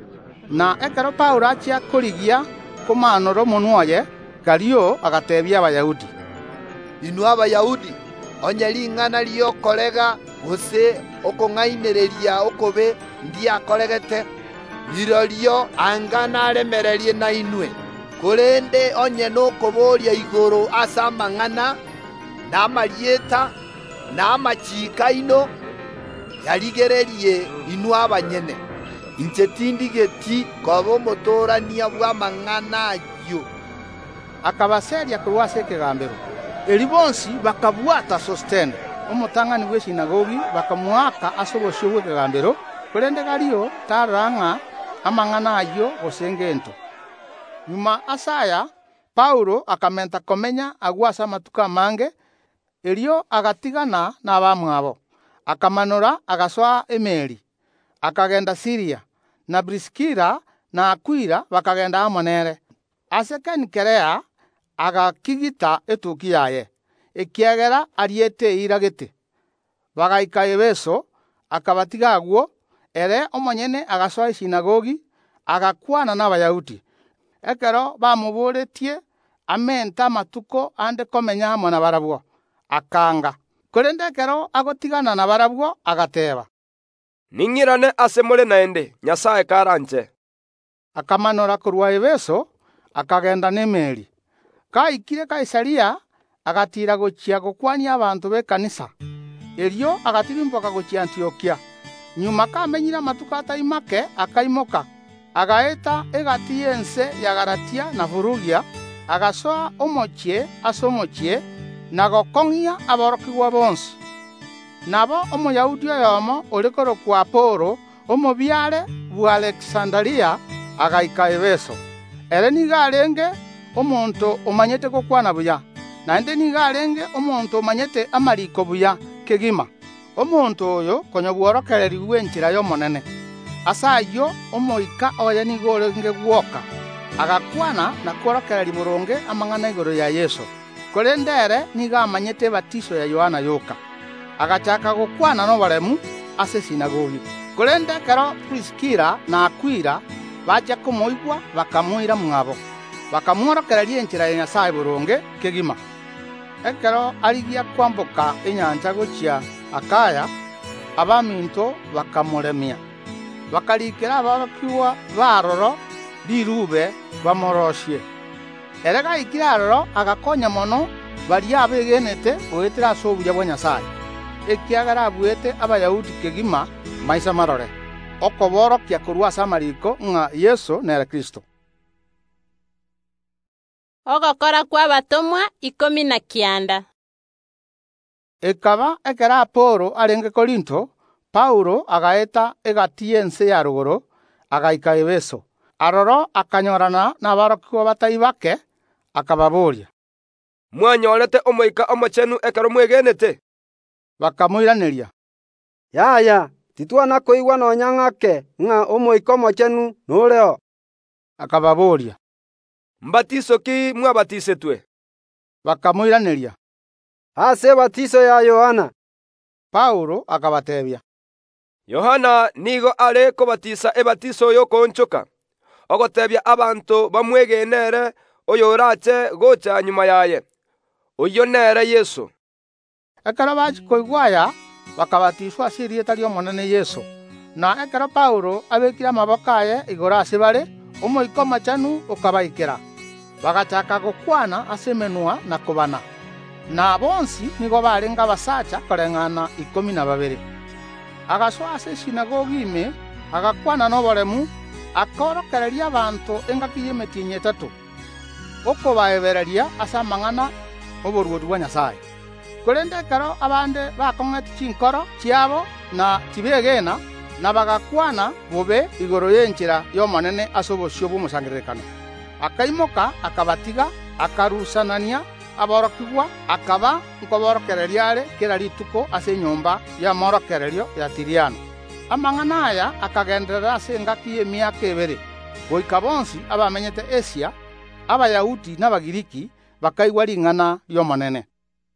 Na ekero Paulo achia korigia komanora omonwa oye, Galio agatebia abayahudi, inwe abayahudi onye ring'ana riokorega gose okong'ainereria okobe ndiakoregete, irorio anga naremererie na inwe, korende onye nokoboria igoro ase amang'ana na amarieta na amachika ino yarigererie inwe abanyene, inche tindigeti koba omotorania bwa amang'ana ayo. Akabaseria korwa ase ekegambero, eri bonsi bakabwata Sostene omotang'ani bw'esinagogi, bakamwaka ase obosio bw'ekegambero. Korende Galio tarang'a amang'ana ayo gose engento. Nyuma asaya Paulo akamenta komenya agwa ase amatuko amange, erio agatigana n'abamwabo, akamanora agasoa emeri, akagenda Siria, na Priskila na Akwila bakagenda amo nere. Ase Kenikerea agakigita etuki yaye, ekiagera ariete iragete. Bagaika Ebeso, akabatiga agwo, ere omonyene agasoa esinagogi, agakwana n'abayahudi. Ekero bamuboretie amenta amatuko ande komenya amo na barabwo, akanga. Korende ekero agotigana na barabwo agateba, ning'irane ase more naende Nyasaye karanche. Akamanora korwa Ebeso akagenda n'emeri. Kaikire Kaisaria agatira gochia gokwania abantu b'ekanisa, erio agatirimboka gochia Antiokia. Nyuma kamenyira amatuko ataimake akaimoka, agaeta egati yense ya Galatia na Furugia, agasoa omochie ase omochie na gokong'ia aborokigwa bonsi. Nabo omoyahudi oyomo ore korokwa Apolo omobiare bwa Alexandria agaika Ebeso. Ere niga arenge omonto omanyete gokwana buya, naende niga arenge omonto omanyete amariko buya kegima. Omonto oyo konya bworokereri bw'enchera y'omonene. Ase aywo omoika oye nigo orenge gwoka, agakwana na kworokereri boronge amang'ana igoro ya Yesu. Korende ere niga amanyete batiso ya Yohana yoka, agachaka gokwana n'oboremu ase sinagogi. Korende ekero Priskila na Akwila bacha komoigwa bakamoira mwabo, bakamworokereria enchera ya Nyasaye boronge kegima. Ekero arigia kwamboka enyanja gochia Akaya, abaminto bakamuremia, bakarikera aborokiwa baroro birube bamoroshie. Erega ikiraroro agakonya mono bari abegenete goetera ase obuya bwa Nyasaye, ekiagera abwete Abayahudi kegima maisa marore, okoborokia korwa ase amariko ng'a Yesu nere Kristo. Ogokora kwa batomwa ikomi na kianda. Ekaba ekera Apolo arenge Korinto, Paulo agaeta egatie ense ya ruguru, agaika Efeso. Aroro akanyorana n'abarokigwa batai bake, akababoria, mwanyorete omoika omochenu ekero mwegenete? Bakamoiraneria, yaya titwana koigwa nonya ng'ake ng'a omoika omochenu noreo. Akababoria, mbatiso ki mwabatisetwe? Bakamoiraneria, ase batiso ya Yohana. Paulo akabatebia, Yohana nigo are kobatisa ebatiso yokonchoka, ogotebia abanto bamwegenere oyo orache gocha nyuma yaye, oyo nere Yesu. Ekero bachi koigwaya bakabatiswa ase erieta ry'omonene Yesu, na ekero Paulo abekire amaboko aye igoro ase bare, omoika omochenu okabaikera, bagachaka gokwana ase emenwa na kobana. Na bonsi nigo barenga abasacha koreng'ana ikomi na babere. Agasoa ase esinagogi ime, agakwana n'oboremu, akorokereria abanto engaki y'emeti enyetatu, okobaebereria ase amang'ana oboruoti bwa Nyasaye. Korende ekero abande bakong'eti chinkoro chiabo na tibegena, na bagakwana bobe igoro y'enchera y'omonene ase obosio bw'omosangererekano. Akaimoka akabatiga, akarusanania aborokigwa, akaba nkoborokereria are kera rituko ase enyomba ya morokererio ya Tiriano. Amang'ana aya akagenderera ase engaki y'emiaka ebere, goika bonsi abamenyete Asia, Abayahudi n'Abagiriki bakaigwa ring'ana ry'omonene.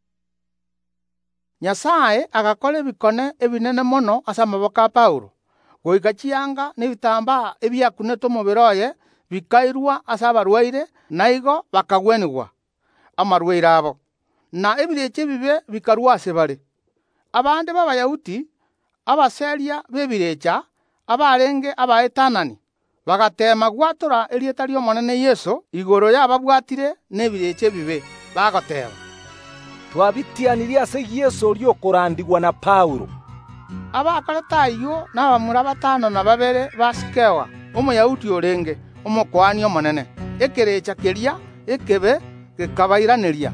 Nyasaye agakora ebikone ebinene mono ase amaboko a Paulo, goika chianga n'ebitambaa ebiakunete omobere oye bikairwa ase abarwaire, naigo bakagwenigwa amarwaire abo, na ebirecha ebibe bikarwa ase bare. Abande b'Abayahudi abaseria b'ebirecha abarenge abaetanani bagatema gwatora erieta ry'omonene Yesu igoro yababwatire n'ebirecha ebibe, bagoteba, twabitianirie ase Yesu riokorandigwa na Paulo. Abakoreta aywo n'abamura batano na babere ba Sikewa, omoyahudi orenge omokoani omonene, ekerecha keria ekebe gekabairaneria.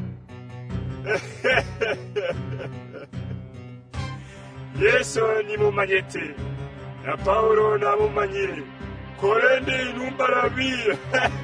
Yesu nimumanyete, na Paulo namumanyire, korende inumbarabia.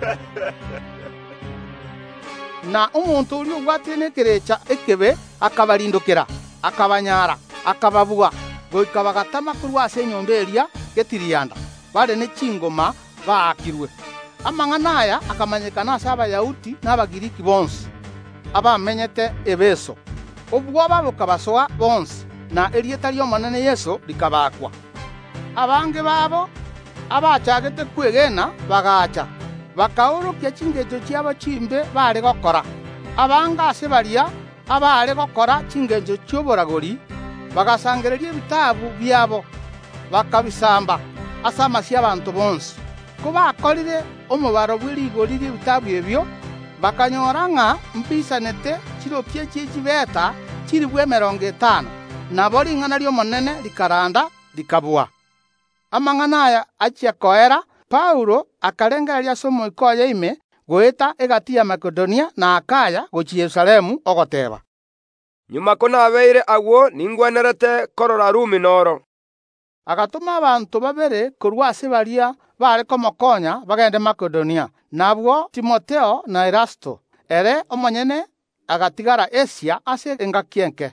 Na omonto orio ogwatire n'ekerecha ekebe akabarindukira, akabanyara, akababua, goika bagatama korwa ase enyomba eria getirianda, bare n'echingoma baakirwe. Amang'ana aya akamanyekana ase Abayahudi n'Abagiriki bonsi abamenyete Efeso. Obwoba bukabasoa bonsi, na erieta ry'omonene Yesu likabakwa. Abange babo abachagete kwegena bagacha, bakaorokia chingecho chiabo chimbe bare gokora. Abanga ase baria abare gokora chingecho chioboragori, bagasangereria ebitabu biabo, bakabisamba ase amasi abantu bonsi. Ko bakorire omobaro bw'erigori ry'ebitabu ebyo, bakanyora ng'a mpisanete chirokia chiechibeta chiri bwa emerongo etano, nabo ring'ana ry'omonene rikaranda rikabua. Amang'ana aya achia koera, Paulo akarengereria ase omoika oye ime goeta egati ya Makedonia na Akaya gochia Yerusalemu ogoteba, nyuma ko nabeire agwo ningwenerete korora Rumi noro. Agatuma abantu babere korwa ase baria bare komokonya bagende Makedonia, nabwo Timotheo na Erasto, ere omonyene agatigara Asia ase engakienke.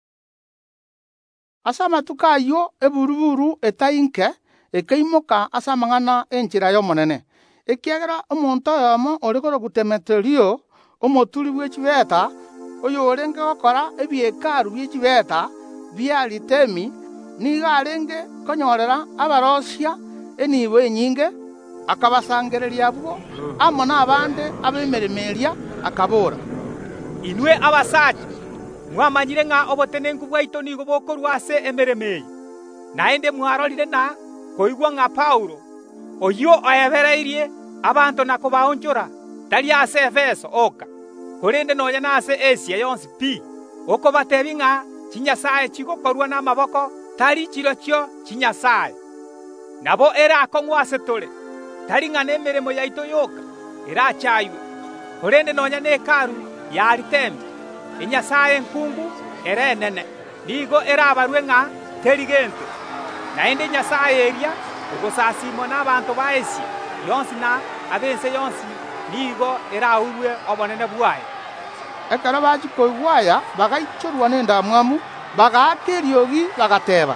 Asa matuka ayo eburuburu etainke ekeimoka asa mang'ana enchira y'omonene. Ekiagera omonto yomo orikoro gutemeterio omoturi bw'ekibeta oyo orenge gokora ebiekaru by'ekibeta bia Aritemi niga arenge konyorera abarosia enibo enyinge akabasangereria bwo amo n'abande abemeremeria akabora. Inwe abasacha mwamanyire ng'a obotenenku bwaitu nigo bokorwa ase emeremei, naende mwarorire na koigwa ng'a Paulo oyo oebereirie abanto na kobaonchora tari ase Efeso oka korende nonya na ase Asia yonsi pi okobatebi ng'a chinyasaye chigokorwa n'amaboko tari chirochio chinyasaye nabo era akong'wa ase tore tari ng'a nemeremo yaitu yoka erachaiwe korende nonya na ekaru ya Aritemi enyasaye nkungu ere enene nigo erabarwe ng'a teri gento naende nyasaye eria ogosasimwa n'abanto ba Asia yonsi na abense yonsi nigo eraurwe obonene bwaye. Ekero bachikoigwaya bagaichorwa n'endamwamu bagaka eriogi bagateba,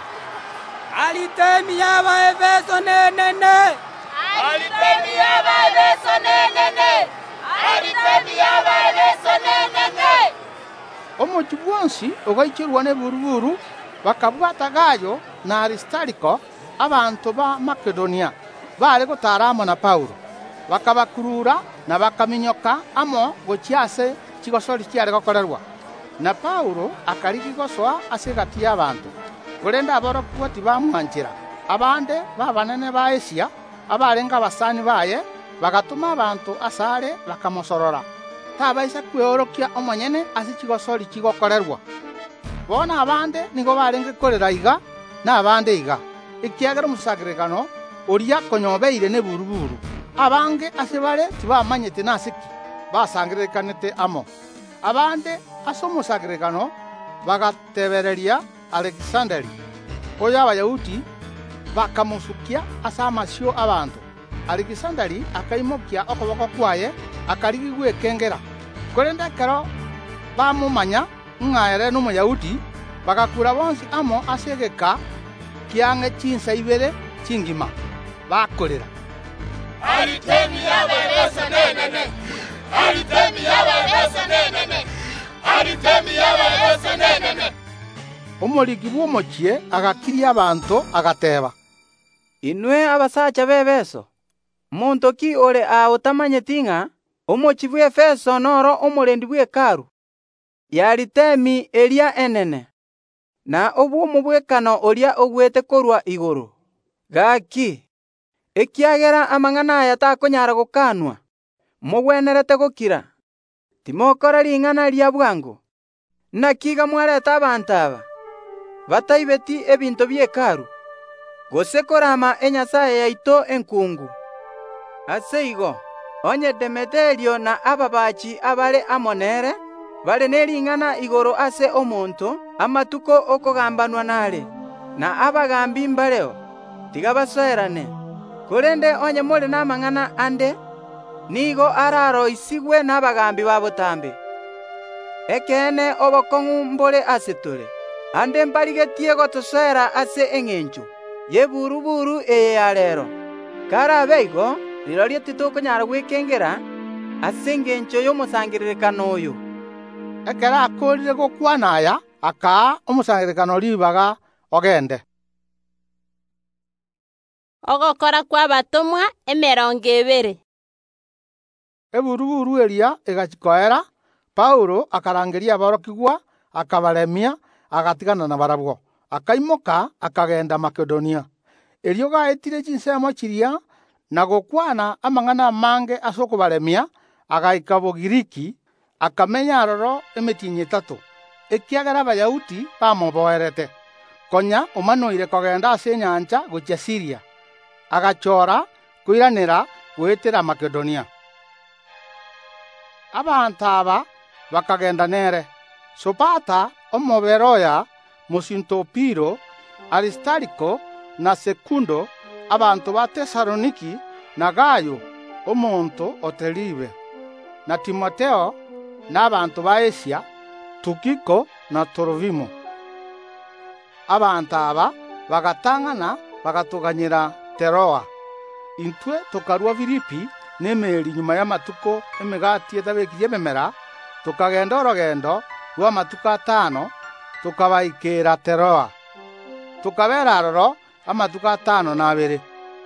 Aritemi y'aba Efeso nenene, Aritemi y'aba Efeso nenene, Aritemi y'aba Efeso nenene. Omochi bwonsi ogaichorwa n'eburuburu bakabwata Gayo na Aristariko abantu ba Makedonia bari gotara amo na Paulo bakabakurura na bakaminyoka amo gochiase chigosori chiare gokorerwa na Paulo akarigigosoa ase gati y'abantu korenda aborokwo tibamwanchira abande babanene ba Asia abarenga abasani baye bagatuma abantu asare bakamosorora tabaisa kweorokia omonyene ase chigosori chigokorerwa bona abande nigo barenge korera iga na abande iga ikiagera musagregano oria konyobeire ne buruburu abange ase bare tibamanyete nasiki basangerekanete amo abande ase omusagregano bagatebereria Alexanderi oyo abayahudi bakamusukia ase amasio abantu. Alexanderi akaimokia okoboko kwaye akarigigwa ekengera korenda ekero bamumanya ng'aere n'omuyahudi bagakura bonsi amo ase egeka kiang'e chinsa ibere chingima bakorera Aritemi y'aba Efeso nenene, Aritemi y'aba Efeso nenene, Aritemi y'aba Efeso nenene. Omorigi bw'omochie agakiria abantu agateba, Inwe abasacha b'Efeso monto ki ore a otamanyeti ng'a omochi bwa Efeso noro omorendi bw'ekaru ya Aritemi eria enene na obwomo bw'ekano oria ogwete korwa igoro gaki ekiagera amang'ana aya takonyara gokanwa mogwenerete gokira timokora ring'ana ria bwango nakiga mwareta abantu aba bataibeti ebinto by'ekaru gose korama enyasaye yaito enkungu ase igo onye Demeterio na ababachi abare amonere bale nering'ana igoro ase omonto amatuko okogambanwa nare na abagambi mbareo tiga basoerane korende onye mole n'amang'ana ande nigo araro isigwe n'abagambi babotambe ekene obokong'u mbore ase tore ande mbarigetie gotosoera ase eng'encho yeburuburu eye ya rero karabe igo rirorie titokonyara gwekengera ase eng'encho y'omosangererekano oyo. Ekero akorire gokwana aya akaa omosangererekano ribaga ogende. Ogokora kwa batomwa emerongo ebere. Eburuburu eria egachikoera Paulo akarangeria abarokigwa akabaremia agatigana na barabwo akaimoka akagenda Makedonia erio gaetire chinsemo chiria na gokwana amang'ana mange ase okobaremia agaika Bogiriki akamenya aroro emetinyi etatu ekiagera abayahudi bamoboerete konya omanoire kogenda ase enyancha gochia Siria agachora koiranera goetera Makedonia. Abantu aba bakagenda nere Sopata omoberoya Musintopiro Aristariko na Sekundo abantu ba Tesaloniki na Gayo omonto oteribe na Timoteo n'abantu ba Asia, Tukiko na Torofimo. Abantu aba bagatang'ana bagatuganyira Teroa. Intwe tukarua Filipi n'emeri nyuma y'amatuko emigati etabekirie ememera, tukagenda orogendo rwa amatuko atano tukabaikira Teroa. Tukabera aroro amatuko atano na abere.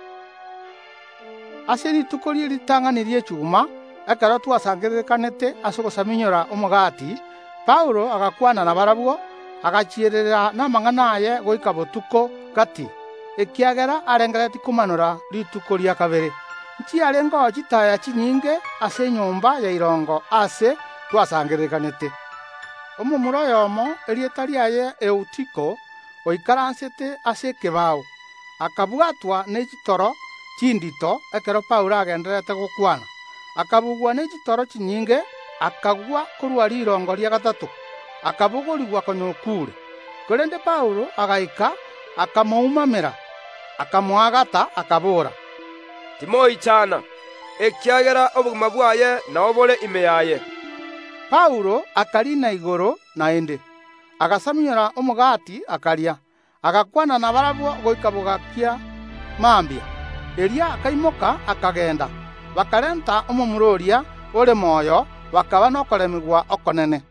Ase rituko rie ritang'anirie echuma ekero twasangererekanete ase ogosaminyora omogati, Paulo agakwana na barabwo agachierera n'amang'ana aye goika botuko gati, ekiagera arengereti kumanura rituko ria kabere. Nchiarengo chitaya chinyinge ase enyomba ya irongo ase twasangererekanete. Omomura yomo erieta riaye Eutiko oikaransete ase ekebao, akabwatwa n'echitoro chindito ekero Paulo agenderete gokwana. Akabugwa n'echitoro chinyinge, akagwa korwa rirongo ria gatatu, akabugorigwa konyokure. Korende Paulo agaika akamoumamera, akamoagata akabora, timoi chana ekiagera obugima bwaye na obole ime yaye. Paulo akarina igoro naende agasaminyora omogati akaria, agakwana na barabwo goika bogakia mambia. Eria akaimoka akagenda, bakarenta omomuroria ore moyo, bakaba nokoremigwa okonene.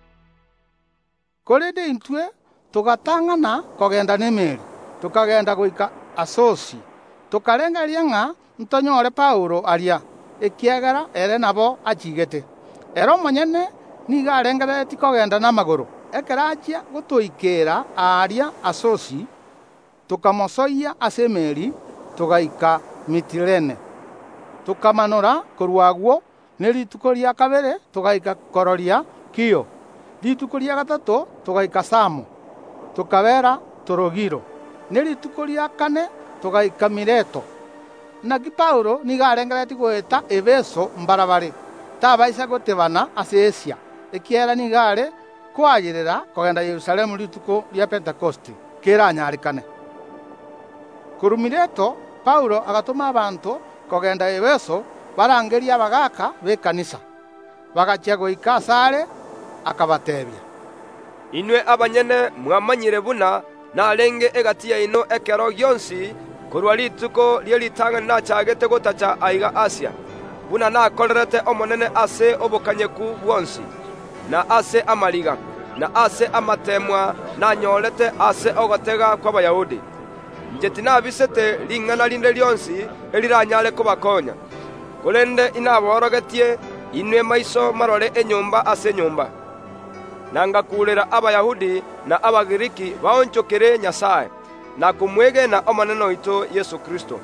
Korende intwe tugatang'ana kogenda n'emeri, tukagenda goika Asosi, tukarengeria ng'a ntonyore Paulo aria, ekiagera ere nabo achigete. Ero omonyene niga arengereti kogenda n'amagoro, ekero achia gotoikera aria Asosi, tukamosoia ase emeri tugaika Mitilene. Tukamanora korwa agwo n'erituko ria kabere tugaika kororia Kio. Rituko ria gatatu tugaika Samo, tukabera Torogiro. N'erituko ria kane tugaika Mileto. Naki Paulo niga arengereti goeta Efeso mbarabare, tabaisa gotebana ase Asia, ekiera niga are kwayerera kogenda Yerusalemu rituko ria Pentekosti keranyarikane. Koru Mileto Paulo agatuma abantu kogenda Efeso barangeria abagaka b'ekanisa, bagachia goika asare akabatebia, inwe abanyene mwamanyire buna narenge egati yaino ekero gionsi korwa rituko rie ritang'ani nachagete gotacha aiga Asia, buna nakorerete omonene ase obokanyeku bwonsi na ase amariga na ase amatemwa nanyorete ase ogotega kw'Abayahudi. Njeti nabisete ring'ana rinde rionsi eriranyare kobakonya, korende inaborogetie inwe maiso marore enyomba ase nyomba, nangakurera Abayahudi na Abagiriki baonchokere Nyasaye na kumwege na omonene oito Yesu Kristo.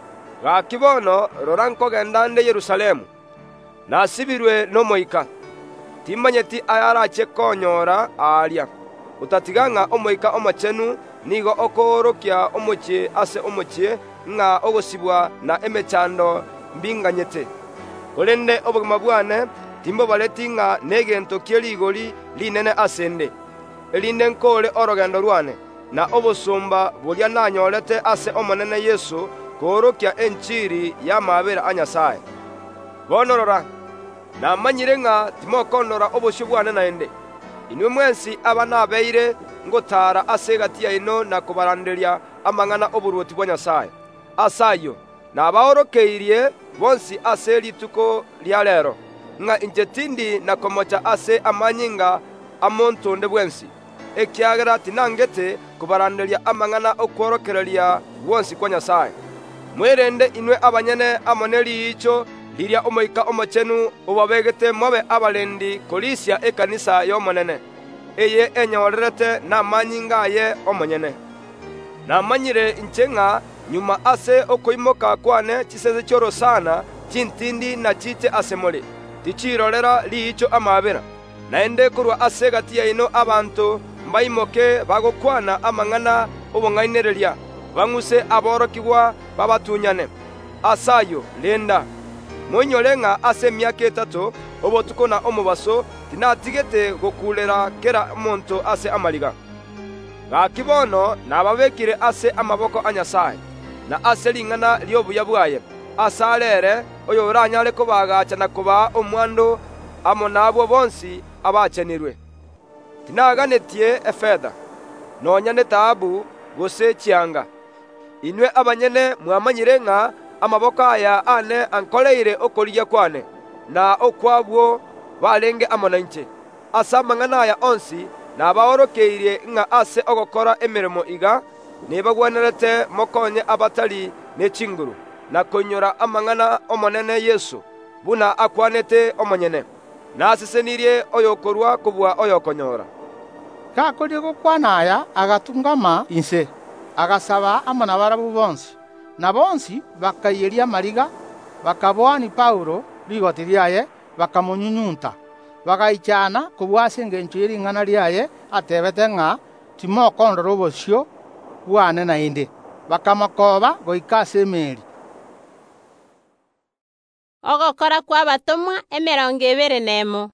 Gakibono rora nkogenda nde Yerusalemu, nasibirwe n'omoika, timanyeti ayarache konyora aria, utatigang'a omoika omochenu nigo okorokia omochie ase omochie ng'a ogosibwa na emechando mbinganyete. Korende obogima bwane timbo baleti ng'a negento kierigori linene asende, elinde nkore orogendo rwane na obosumba buria nanyorete ase omonene Yesu korokia enchiri ya mabera a Nyasaye. Bonorora namanyire ng'a timokondora obosio bwane naende, inwe mwensi aba nabeire ngotara ase gati yaino na kubaranderia amang'ana oburuoti bwa Nyasaye. Asayo nabaorokeirie bonsi ase rituko ria rero, ng'a injetindi na komocha ase amanyinga amontonde bwensi, ekiagera tinangete kubaranderia amang'ana okworokereria bonsi kwa Nyasaye. Mwerende inwe abanyene amoneri icho liria omoika omochenu obabegete mobe abalendi kolisia ekanisa y'omonene, eye enyorerete n'amanyinga aye omonyene. Namanyire inche ng'a nyuma ase okoimoka kwane chisese choro sana chintindi na chiche asemole tichirorera liicho amabera, naende korwa ase gati yaino abantu mbaimoke bagokwana amang'ana obong'ainereria, bang'use aborokigwa babatunyane. Asayo lenda monyore ng'a ase emiaka etatu obotuko na omobaso tinatigete gokulera kera omonto ase amariga. Gakibono nababekire ase amaboko a Nyasaye na ase ring'ana riobuya bwaye, ase arere oyo oranyare kobagacha na koba omwando amo nabo bonsi abachenirwe. Tinaganetie efedha nonya ne taabu gose chianga. Inwe abanyene mwamanyire ng'a amaboko aya ane ankoleire okorigia kwane na okwabwo balenge amonanche. Asa mang'ana aya onsi nabaorokeire ng'a ase ogokora emirimo iga nibagwenerete mokonye abatali ne chinguru na konyora amang'ana omonene Yesu buna akwanete omonyene nasesenirie oyokorwa kubwa oyokonyora. Kakorie gokwana aya agatungama inse agasaba amana barabu bonsi na bonsi bakayeria mariga bakabwani Paulo rigoti ryaye bakamunyunyunta bagaichana kubwase ngencho iring'ana ryaye atebete ng'a timokondora obosio bwane naende bakamakoba goika ase emeri. Ogokora kwa batomwa emerongo ebere nemo.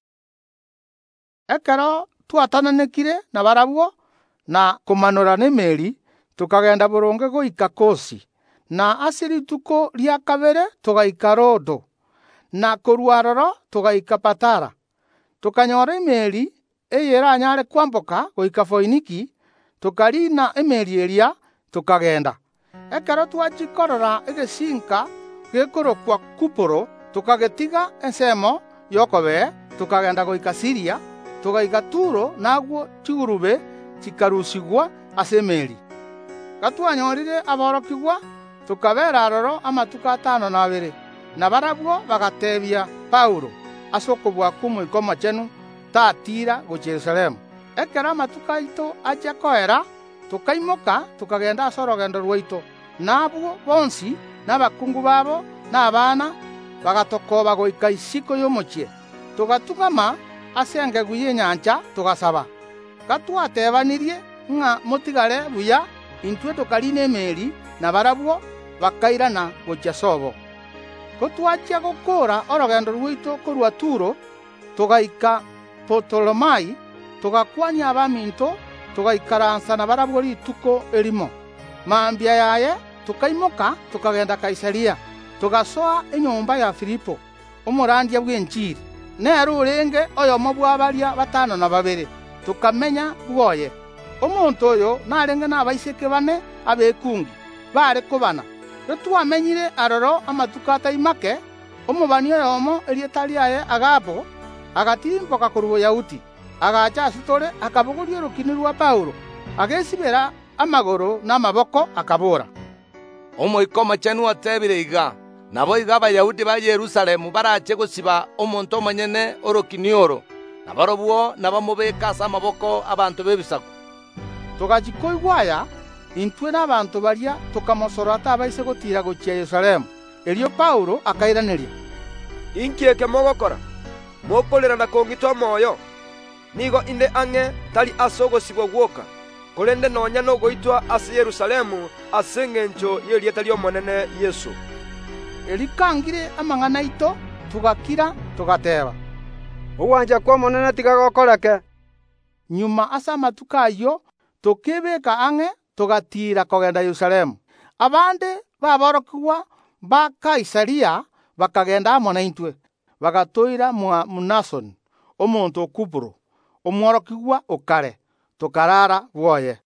Ekero twatananekire na barabwo na kumanura n'emeri tukagenda boronge goika Kosi na ase rituko ria kabere tugaika Rodo na korwaroro tugaika Patara tukanyora emeri eyeranyare kwamboka goika Foiniki tukarina emeri eria tukagenda. Ekero twachikorora egesinka gekorokwa Kuporo tukagetiga ensemo yokobe tukagenda goika Siria tugaika Turo nagwo chigurube chikarusigwa ase emeri. Gatwanyorire aborokigwa tukabera aroro amatuka atano na abere na barabwo bagatebia Paulo ase okobua kumoiko mochenu tatira go Jerusalemu. Ekero amatuka ito acha koera tukaimoka tukagenda ase orogendo rwaito nabwo bonsi n'abakungu babo n'abana bagatokoba goika isiko y'omochie tugatungama ase engegu y'enyancha tugasaba. Gatwatebanirie ng'a motigare buya intwe tukarina emeri na barabwo bakairana gochia Sobo. Kotwachia gokora orogendo rwaito korwa Turo tugaika Potolomai tugakwania abaminto tugaikaransa na barabwo rituko erimo. Mambia yaye tukaimoka tukagenda Kaisaria tugasoa enyomba ya Filipo omorandia bw'enchiri nero orenge oyomo bw'abaria batano na babere tukamenya bwoye omonto oyo narenge n'abaiseke bane abekungi bare kubana twamenyire aroro amatuka ataimake omubani oyomo erieta riaye Agabo agatimboka korubo Yahudi agacha asitore akabogoria orokini rwa Paulo agesibera amagoro n'amaboko akabora. Omoiko mochenu otebire iga nabo iga abayahudi ba Yerusalemu barache gosiba omonto omonyene orokini oro na barobwo nabamubeka ase amaboko abantu b'ebisaku. Tugachikoigwaya intwe n'abantu baria tukamosora atabaise gotira gochia Yerusalemu erio Paulo akairaneria. Inkieke mogokora mokolera na kongitwa moyo nigo inde ang'e tari ase ogosibwa gwoka korende nonya nogoitwa ase Yerusalemu ase eng'encho y'erieta ry'omonene Yesu. Erikangire amang'ana ito tugakira tugateba ogwanja kwa omonene tigagokoreke. Nyuma ase amatuka ayo tukibeka ang'e tugatira kogenda Yerusalemu. Abande baborokigwa ba Kaisaria bakagenda amo naintwe bagatoira mwa Munasoni omonto o Kuporo omworokigwa okare tukarara bwoye.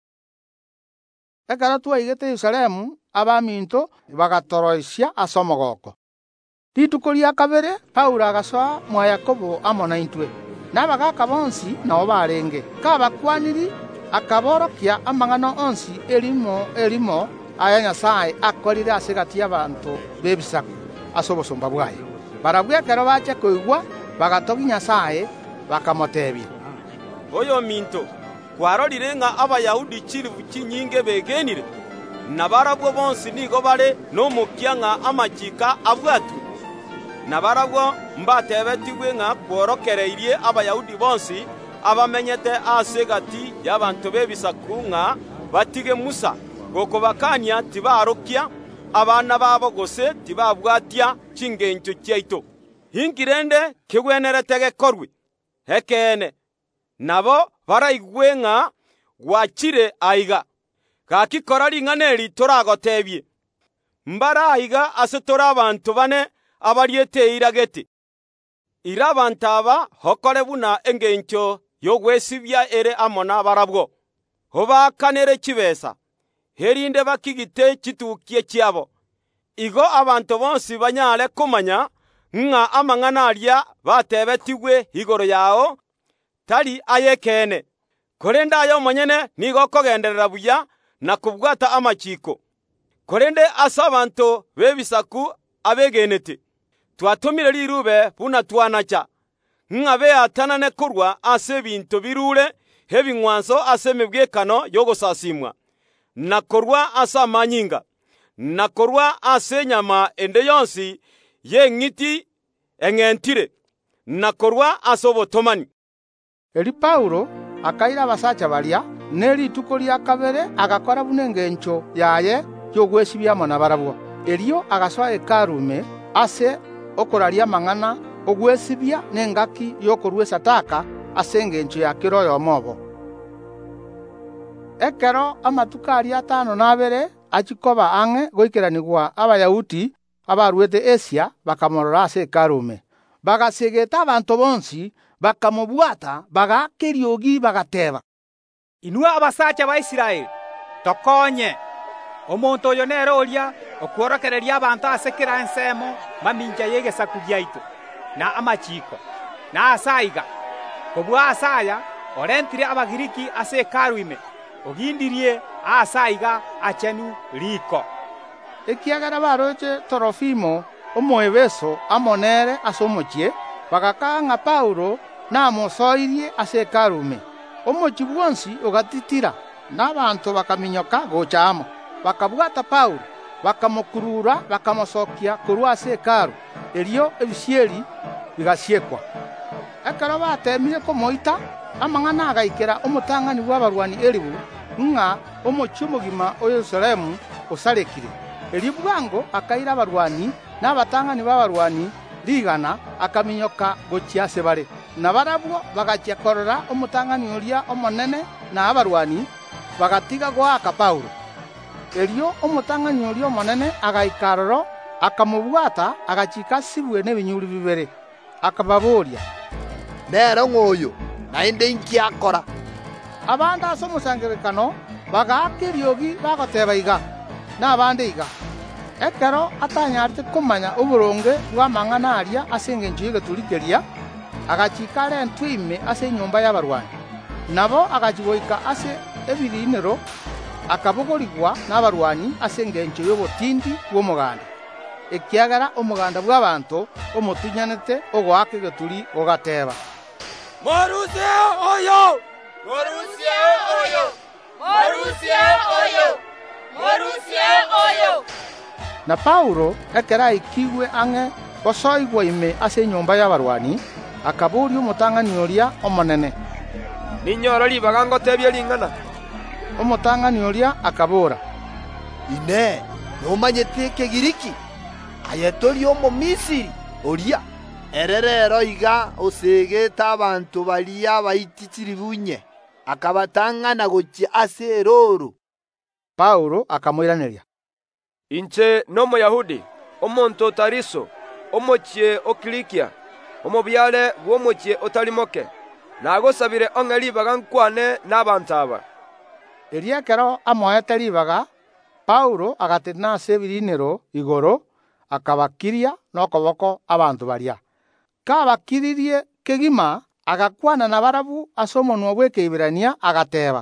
Ekero twaigete Yerusalemu abaminto bagatoroisia ase omogoko. Rituko ria kabere Paulo agasoa mwa Yakobo amo naintwe n'abagaka bonsi nao barenge kabakwaniri akaborokia amang'ano onsi erimo erimo aya Nyasaye akorire ase gati y'abantu b'ebisaku ase obosomba bwaye. Barabwo ekero bache koigwa bagatogi Nyasaye bakamotebia oyo minto kwarorire ng'a abayahudi chirivu chinyinge begenire na barabwo bonsi nigo bare n'omokia ng'a amachika abwatwe na barabwo mbatebetigwe ng'a kworokereirie abayahudi bonsi abamenyete ase gati y'abantu b'ebisaku ng'a batige Musa gokobakania tibarokia abana babo gose tibabwatia chingencho chiaito hingirende kigwenerete gekorwe hekene nabo baraigwe ng'a gwachire aiga gakikora ring'aneri turagotebie mbara aiga ase tora abantu bane abarieteira geti ire abantu aba hokore buna engencho yogwesibya ere amona barabwo hobakanere kibesa herinde bakigite kitukie kyabo igo abantu bonsi banyale kumanya nga amang'ana aria batebetigwe igoro yao tari ayekene korende ayo monyene nigo kogenderera buya na kubwata amachiko korende asa abantu bebisaku abegenete twatumire lirube buna twanacha nga be atanane kurwa ase bintu birure hebingwanso ase mebwekano yogosasimwa nakorwa asa manyinga nakorwa ase nyama ende yonsi yengiti engentire nakorwa ase obotomani. Eri Paulo akaira abasacha baria nerituko lya kabere agakora buna engencho yaye yogwesibyamo na barabwo erio agasoa ekarume ase okoraria amang'ana ogwesibya n'engaki yokorwa esataka ase engencho ya kiroyo omobo. Ekero amatuka aria atano nabere achikoba ang'e goikeranigwa abayahudi abarwete Asia bakamorora ase ekarume bagasegeta abantu bonsi bakamobwata bagakiriogi bagateba, inwe abasacha ba Isiraeli tokonye omonto oyo nere oria okworokereria abantu ase kera ensemo maminja yegesaku giaitu na amachiko na asaiga kobwa asaya orentire abagiriki ase ekaruime ogindirie asaiga achenu riko. Ekiagera baroche Torofimo omoebeso amonere ase omochie bagakanga Paulo namosoirie ase ekarume omochi bwonsi ogatitira n'abantu bakaminyoka gochamo bakabwata Paulo bakamokurura bakamosokia korwa ase ekaru erio ebisieri bigasiekwa. Ekero batemire komoita amang'ana agaikera omotang'ani bw'abarwani eribu nga omochi omogima o Yerusalemu osarekire erio bwango akaira abarwani n'abatang'ani b'abarwani ligana akaminyoka gochia ase bare na barabwo bagachia korora omotang'ani oria omonene na abarwani bagatiga goaka Paulo erio omotang'ani oria omonene agaikaroro akamobwata agachika sibwe n'ebinyuri bibere akababoria, nero ng'oyo naende inki akora. Abande ase omosangerekano bagaka eriogi bagoteba iga n'abande iga. Ekero atanyarite komanya oboronge bw'amang'ana aria ase engencho y'egeturigeria agachika arentwa ime ase enyomba y'abarwani nabo agachigoika ase ebirinero akabogorigwa n'abarwani ase engencho y'obotindi bw'omoganda ekiagera omoganda bw'abantu omotunyanete ogoaka egeturi ogateba, morusie oyo morusie oyo morusie oyo morusie oyo. Na Paulo ekera aikigwe ang'e gosoigwa ime ase enyomba y'abarwani akaburia omotang'ani oria omonene, ninyora libaga ngotebia ling'ana. Omotang'ani oria akabora, ine nomanyete ekegiriki aye tori omomisiri oria ere rero iga osegeta abantu baria baititiri bunye akabatang'ana gochia ase eroro. Paulo akamoiraneria, inche n'omoyahudi omonto Tariso omochie okilikia omobyale bw'omochie otalimoke nagosabire ong'e libaga nkwane n'abantu aba. Erio ekero amoete libaga Paulo agatenena ase ebirinero igoro akabakiria n'okoboko abantu baria kabakiririe kegima agakwana na barabu ase omonwa bw'ekeibirania agateba,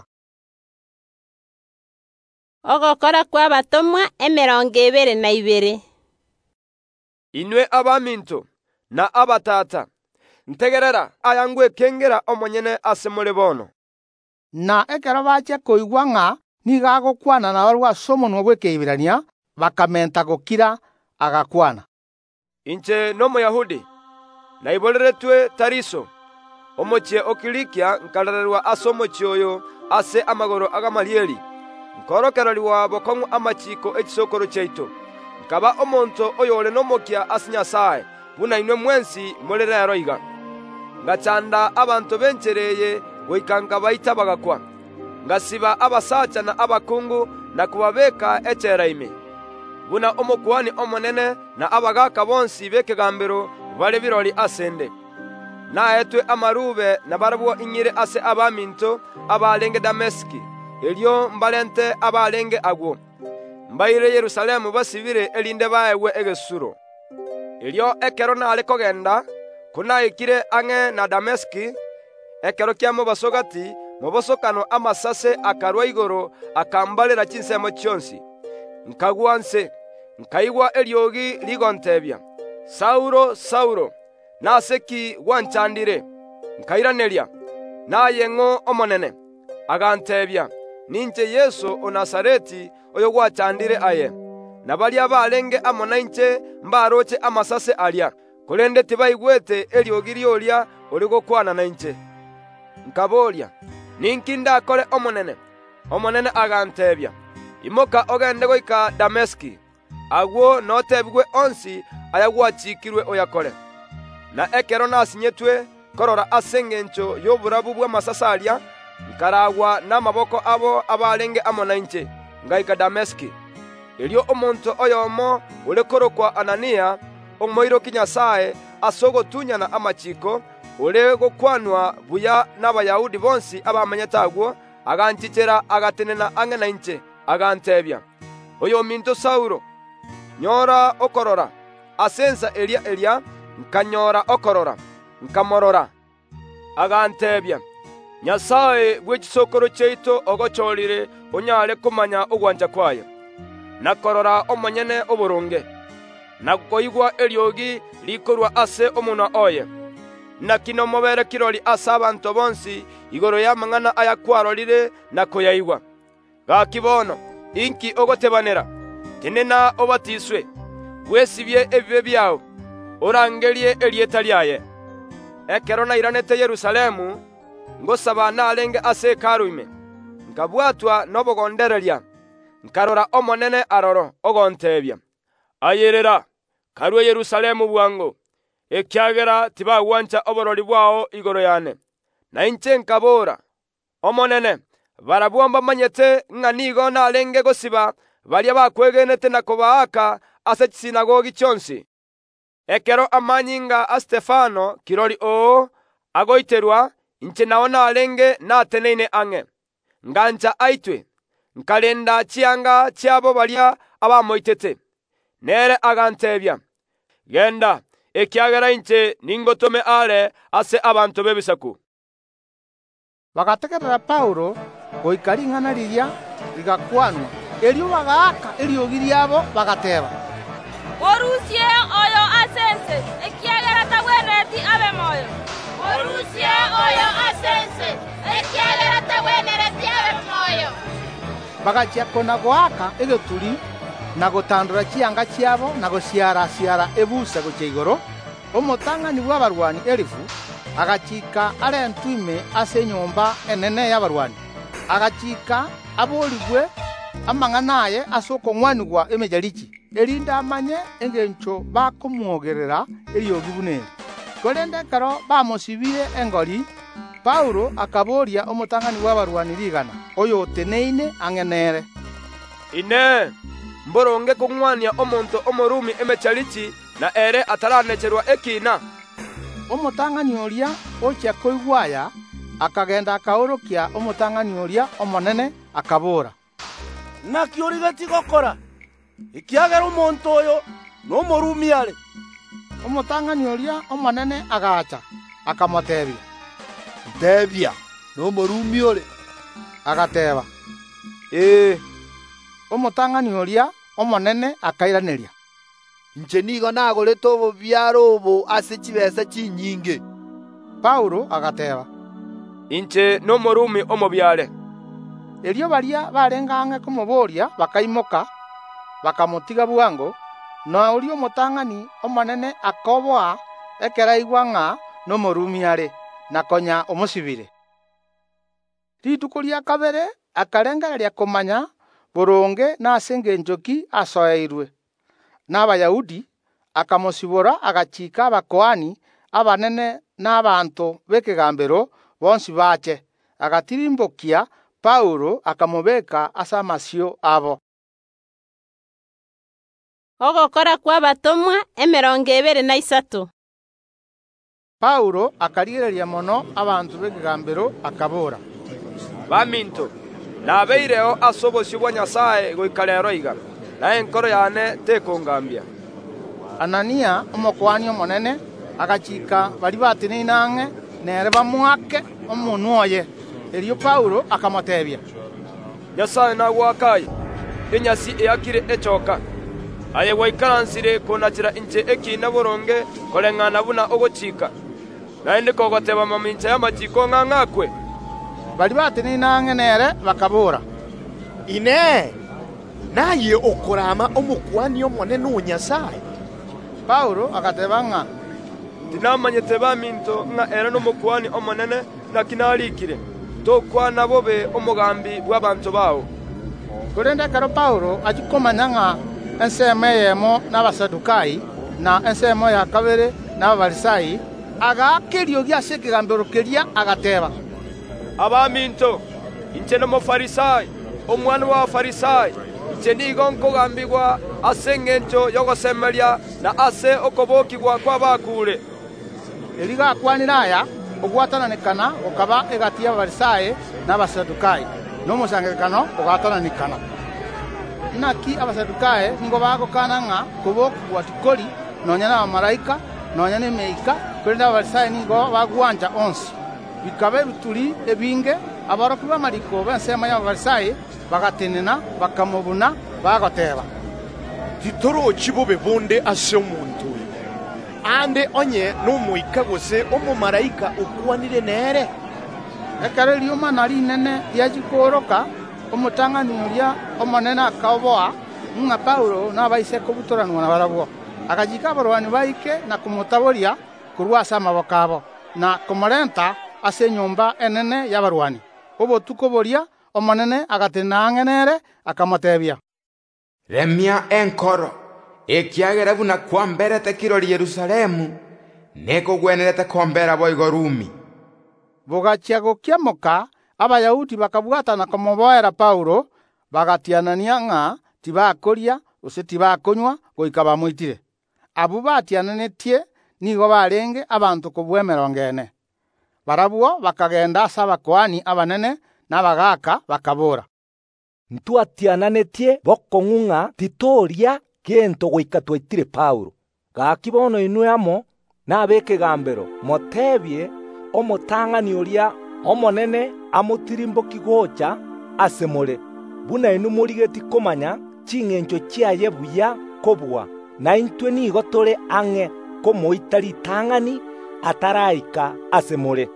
ogokora kwa batomwa emerongo ebere na ibere. Inwe abaminto na abatata ntegerera aya ngwekengera omonyene ase more bono. Na ekero bachia koigwa ng'a niga agokwana na barwa ase omonwa bw'ekeibirania bakamenta gokira agakwana. Inche n'omoyahudi naiboreretwe Tariso omochie okilikia nkarererwa ase omochie oyo ase amagoro agamalieri nkorokereriwa bokong'u amachiko ekisokoro chiaito nkaba omonto oyo ore n'omokia ase Nyasaye buna inwe mwensi muri rero iga ngachanda abantu benchereye goika nkabaita bagakwa ngasiba abasacha na abakungu na kubabeka echera ime buna omokuani omonene na abagaka bonsi bekegambero bali birori asende naetwe amarube na barabwo inyire ase abaminto abalenge Dameski, elio mbalente abalenge agwo. Mbaire Yerusalemu basibire elinde baewe egesuro. Elio ekero nale kogenda, kunaikire ang'e na Dameski, ekero kiamo basogati, mubosokano amasase akarwa igoro akambalira chinsemo chionsi. Nkagwa nse, nkaigwa eliogi ligontebia. Sauro, Sauro, naseki wanchandire. Nkairaneria, naye ng'o omonene. Agantebia, ninche Yesu o Nazareti oyo gwachandire aye. Na balia balenge amona inche mbaroche amasase alia. Kulende tibaigwete eliogi liolia oligokwana na inche. Nkabolia, ninki ndakole omonene. Omonene agantebia, imoka ogende goika Dameski. Agwo notebigwe onsi ayagwachikirwe oyakole. Na ekero nasinyetwe korora asengencho yoburabu bw'amasasa alia, nkaragwa n'amaboko abo abalenge amona inche ngaika Dameski. Elio omonto oyomo ulekorokwa Anania omoiro kinyasaye asogotunyana amachiko ule gokwanwa buya n'abayahudi bonsi abamenyetagwo aganchichera agatenena ang'e na inche agantebia, oyo minto Sauro, nyora okorora. Asensa elia elia nkanyora okorora nkamorora. Agantebia, Nyasaye bw'ekisokoro kyaitu ogocholire onyale kumanya ogwanja kwayo. Nakorora omonyene oburunge, nakoigwa eliogi likorwa ase omunwa oye. Nakino mobere kirori ase abantu bonsi igoro y'amang'ana ayakwarorire nakoyaigwa. Gakibono, inki ogotebanera, tenena obatiswe, wesibye ebibe byao, orangerie elieta lyaye. Ekero nairanete Yerusalemu, ngosaba nalenge ase karuime, nkabwatwa nobogondereria, nkarora omonene aroro ogontebia. Ayerera, karwe Yerusalemu bwango, ekyagera tibagwancha oborori bwao igoro yane. Na inche nkabora, omonene, barabwamba manyete ng'a nigo nalenge gosiba, baria bakwegenete na kobaaka ase chisinagogi chionsi. Ekero amanyinga a Stefano kirori oo agoiterwa, inche nao nalenge nateneine ang'e. Ngancha aitwe, nkalenda chianga chiabo baria abamoitete. Nere agantebia, genda, ekiagera inche ningotome ale ase abantu bebisaku. Bagategerera Paulo goikari ing'ana riria rigakwanwa, elio bagaaka eliogi riabo bagateba, morusie oyo asense ekiagera tagwenereti abe moyo. Morusie oyo asense ekiagera tagwenereti abe moyo. Bagachia kona goaka egeturi na gotandura chianga chiabo na gosiara siara ebuse gocha igoro. Omotang'ani bw'abarwani elifu agachika are ntuime ase nyomba enene y'abarwani, agachika aborigwe amang'anaye ase okong'wanigwa emejarichi erinde amanye engencho bakomwogerera eriogi bunene. Korende ekero bamosibire engori, Paulo akaboria omotang'ani bw'abarwani rigana oyo oteneine ang'enere, ine mboronge kong'wania omonto omorumi emecharichi na ere ataranecherwa ekina. Omotang'ani oria ocha koigwaya akagenda akaorokia omotang'ani oria omonene akabora, naki origati gokora ekiagera omonto oyo nomorumi are. Omotang'ani oria omonene agacha akamotebia, ntebia nomorumi ore. Agateba, ee. Omotang'ani oria omonene akairaneria, inche nigo nagorete obobiaro obo ase chibesa chinyinge. Paulo agateba, inche nomorumi omobiare. Elio baria barenga ang'e komoboria bakaimoka bakamotiga bwango, na oria omotang'ani omonene akoboa ekera igwa ng'a nomorumi are nakonya omosibire. Rituko ria kabere akarengereria komanya boronge nase engenchoki asoeirwe n'abayahudi, akamosibora agachika abakoani abanene n'abanto b'ekegambero bonsi bache, agatirimbokia Paulo akamobeka ase amasio abo. Ogokora kwa batomwa emerongo ebere na isato. Paulo akarigereria mono abantu b'ekigambiro akabora, baminto nabeireo ase obosio bwa Nyasaye goika rero iga, naye enkoro yane tekongambia. Anania omokwani omonene agachika bari bateneine ang'e nere bamwake omonwa oye. Erio Paulo akamotebia, Nyasaye nagwakaye enyasi eakire echoka aye gwaikaransire kunachira inche ekina boronge koleng'ana buna ogochika naende kogoteba mamincha y'amachiko ng'ang'akwe. Bari bateneine ang'e nere bakabora, ine naye okorama omokwani omonene o Nyasaye. Paulo agateba ng'a, tinamanyete baminto ng'a ere n'omokwani omonene nakinarikire tokwana bobe omogambi bw'abantu bao. Korende karo Paulo achikomanya ng'a ensemo eyemo n'abasadukai na ensemo ya kabere n'abafarisai agakeriogia ase ekigambiro keria agateba, abaminto inche n'omofarisai omwana w'abafarisai inche nigo nkogambigwa ase eng'encho y'ogosemeria na ase okobokigwa kw'abakure. Eri gakwanire aya ogwatananekana okaba egati y'abafarisai n'abasadukai n'omosangerekano ogatananikana. Naki abasadukai nigo bagokana ng'a kobokigwa tikori nonya n'abamalaika nonya n'emeika, korende abafarisai nigo bagwanja onsi. Bikaba ebituri ebinge abaroki b'amariko b'ensemo y'abafarisai bagatenena bakamobuna bagoteba, titorochi bobe bonde ase omonto oyo ande onye n'omoika gose omomalaika okwanire nere. Ekero eriomana rinene riachikoroka omotang'ani oria omonene akaoboa ng'a Paulo nabaise kobutoranwa na barabwo, agachika abarwani baike na komotaboria korwa ase amaboko abo na komorenta ase enyomba enene y'abarwani. Obotuko boria omonene agatena ang'e nere akamotebia, remia enkoro ekiagera buna kwamberete kirori Yerusalemu nekogwenerete kombera boigo Rumi. Bogachia gokiamoka abayahudi bakabwatana komoboera Paulo bagatianania ng'a tibakoria gose tibakonywa goika bamoitire. Abu batiananetie nigo barenge abantu kobwa emerongo ene. Barabwo bakagenda ase abakoani abanene n'abagaka bakabora, ntwatiananetie bokong'ung'a titoria gento goika twaitire Paulo. Gaki bono inwe amo nab'ekegambero motebie omotang'ani oria omonene amotirimboki gocha ase more, buna inu morigeti komanya ching'encho chiaye buya kobua, na intwe nigo tore ang'e komoita ritang'ani ataraika ase more.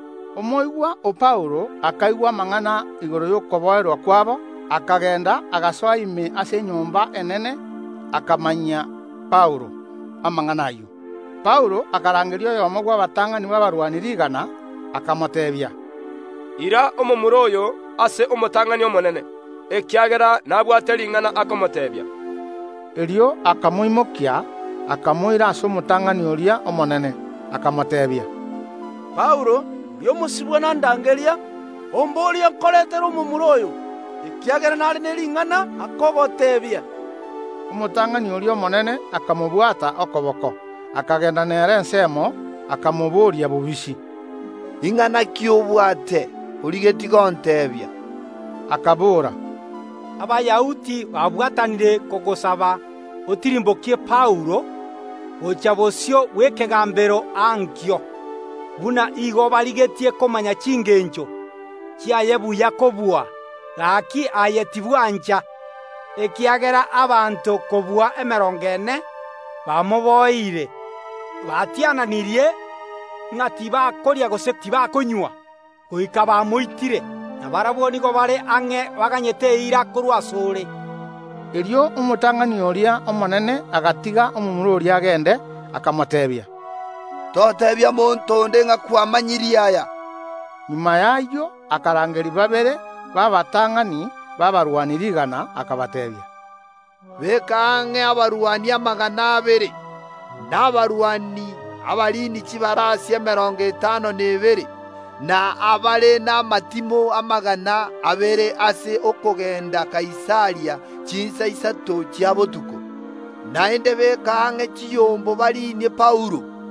Omoigwa o Paulo akaigwa amang'ana igoro y'okoboerwa kwabo, akagenda agasoa ime ase enyomba enene akamanyia Paulo amang'ana ayo. Paulo akarangeria oyomo gwa abatang'ani b'abarwaniri igana akamotebia, ira omomura oyo ase omotang'ani omonene ekiagera nabwate ring'ana akomotebia. Erio akamoimokia akamoira ase omotang'ani oria omonene akamotebia, Paulo byomosibwa nandangeria omboria nkoretera omomura oyo ekiagera nari ne ring'ana akogotebia. Omotang'ani oria omonene akamobwata okoboko akagenda nere ensemo akamoboria bobisi, ing'ana ki obwate origeti gontebia? Akabora, abayahudi babwatanire kogosaba otirimbokie Paulo gocha bosio bw'ekegambero ankio, buna igo barigetie komanya ching'encho chiaye buya kobua, gaki aye tibwancha ekiagera abantu kobua emerongo ene bamoboire batiananirie ng'a tibakoria gose tibakonywa goika bamoitire, na barabwo nigo bare ang'e baganyete eira korwa asore. Erio omotang'ani oria omonene agatiga omomura oria agende akamotebia, totebia monto onde ng'a kwamanyiri aya. Nyuma yayo akarangeri babere babatang'ani babarwaniri igana akabatebia, beka ang'e abarwani amagana abere n'abarwani abarini chibarasi emerongo etano n'ebere na abare n'amatimo amagana abere ase okogenda Kaisaria chinsa isato chia botuko, naende beka ang'e chiyombo barinie Paulo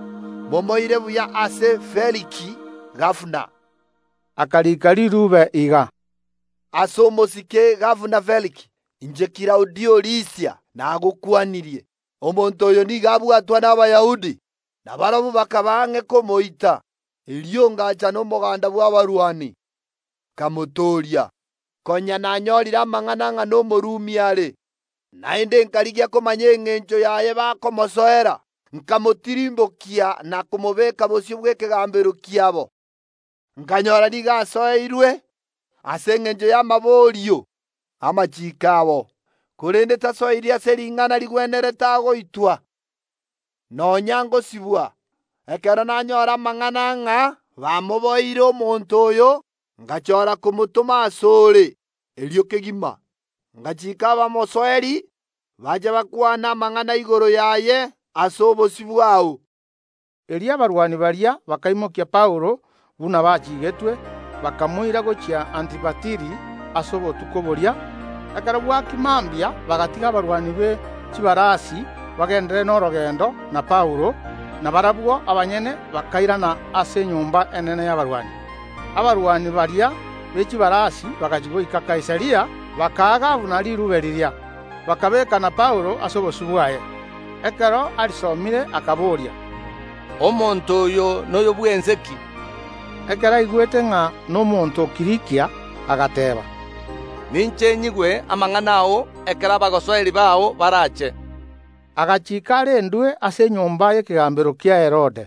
momoire buya ase Feliki gavuna. Akarika rirube iga. Ase omosike gavuna Feliki, inje Kilaudio Lisia nagokwanirie. Omonto oyo niga abwatwa n'Abayahudi, na barabu bakabang'e komoita. Elio ngacha n'omoganda bw'abarwani. Kamotoria. Konya nanyorira amang'ana ng'a n'Omorumi are. Naende nkarigia komanya eng'encho yaye bakomosoera. Nkamotirimbokia na kumobeka bosio bw'ekegambero kiabo. Nkanyora niga asoeirwe ase eng'encho y'amaborio amachiko abo. Korende tasoeirie ase ring'ana rigwenerete agoitwa. Nonya ngosibwa ekero nanyora amang'ana ng'a bamoboire omonto oyo, ngachora kumutuma asore elio kegima. Ngachika abamosoeri baje bakwana amang'ana igoro yaye ase obosi bwao. Eria abarwani baria bakaimokia Paulo buna bachigetwe, bakamoira gochia Antipatiri ase obotuko boria. Ekero bwakimambia bagatiga abarwani be chibarasi bagendere n'orogendo na Paulo, na barabwo abanyene bakairana ase nyumba enene y'abarwani. Abarwani baria bechibarasi bakachigoika Kaisaria, bakaga buna rirube riria, bakabeka na Paulo ase obosi bwaye. Ekero arisomire akaboria, omonto oyo noyo bwenzeki? Ekero aigwete ng'a n'omonto Kilikia agateba, ninche nyigwe amang'ana ao ekero abagosoeri bao barache. Agachika arendwe ase nyumba y'ekegambero kia Herode.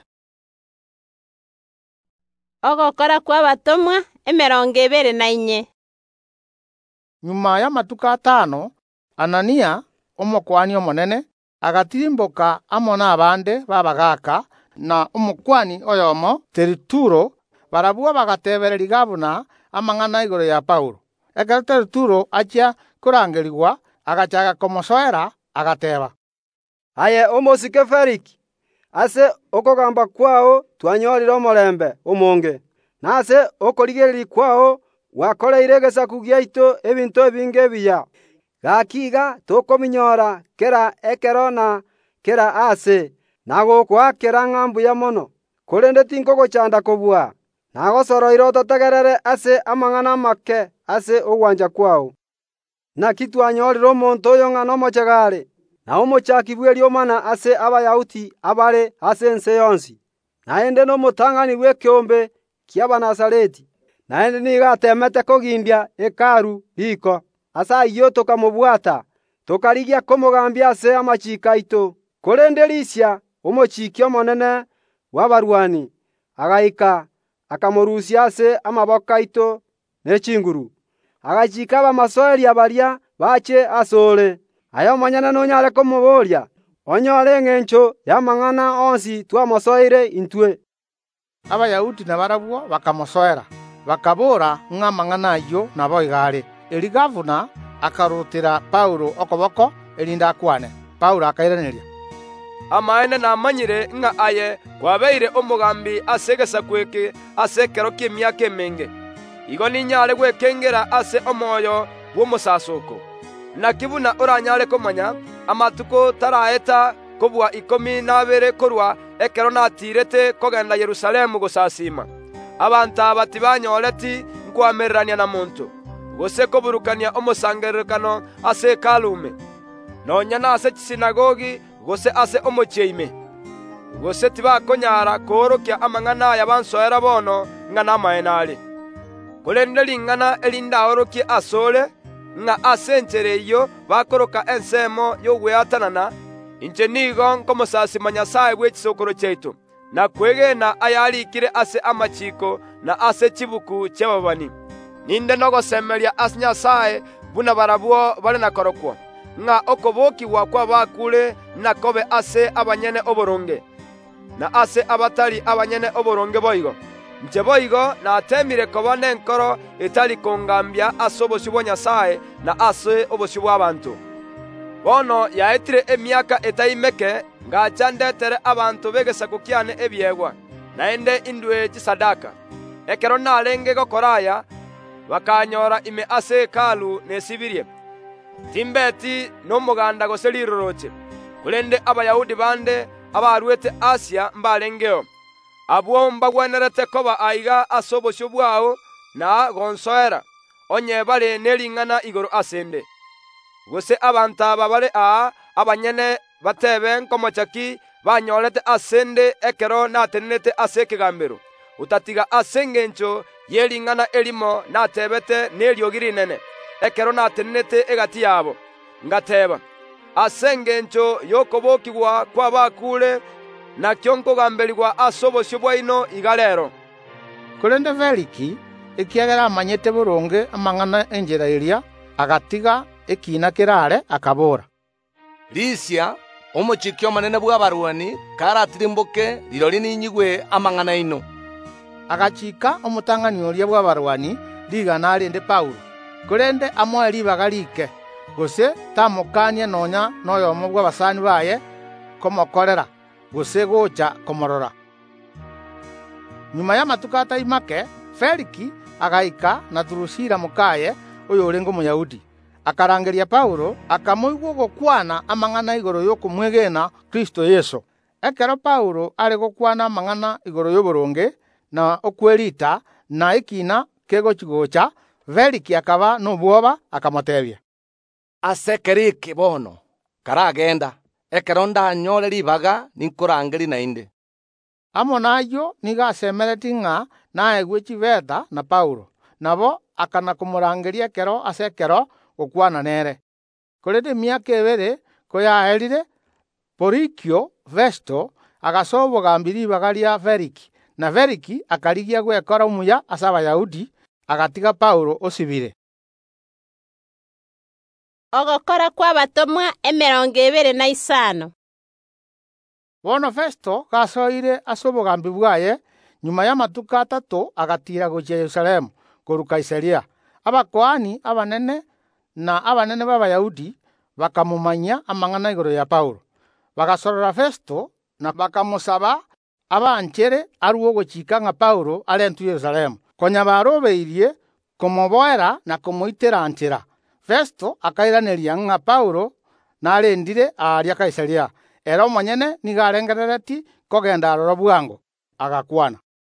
Ogokora kwa batomwa emerongo ebere na inye. Nyuma y'amatuko atano, Anania omokwani omonene agatirimboka amo n'abande babagaka na omokwani oyomo Teritulo, barabwo bagatebereri gavuna amang'ana igoro ya Paulo. Ekero Teritulo achia kurangerigwa agachaga komosoera agateba, aye omosike Feliki, ase okogamba kwao twanyorire omorembe omonge, nase okorigereri kwao gwakoreire egesaku giaito ebinto ebinge ebiya. Gakiga tokominyora kera ekero na kera ase nagokwaakera ng'ambuya mono, korende tinkogochanda kobua. Nagosoroire ototegerere ase amang'ana make ase ogwanja kwao. Naki twanyorire omonto oyo ng'a nomochegare, na omochaki bwe eriomana ase Abayahudi abare ase ense yonsi. Naende nomotang'ani bw'ekeombe kia Banazareti. Naende niga atemete kogindia ekaru riko. Ase ayio tokamobwata, tokarigia komogambia ase amachiko aito. Korende Lisia omochiki omonene bw'abarwani agaika akamorusia ase amaboko aito ne chinguru. Agachika abamasoeri abaria bache asore. Ayo omonyene nonyare komoboria, onyore eng'encho y'amang'ana onsi twamosoire intwe. Abayahudi na barabwo bakamosoera, bakabora ng'a amang'ana ayo nabo igare. Eri gavuna akarutira Paulo okoboko erinde akwane. Paulo akairaneria, amaene namanyire ng'a aye kwabeire omogambi ase egesaku eke ase ekero kia emiaka emenge. Igo ninyare gwekengera ase omoyo bw'omosasoko. Naki buna oranyare komanya amatuko taraeta kobua ikomi na abere korwa ekero natirete kogenda Yerusalemu gosasima. Abantu aba tibanyoreti nkwamererania na muntu, gose koburukania omosangererukano ase ekalume, nonya nase chisinagogi gose ase omocheime. Gose tibakonyara koorokia amang'ana aya bansoera bono ng'a namaene are. Korende ring'ana erindaorokie asore ng'a ase enchere eyo bakoroka ensemo y'ogweatanana, inche nigo nkomosasima Nyasaye bwe chisokoro chaitu, na kwegena ayarikire ase amachiko na ase chibuku chiababani. Ninde nogosemeria ase Nyasaye buna barabwo bare na korokwo, ng'a okobokigwa kwa bakure nakobe ase abanyene oboronge, na ase abatari abanyene oboronge boigo. Nche boigo natemire koba nenkoro etari kongambia ase obosi bwa Nyasaye na ase obosi bw'abantu. Bono yaetire emiaka etaimeke ngacha ndetere abantu begesaku kiane ebiegwa, naende indwe chisadaka. Ekero narenge gokoraya bakanyora ime ase ekalu nesibirie. Timbeti n'omoganda gose riroroche. Kurende Abayahudi bande abarwete Asia mbalengeo. Abwo mbagwenerete koba aiga ase obosio bwao na gonsoera, onye bare nering'ana igoro asende. Gose abantu aba bare aa abanyene batebe nkomochaki banyorete asende ekero natenenete ase ekegambero, utatiga ase engencho yering'ana erimo natebete neriogi rinene ekero natenenete egati yabo. Ngateba ase engencho yokobokigwa kwa bakure nakio nkogamberiwa ase obosio bwaino iga rero. Korende Feliki ekiagera amanyete boronge amang'ana enjera eria agatiga ekina kerare akabora. Lisia omochiki omonene bw'abarwani karatirimboke rirori ninyigwe amang'ana ino. Agachika omotang'ani oria bw'abarwani rigana arende Paulo, korende amoe ribaga rike, gose tamokanie nonya noyomo bw'abasani baye komokorera gose gocha komorora. Nyuma ya matuka ataimake, Feliki agaika na Drusila mukaye oyo orengo Omuyahudi, akarangeria Paulo akamoigwa gokwana amang'ana igoro yokumwegena Kristo Yesu. Ekero Paulo ari gokwana amang'ana igoro y'oboronge na okwerita na ekina kegochigocha, Feliki akaba nobwoba akamotebia, ase keriki bono karagenda ekero ndanyore ribaga ninkorangeri nainde. Amo nayo niga asemereti ng'a naegwe chibeta na Paulo, nabo akana kumurangeria ekero ase ekero gokwana nere. Korende emiaka ebere koyaerire, Porikio Festo agasoa obogambi ribaga ria Feliki, na Feliki akarigia gwekora omuya ase Abayahudi, agatiga Paulo osibire. Ogokora kwa batomwa emerongo ebere na isano. Bono Festo gasoire ase obogambi bwaye, nyuma ya matuka atatu agatira gochia Yerusalemu koru Kaisaria. Abakoani abanene na abanene b'Abayahudi bakamumanya amang'ana igoro ya Paulo. Bagasorora Festo na bakamusaba abanchere aruo gochika ng'a Paulo arentu Yerusalemu, konya barobeirie komoboera na komoitera nchera. Festo akairaneria ng'a Paulo narendire aria Kaisaria, era omonyene niga arengerereti kogenda arora bwango, agakwana.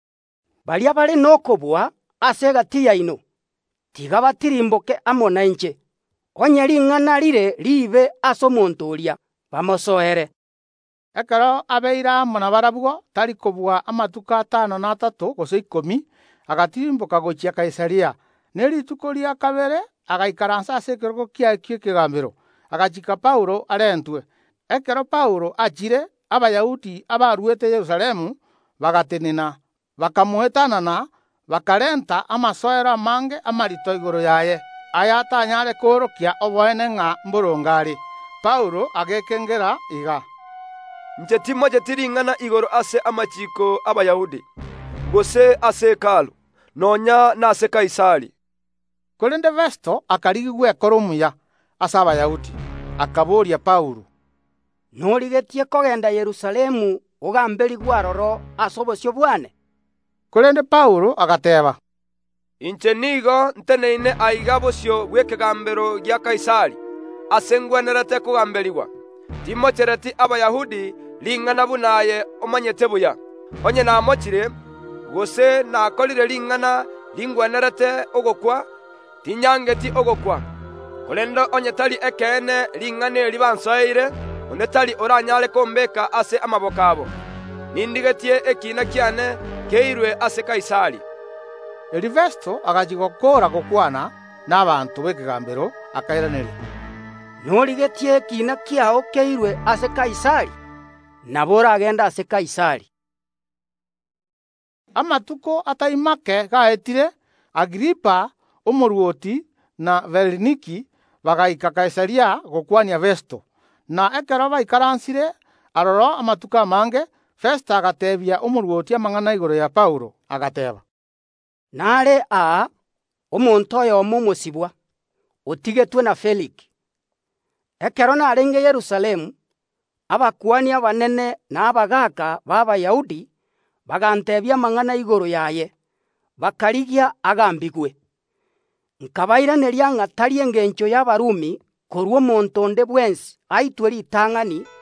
Baria bare nokobwa ase egati yaino, tiga batirimboke amo nainche, onye ring'ana rire ribe ase omonto oria bamosoere. Ekero abeire amo na barabwo tari kobwa amatuka atano na atatu gose ikomi, agatirimboka gochia Kaisaria. Ne rituko ria kabere agaikaransa ase ekerogo kiae kia ekegambero, agachika Paulo arentwe. Ekero Paulo achire, Abayahudi abaruete Yerusalemu bagatenena, bakamuetanana, bakarenta amasoero amange amarito igoro yaye, aya atanyare korokia oboene ng'a mborongari. Paulo agekengera iga, nche timoche tiring'ana igoro ase amachiko Abayahudi, gose ase hekalu, nonya na ase Kaisari. Korende Festo akarigi gwekora omuya ase Abayahudi, akaboria Paulo, norigetie kogenda Yerusalemu ogamberigwa aroro ase obosio bwane? Korende Paulo agateba, inche nigo nteneine aiga bosio bw'ekegambero gia Kaisari ase ngwenerete kogamberigwa. Timochereti Abayahudi ring'ana bunaye omanyete buya, onye namochire gose nakorire ring'ana ringwenerete ogokwa, tinyangeti ogokwa. Korendo onye tari ekene ring'ana eri bansoeire, onde tari oranyare kombeka ase amaboko abo. Nindigetie ekina kiane keirwe ase Kaisari. Eri Festo agachigokora gokwana n'abantu b'ekegambero akairaneria, norigetie ekina kiao keirwe ase Kaisari, nabo oragenda ase Kaisari. Amatuko ataimake gaetire, Agripa omoruoti na Bereniki bagaika Kaisaria gokwania Festo, na ekero baikaransire aroro amatuka amange, Festo agatebia omoruoti amang'ana igoro ya Paulo, agateba, nare a omonto oyomo omosibwa otigetwe na Feliki. Ekero narenge Yerusalemu, abakwani abanene na abagaka b'Abayahudi bagantebia amang'ana igoro yaye, bakarigia agambigwe. Nkabairaneria ng'a tari engencho y'Abarumi korwa omonto onde bwensi aitwe ritang'ani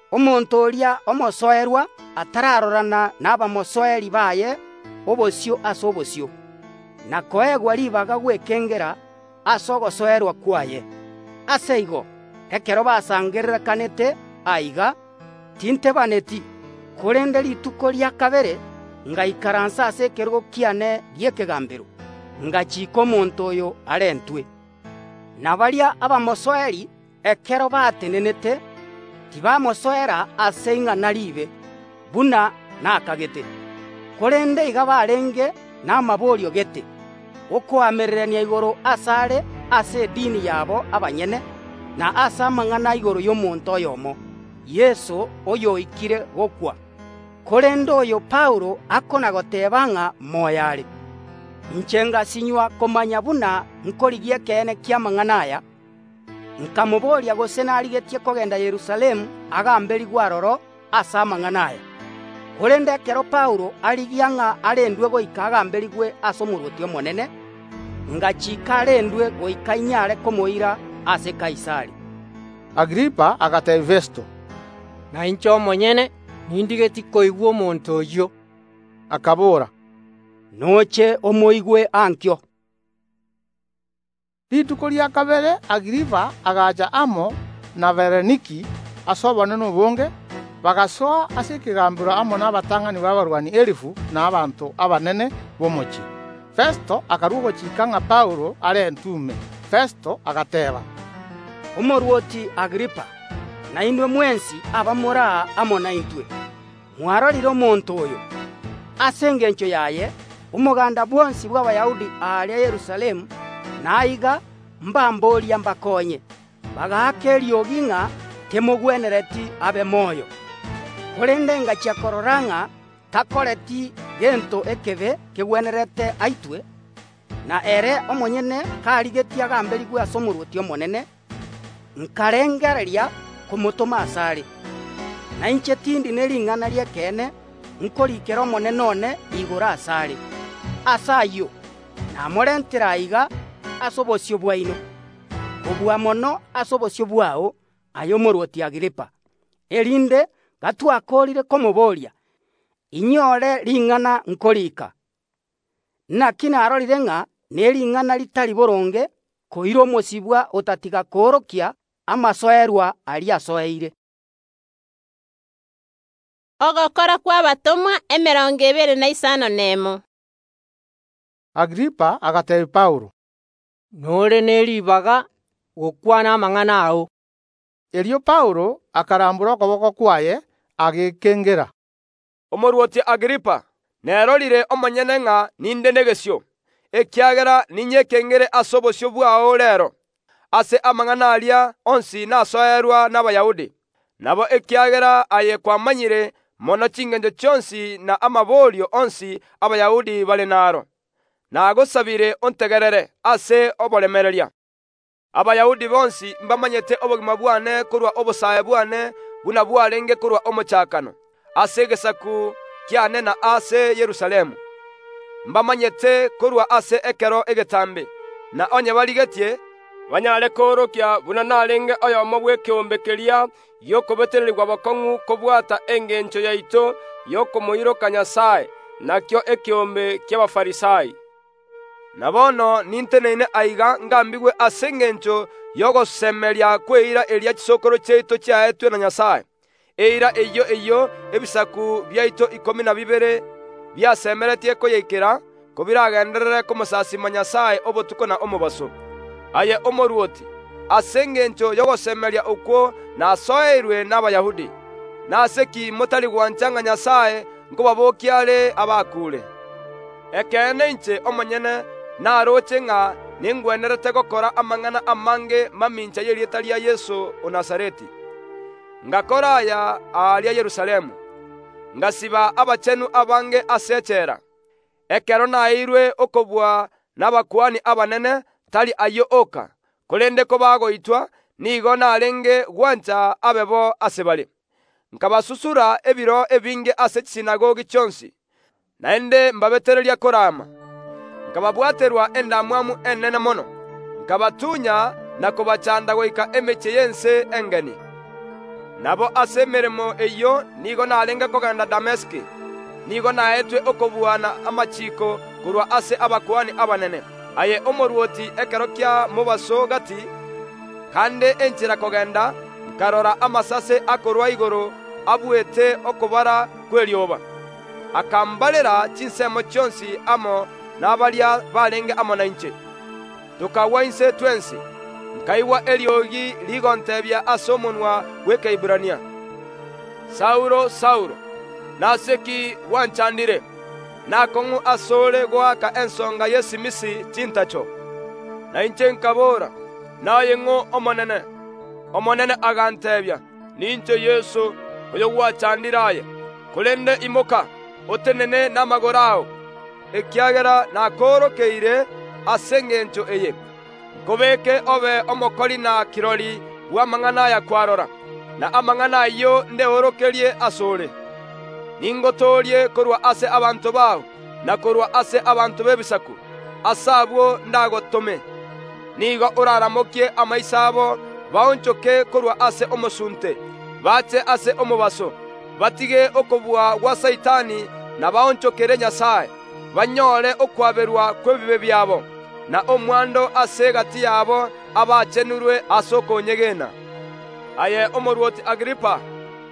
omonto oria omosoerwa atararorana n'abamosoeri baye obosio ase obosio, na koegwa ribaga gwekengera ase ogosoerwa kwaye. Ase igo ekero basangererekanete aiga tintebaneti, korende rituko ria kabere ngaikaransa ase ekerogo kiane giekegambero, ngachika omonto oyo arentwe. Na baria abamosoeri ekero batenenete tibamosoera ase ing'ana ribe buna nakagete, korende iga barenge n'amaborio gete okoamererania igoro asare ase edini yabo abanyene na ase amang'ana igoro y'omonto oyomo, Yesu oyo oikire gokwa. Korende oyo Paulo akona goteba ng'a moyo are. Inche ngasinywa komanya buna nkorigie ekeene kia amang'ana aya, nkamoboria gose narigetie kogenda Yerusalemu agamberigwa aroro ase amang'ana aya. Korende ekero Paulo arigia ng'a arendwe goika agamberigwe ase omoruoti omonene, ngachika arendwe goika inyare komoira ase Kaisari. Agripa agateba Festo, na inche omonyene nindigeti koigwa omonto oyio. Akabora, noche omoigwe ankio. Rituko ria kabere Agripa agacha amo na Bereniki ase obonene obonge, bagasoa ase ekegambero amo n'abatang'ani b'abarwani elifu na abanto abanene b'omochi. Festo akarua gochika ng'a Paulo are entume. Festo agateba, omoruoti Agripa, na indwe mwensi abamoraa amo na intwe mwarorire omonto oyo. Ase engencho yaye omoganda bwonsi bw'abayahudi aria Yerusalemu naiga mbamboria mbakonye, bagaaka eriogi ng'a temogwenereti abe moyo. Korende ngachia korora ng'a takoreti gento ekebe kegwenerete aitwe, na ere omonyene karigetie agamberigwe ase omoruoti omonene, nkarengereria komotoma asare. Na inche tindi nering'ana riekene nkorikera omonene one igoro asare. Ase ayio namorentera iga ase obosio bwaino, obwa mono ase obosio bwao ayo omoruoti Agripa, erinde gatwakorire komoboria inyore ring'ana nkorika. Naki narorire ng'a nering'ana ritari boronge koira omosibwa otatiga koorokia amasoerwa aria asoeire. Ogokora kwa abatomwa emerongo ebere na isano nemo. Agripa agateba Paulo, nore neribaga gokwana amang'ana ao. Erio Paulo akarambura okoboko kwaye agekengera. Omoruoti Agripa, nerorire omonyene ng'a ninde negesio, ekiagera ninyekengere ase obosio bwao rero, ase amang'ana aria onsi nasoerwa n'abayahudi, nabo ekiagera aye kwamanyire mono chingencho chionsi na amaborio onsi abayahudi bale naro. Nagosabire ontegerere ase oboremereria. Abayahudi bonsi mbamanyete obogima bwane korwa obosaye bwane buna bwarenge korwa omochakano ase egesaku kiane na ase Yerusalemu. Mbamanyete korwa ase ekero egetambi, na onye barigetie banyare koorokia buna narenge oyomo bw'ekiombe keria yokobetererigwa abakong'u kobwata engencho yaito yokomoiroka Nyasaye, nakio ekiombe ki'abafarisai. Na bono ninteneine aiga ngambigwe ase engencho yogosemeria kweira eria chisokoro chiaito chiaetwe na Nyasaye, eira eyo eyo ebisaku biaito ikomi na bibere biasemeretie koyeikera kobiragenderere komosasima Nyasaye obotuko na omobaso. Aye omoruoti ase engencho yogosemeria okwo nasoeirwe n'abayahudi, nase ki motari gwanchanga Nyasaye ngobabokiare abakure. Ekene inche omonyene naroche ng'a ningwenerete gokora amang'ana amange mamincha y'erieta ria Yesu o Nazareti. Ngakora aya aria Yerusalemu, ngasiba abachenu abange ase echera. Ekero nairwe okobwa n'abakuani abanene tari ayo oka, korende ko bagoitwa nigo narenge gwancha abebo ase bali. Nkabasusura ebiro ebinge ase chisinagogi chionsi, naende mbabetereria korama. Nkababwaterwa endamwamu enene mono, nkabatunya na kobachanda goika emeche yense engeni. nabo ase emeremo eyo nigo narenge kogenda Dameski, nigo naetwe okobwana amachiko korwa ase abakuani abanene. Aye omoruoti ekero kia mobaso gati, kande enchera kogenda nkarora amasase akorwa igoro abuete okobara kwerioba. Akambalera chinsemo chionsi amo n'abaria barenge amo na inche. Tukawa inse twensi, nkaiwa eriogi ligontebia ase omonwa bw'Ekaiburania. Saulo, Saulo, naseki wanchandire, nakong'u asore gwaka ensonga y'esimisi chintacho. Na inche nkabora, naye ng'o omonene. Omonene agantebia, ninche Yesu oyo gwachandiraye, kulende imoka, otenene n'amagorao, ekiagera nakorokeire ase eng'encho eye. Nkobeke obe omokori na kirori bw'amang'ana ya kwarora, na amang'ana ayo ndeorokerie asore. Ningotorie korwa ase abantu bao, na korwa ase abantu b'ebisaku, ase abwo ndagotome. Nigo oraramokie amaisa abo, baonchoke korwa ase omosunte, bache ase omobaso, batige okobua gwa Saitani, na baonchokere Nyasaye, banyore okwaberwa kw'ebibe byabo, na omwando ase gati yabo abachenurwe ase okonyegena. Aye omoruoti Agripa,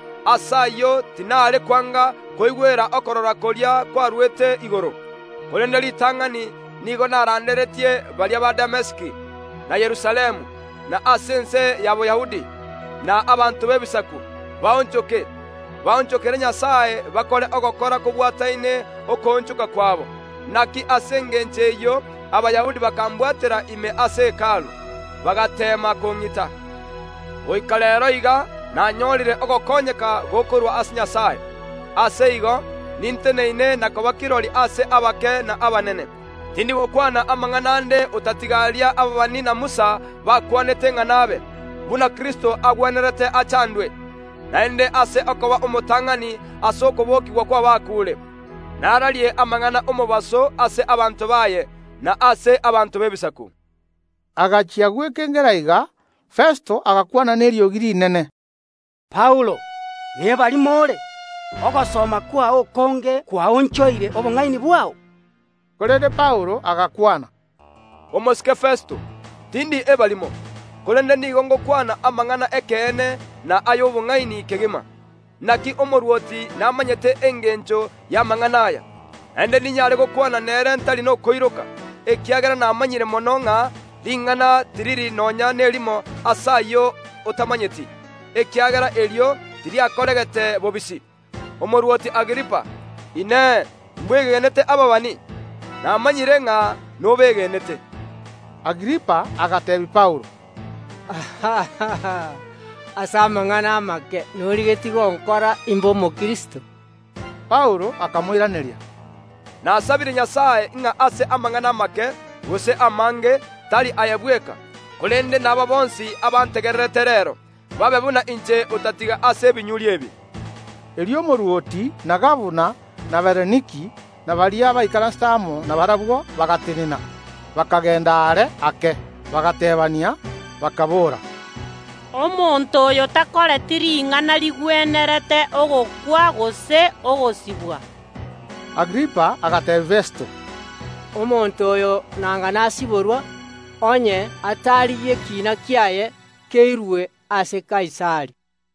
asayo tinare kwanga koigwera okorora koria kwarwete igoro. Korende ritang'ani nigo naranderetie baria ba Dameski, na Yerusalemu, na ase ense ya Boyahudi, na abantu b'ebisaku, baonchoke, baonchokere Nyasaye bakore ogokora kobwataine okonchuka kwabo. Naki ase eng'encho eyo Abayahudi bakambwatera ime ase hekalu, bagatema kong'ita. Goika rero iga nanyorire ogokonyeka gokorwa ase Nyasaye. Ase igo ninteneine na koba kirori ase abake na abanene. Tindi gokwana amang'anande otatigaria ababani na Musa bakwanete ng'anabe, buna Kristo agwenerete achandwe, naende ase okoba omotang'ani ase okobokigwa kwa bakure. Nararie amang'ana omobaso ase abantu baye, na ase abantu b'ebisaku. Agachia gwekengera iga, Festo agakwana n'eriogi rinene. Paulo, niye bari more, ogosoma kwao konge kwaonchoire obong'aini bwao. Korende Paulo agakwana, omosike Festo, tindi ebalimo, korende nigo ngokwana amang'ana ekeene na ayo obong'aini kegima. Naki omoruoti namanyete eng'encho y'amang'ana aya, ende ninyare gokwana nere ntari nokoiroka, ekiagera namanyire mono ng'a ring'ana tiriri nonya nerimo ase ayo otamanyeti, ekiagera erio tiriakoregete bobisi. Omoruoti Agripa, ine mbwegenete ababani, namanyire ng'a nobegenete. Agripa agatebi Paulo, ase amang'ana amake norigeti gonkora imbe omokristo. Paulo akamoiraneria, nasabire Nyasaye ng'a ase amang'ana amake gose amange tari ayebweka, korende naba bonsi abantegererete rero babe buna inche otatiga ase ebinyuri ebi. Erio omoruoti na gavuna na Bereniki na baria baikaransa amo na barabwo bagatinina, bakagenda are ake, bagatebania, bakabora, omonto oyo takoreti ring'ana rigwenerete ogokwa gose ogosibwa. Agripa agatebi Festo, omonto oyo nanga nasiborwa, onye atarigie kina kiaye keirwe ase Kaisari.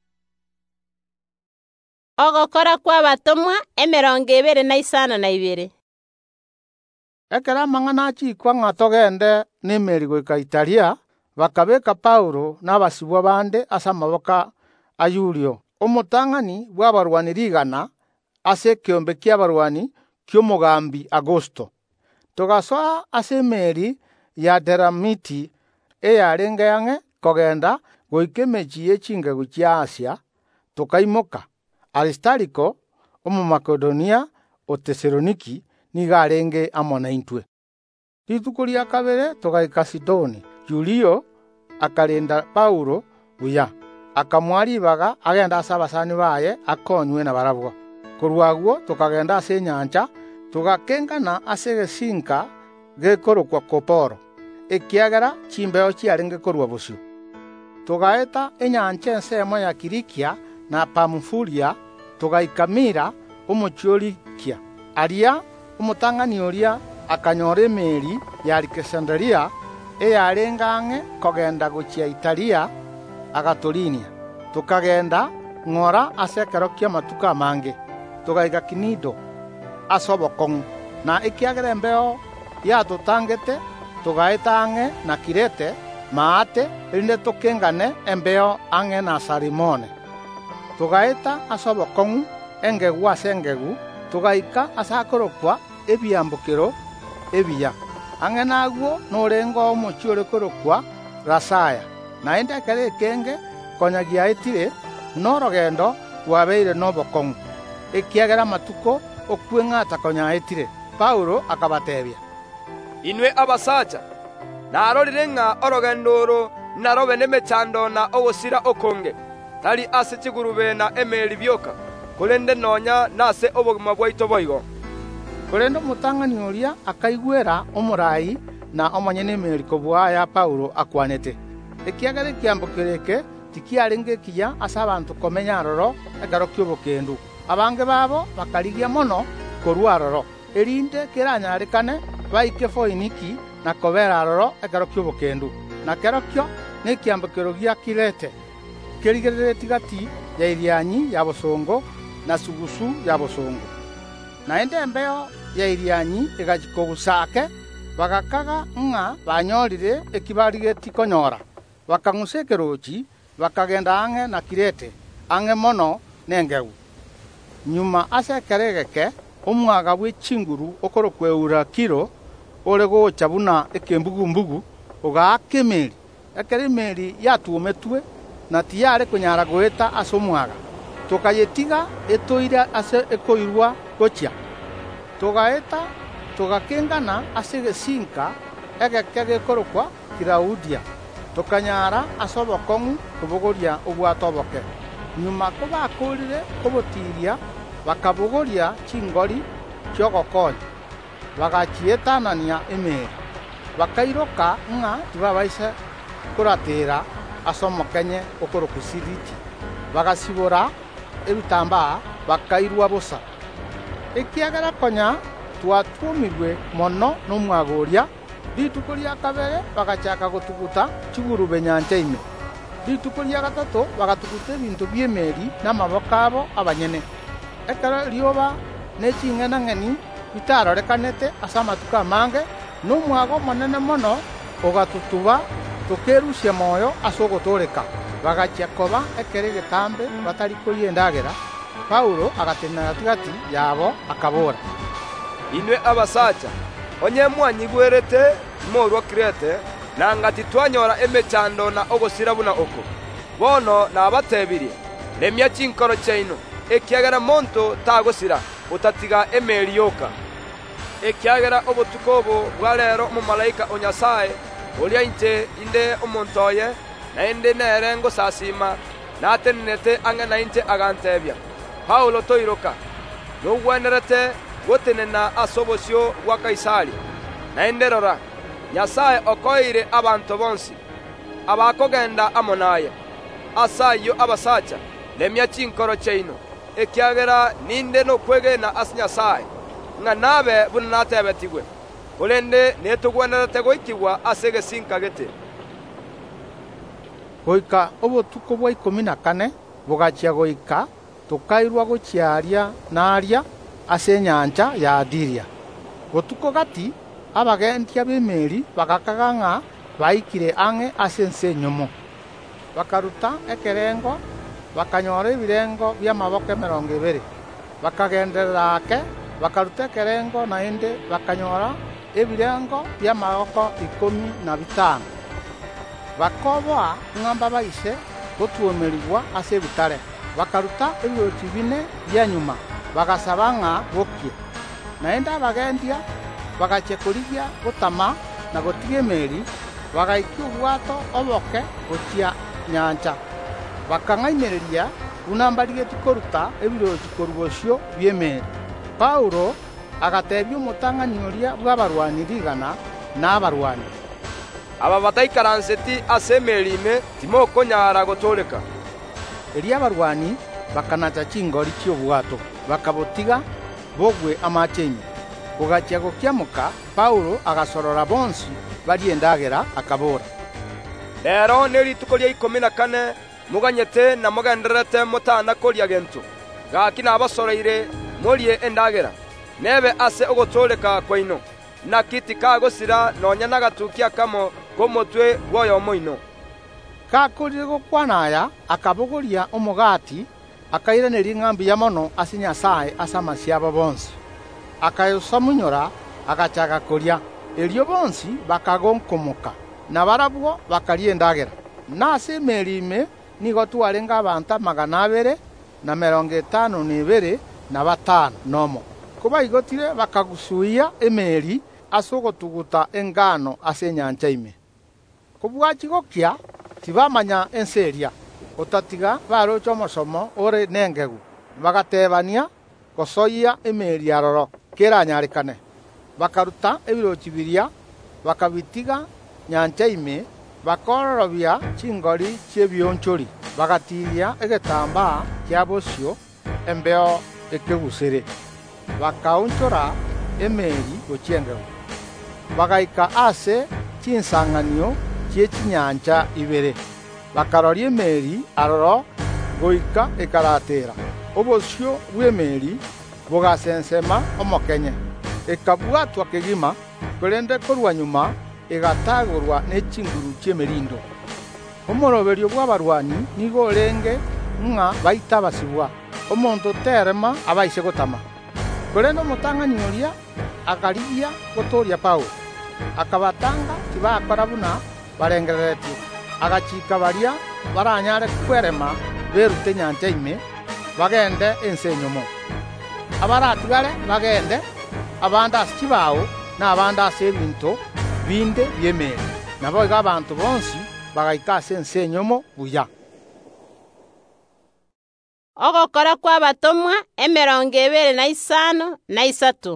Ogokora kwa batomwa emerongo ebere na isano na ibere. Ekero amang'ana achikwa ng'a togende n'emeri goika Italia, bakabeka Paulo n'abasibwa bande ase amaboka a Yulio, omotang'ani bw'abarwaniri igana ase ekiombe ki'abarwani ki'omogambi Agosto. Togasoa ase emeri ya Deramiti eyarenge ang'e kogenda goika emechie y'echingegu chia Asia, tokaimoka. Aristariko omomakedonia o Tesaloniki niga arenge amo na intwe. Rituko ria kabere togaika Sidoni. Julio akarenda Paulo buya, akamwaribaga agenda ase abasani baye akonywe na barabwo. Korwaguo tokagenda ase enyancha, togakengana ase egesinka gekorokwa Koporo, ekiagera chimbeo chiarenge korwa bosio. tugaeta enyancha ensemo ya Kilikia na Pamufulia, tugaikamira umuchiorikia. Aria umutang'ani uria akanyora emeri ya Alexandria eyarengang'e kogenda gochia Italia agaturinia. Tukagenda ng'ora ase ekero kia amatuko amange, tugaiga Kinido ase obokong'u, na ekiagera embeo yatutangete tugaeta ang'e na Kirete maate erinde tukengane embeo ang'e na Sarimone. Tugaeta ase obokong'u engegu ase engegu, tugaika ase akorokwa ebiambukiro ebiya. Ang'e naguo norengo omochi ore korokwa Rasaya, naende ekero ekenge konya giaetire norogendo rwabeire n'obokong'u, ekiagera amatuko okweng'ata konya aetire. Paulo akabatebia, inwe abasacha narorire ng'a orogendo oro narobe n'emechando na ogosira okonge tari ase chigurube na emeri bioka korende nonya nase obogima bwaito boigo. Korende omotang'ani oria akaigwera omorai na omonyene emeri kobua ya Paulo akwanete. Ekiagera ekiambukiro eke tikiarenge ekiya ase abanto komenya aroro ekero kia obokendu. Abange babo bakarigia mono korwa aroro, erinde keranyarekane baike Foiniki na kobera aroro ekero kia obokendu. Na kero kio na ekiambukiro gia Kirete kerigerereti gati ya Irianyi ya bosongo na Sugusu ya bosongo. Naende embeo ya Irianyi egachikogusake bagakaga ng'a banyorire ekibarigeti konyora, bakang'usa ekerochi bakagenda ang'e na Kirete ang'e mono nengegu. Nyuma ase ekero egeke omwaga bwa echinguru okorokwa Eurakiro ore gocha buna ekembugumbugu ogaaka emeri. Ekero emeri yatuometwe na tiyare konyara goeta ase omwaga, tukayetiga etoire ase ekoirwa gochia. Tugaeta tugakengana ase egesinka egeke gekorokwa Kiraudia, tukanyara ase obokong'u kobogoria obwate oboke. Nyuma kobakorire kobotiria bakabogoria chingori chiogokonya, bagachietanania emeri, bakairoka ng'a tibabaise koratera ase omokenye okorokwa Siriti, bagasibora ebitambaa bakairwa bosa. Ekiagera konya twatuomirwe mono n'omwaga oria, rituko ria kabere bagachaka gotuguta chigurube nyancha ime, rituko ria gatato bagatuguta ebinto bia emeri n'amaboko abo abanyene. Ekero rioba n'eching'enang'eni bitarorekanete ase amatuko amange, n'omwaga omonene mono ogatutuba tukerusia moyo ase ogotoreka, bagachia koba ekero egetambe batari koria endagera. Paulo agatenena gatigati yabo akabora, inwe abasacha onye mwanyigwerete morwa Kirete nangati twanyora emechando na ogosira buna oko bono nabatebirie remia chinkoro chaino ekiagera monto tagosira utatiga emeri yoka. Ekiagera obotuko obo bwarero omumalaika onyasaye oria inte inde omontoye naende nerengo sasima natenenete ang'e nainte agantebia, Paulo toiroka nogwenerete gotenena ase obosio bwa Kaisari, naende rora Nyasaye okoire abanto bonsi abakogenda amo naye. Ase ayio abasacha remia chinkoro chaino ekiagera ninde nokwegena ase Nyasaye ng'a nabe buna natebetigwe korende netogwenerete goikigwa ase egesinka gete. Goika obotuko bwa ikomi na kane bogachia goika tukairwa gochiaria naria ase enyancha ya Adiria. Botuko gati abagendia b'emeri bagakaga ng'a baikire ang'e ase ense enyomo, bakaruta ekerengo bakanyora ebirengo bia amaboko emerongo ebere, bakagenderera ake bakaruta ekerengo naende bakanyora ebirengo bia amaboko ikomi na bitano. Bakoboa ng'amba baise gotuomerigwa ase ebitare, bakaruta ebirochi bine bia nyuma bagasaba ng'a bokie, naende abagendia bagachia korigia gotama na gotiga emeri, bagaikia obwato oboke gochia nyancha, bakang'aimereria buna mbarigeti koruta ebirochi korwa bia emeri. Paulo agatebia omotang'ani oria bwa abarwaniri igana na abarwani, aba bataikaranseti ase emeri ime timokonyara gotoleka. Eria abarwani bakanacha chingori chiobwato bakabotiga bogwe amache ime. Kugachia gokiamuka Paulo agasorora bonsi bari endagera akabora. Lero ne rituko ria ikumi na kane muganyete na mugenderete mutana koria gento gaki nabasoroire morie endagera nebe ase ogotoleka kwaino na kiti kagosira nonya nagatukia kamo komotwe gwoyo moino kakurire gokwanaya akabogoria omugati akairaneri ng'ambi ya mono ase Nyasaye asamasia abo bonsi akayosamunyora agachaga koria erio bonsi bakagonkomoka na barabwo bakaria endagera nase emeri ime nigo twarenga abanta magana abere na mirongo etano na ibere na batano nomo kuba igotire bakagusuia emeri ase ogotuguta engano ase enyancha ime kubwachi gokia tibamanya ense eria otatiga barocha omosomo ore nengegu bagatebania gosoia emeri aroro keranyarekane bakaruta ebirochi biria bakabitiga nyancha ime bakororobia chingori chiebionchori bagatiria egetamba kia bosio embeo ekegusere bakaunchora emeri gochiengego bagaika ase chinsang'anio chie chinyancha ibere bakaroria emeri aroro goika ekaratera obosio bw'emeri bogasensema omokenye ekabwatwa kegima korende korwa nyuma egatagurwa n'echinguru chiemerindo omoroberio bw'abarwani nigo orenge ng'a baita basibwa omonto terema abaise gotama korende omotang'ani oria agarigia gotoria Paulo akabatanga tibakora buna barengereretie agachika baria baranyare kwerema berute nyancha ime bagende ense enyomo abaratigare bagende abanda ase chibao na abanda ase ebinto binde by'emeri nabo iga abantu bonsi bagaika ase ense enyomo buya. Ogokora kw'abatomwa emerongo ebere na isano na isatu.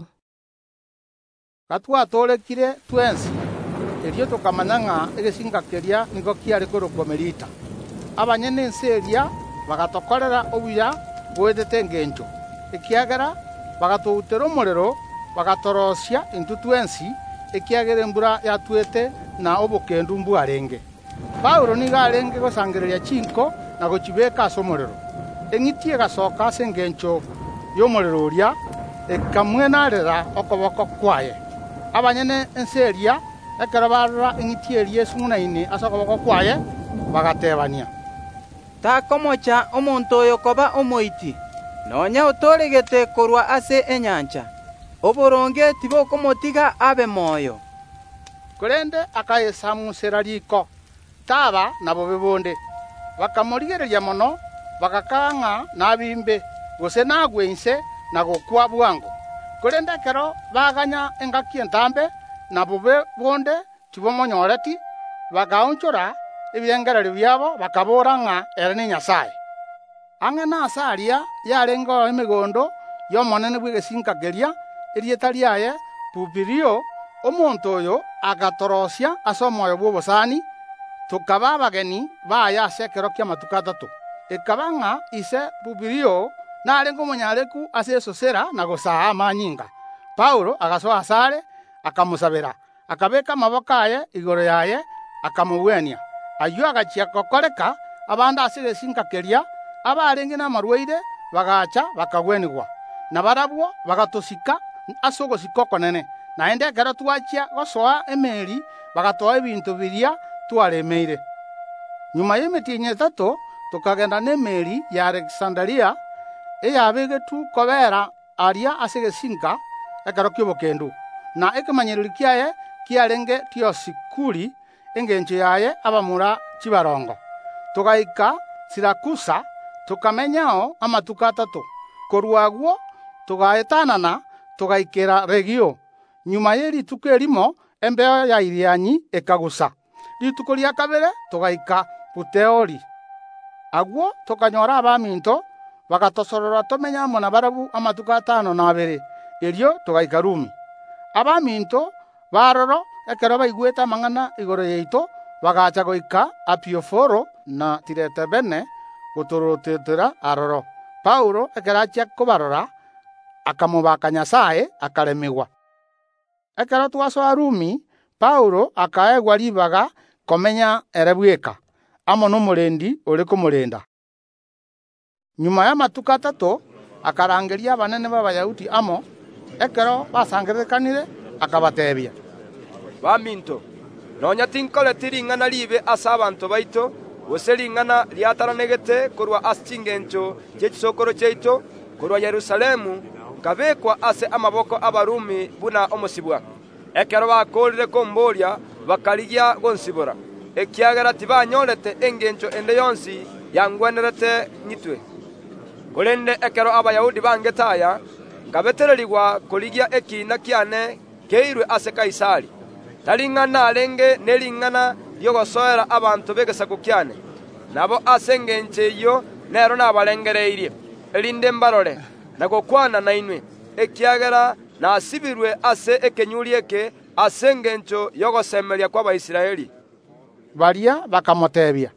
Gatwatorekire twensi erio tokamanya ng'a egesinga keria nigo kiare korokwa merita abanyene ense eria bagatokorera obuya bwetete engencho ekiagera bagatoutera omorero bagatorosia intu twensi ekiagera embura yatwete na obokendu mbwarenge Paulo niga arenge gosangereria chinko na gochibeka ase omorero eng'iti egasoka ase engencho y'omorero oria ekamwenarera okoboko kwaye abanyene ense eria ekero barora eng'iti eria esung'unaine ase okoboko kwaye bagatebania takomocha omonto oyo koba omoiti nonya otoregete korwa ase enyancha oboronge tibokomotiga abe moyo korende akaesamusera riko taba na bobe bonde bakamorigereria mono bagakang'a nabimbe gose nagwense na gokwa bwango korende ekero baganya engaki entambe na bobe bonde tibomonyoreti bagaonchora ebirengereri byabo bakabora ng'a ere ni Nyasaye ang'e nase aria yarengo emigondo y'omonene bw'egesinka keria erieta riaye Pubilio omonto oyo agatorosia ase omoyo bw'obosani tokaba abageni baya ase ekero kia amatuko atato ekaba ng'a ise Pubilio narengo omonyareku ase esosera na gosaa amanyinga Paulo agasoa asare akamusabera akabeka amaboko aye igoro yaye akamugwenia aywo agachia gokoreka abanda ase egesinka keria abarenge n'amarwaire bagacha bakagwenigwa na barabwo bagatosika ase ogosika okonene naende ekero twachia gosoa emeri bagatoa ebinto biria twaremeire nyuma y'emetienyi etato tokagenda n'emeri ya Alexandria eyabegetu kobera aria ase egesinka ekero kia obokendu na ekemanyereri kiaye kiarenge Tiosikuri engencho yaye abamura chibarongo togaika Sirakusa tokamenyao amatuko atato korwagwo togaetanana togaikera Regio nyuma y'erituko erimo embeo ya irianyi ekagusa rituko ria kabere togaika Puteoli agwo tokanyora abaminto bagatosorora tomenyamo na barabu amatuko atano na abere erio togaika Rumi abaminto baroro ekero baigwete amang'ana igoro yaito bagacha goika Apioforo na Tiretebene gotorotera aroro. Paulo ekero achia kobarora akamubaka Nyasaye akaremerwa. Ekero twasoa Rumi, Paulo akaegwa ribaga komenya erebweka amo n'omurendi ori kumurinda. Nyuma ya matuka atatu akarangeria abanene b'Abayahudi amo, ekero basangerekanire akabatebia, baminto nonya tinkoreti ring'ana ribe ase abanto baito gose ring'ana riataranegete korwa ase chingencho ch'echisokoro chiaito korwa Yerusalemu kabekwa ase amaboko abarumi buna omosibwa. Ekero bakorire komboria bakarigia gonsibora ekiagera tibanyorete engencho ende yonsi yangwenerete nyitwe. Korende ekero Abayahudi bangetaya ngabetererigwa korigia ekina kiane keirwe ase Kaisari taring'ana arenge nering'ana riogosoera abanto begesaku kiane nabo ase engenche iyo nero nabarengereirie erinde mbarore na gokwana nainwe ekiagera nasibirwe ase ekenyuri eke ase engencho yogosemeria kwa Abaisiraeli. Baria bakamotebia,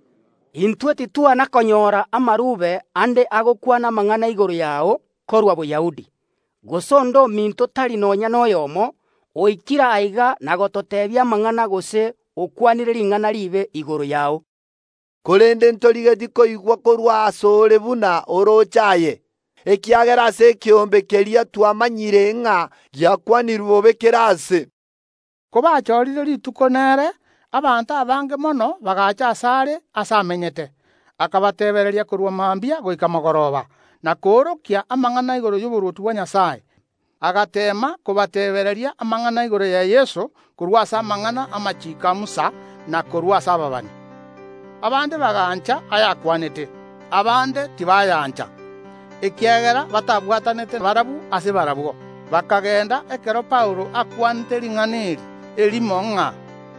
intwe titwana konyora amarube ande agokwana amang'ana igoro yao korwa Boyahudi gosondo minto tari nonya noyomo oikira aiga na gototebia amang'ana gose okwanire ring'ana ribe igoro yao. Korende ntorigeti koigwa korwa asore buna orochaye ekiagera ase ekiombe keria twamanyire ng'a giakwanirwe obekera ase. Kobachorire rituko nere abantu abange mono bagacha asare asamenyete akabatebereria korwa mambia goika mogoroba na korokia amang'ana igoro y'oboruoti bwa Nyasaye agatema kubatebereria amang'ana igoro ya Yesu korwa ase amang'ana amachika Musa na korwa ase ababani. Abande bagancha ayakwanete abande tibayancha ekiagera batabwatanete barabu ase barabwo bakagenda ekero Paulo akwanete ring'ana eri erimo ng'a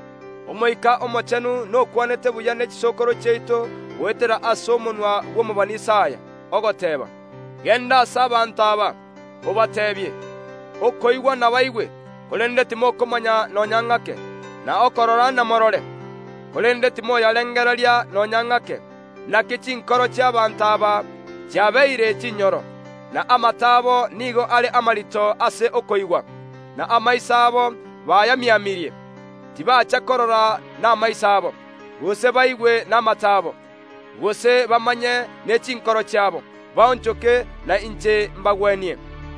omoika omochenu nokwanete buya n'echisokoro chiaito gwetera ase omonwa bw'omobani Isaya ogoteba, genda ase abanto aba obatebie okoigwa na baigwe korende timokomanya nonya ng'ake na okorora na morore korende timoyarengereria nonya ng'ake naki chinkoro chi'abanto aba chiabeire chinyoro na amatabo nigo are amarito ase okoigwa na amaiso abo bayamiamirie tibacha korora n'amaiso abo gose baigwe n'amatabo gose bamanye n'echinkoro chiabo baonchoke na inche mbagwenie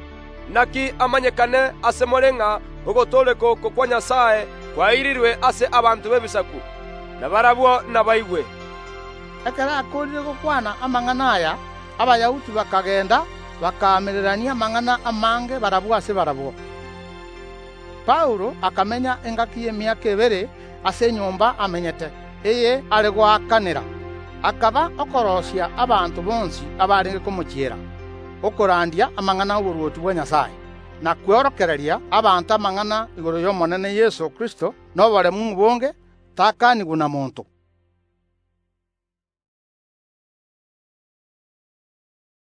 naki amanyekane ase morenga ogotoleko kwa Nyasaye kwairirwe ase abantu bebisaku na barabwo na baigwe. Ekero akorire gokwana amang'ana aya Abayahudi bakagenda bakamererania amang'ana amange barabwo ase barabwo. Paulo akamenya engaki y'emiaka ebere ase enyomba amenyete eye are gwakanera akaba okorosia abantu bonsi abarenge kumuchiera okorandia amang'ana y'oboruoti bwa Nyasaye na kworokereria abantu amang'ana igoro y'omonene Yesu Kristo noboremu bonge takanigwa na muntu.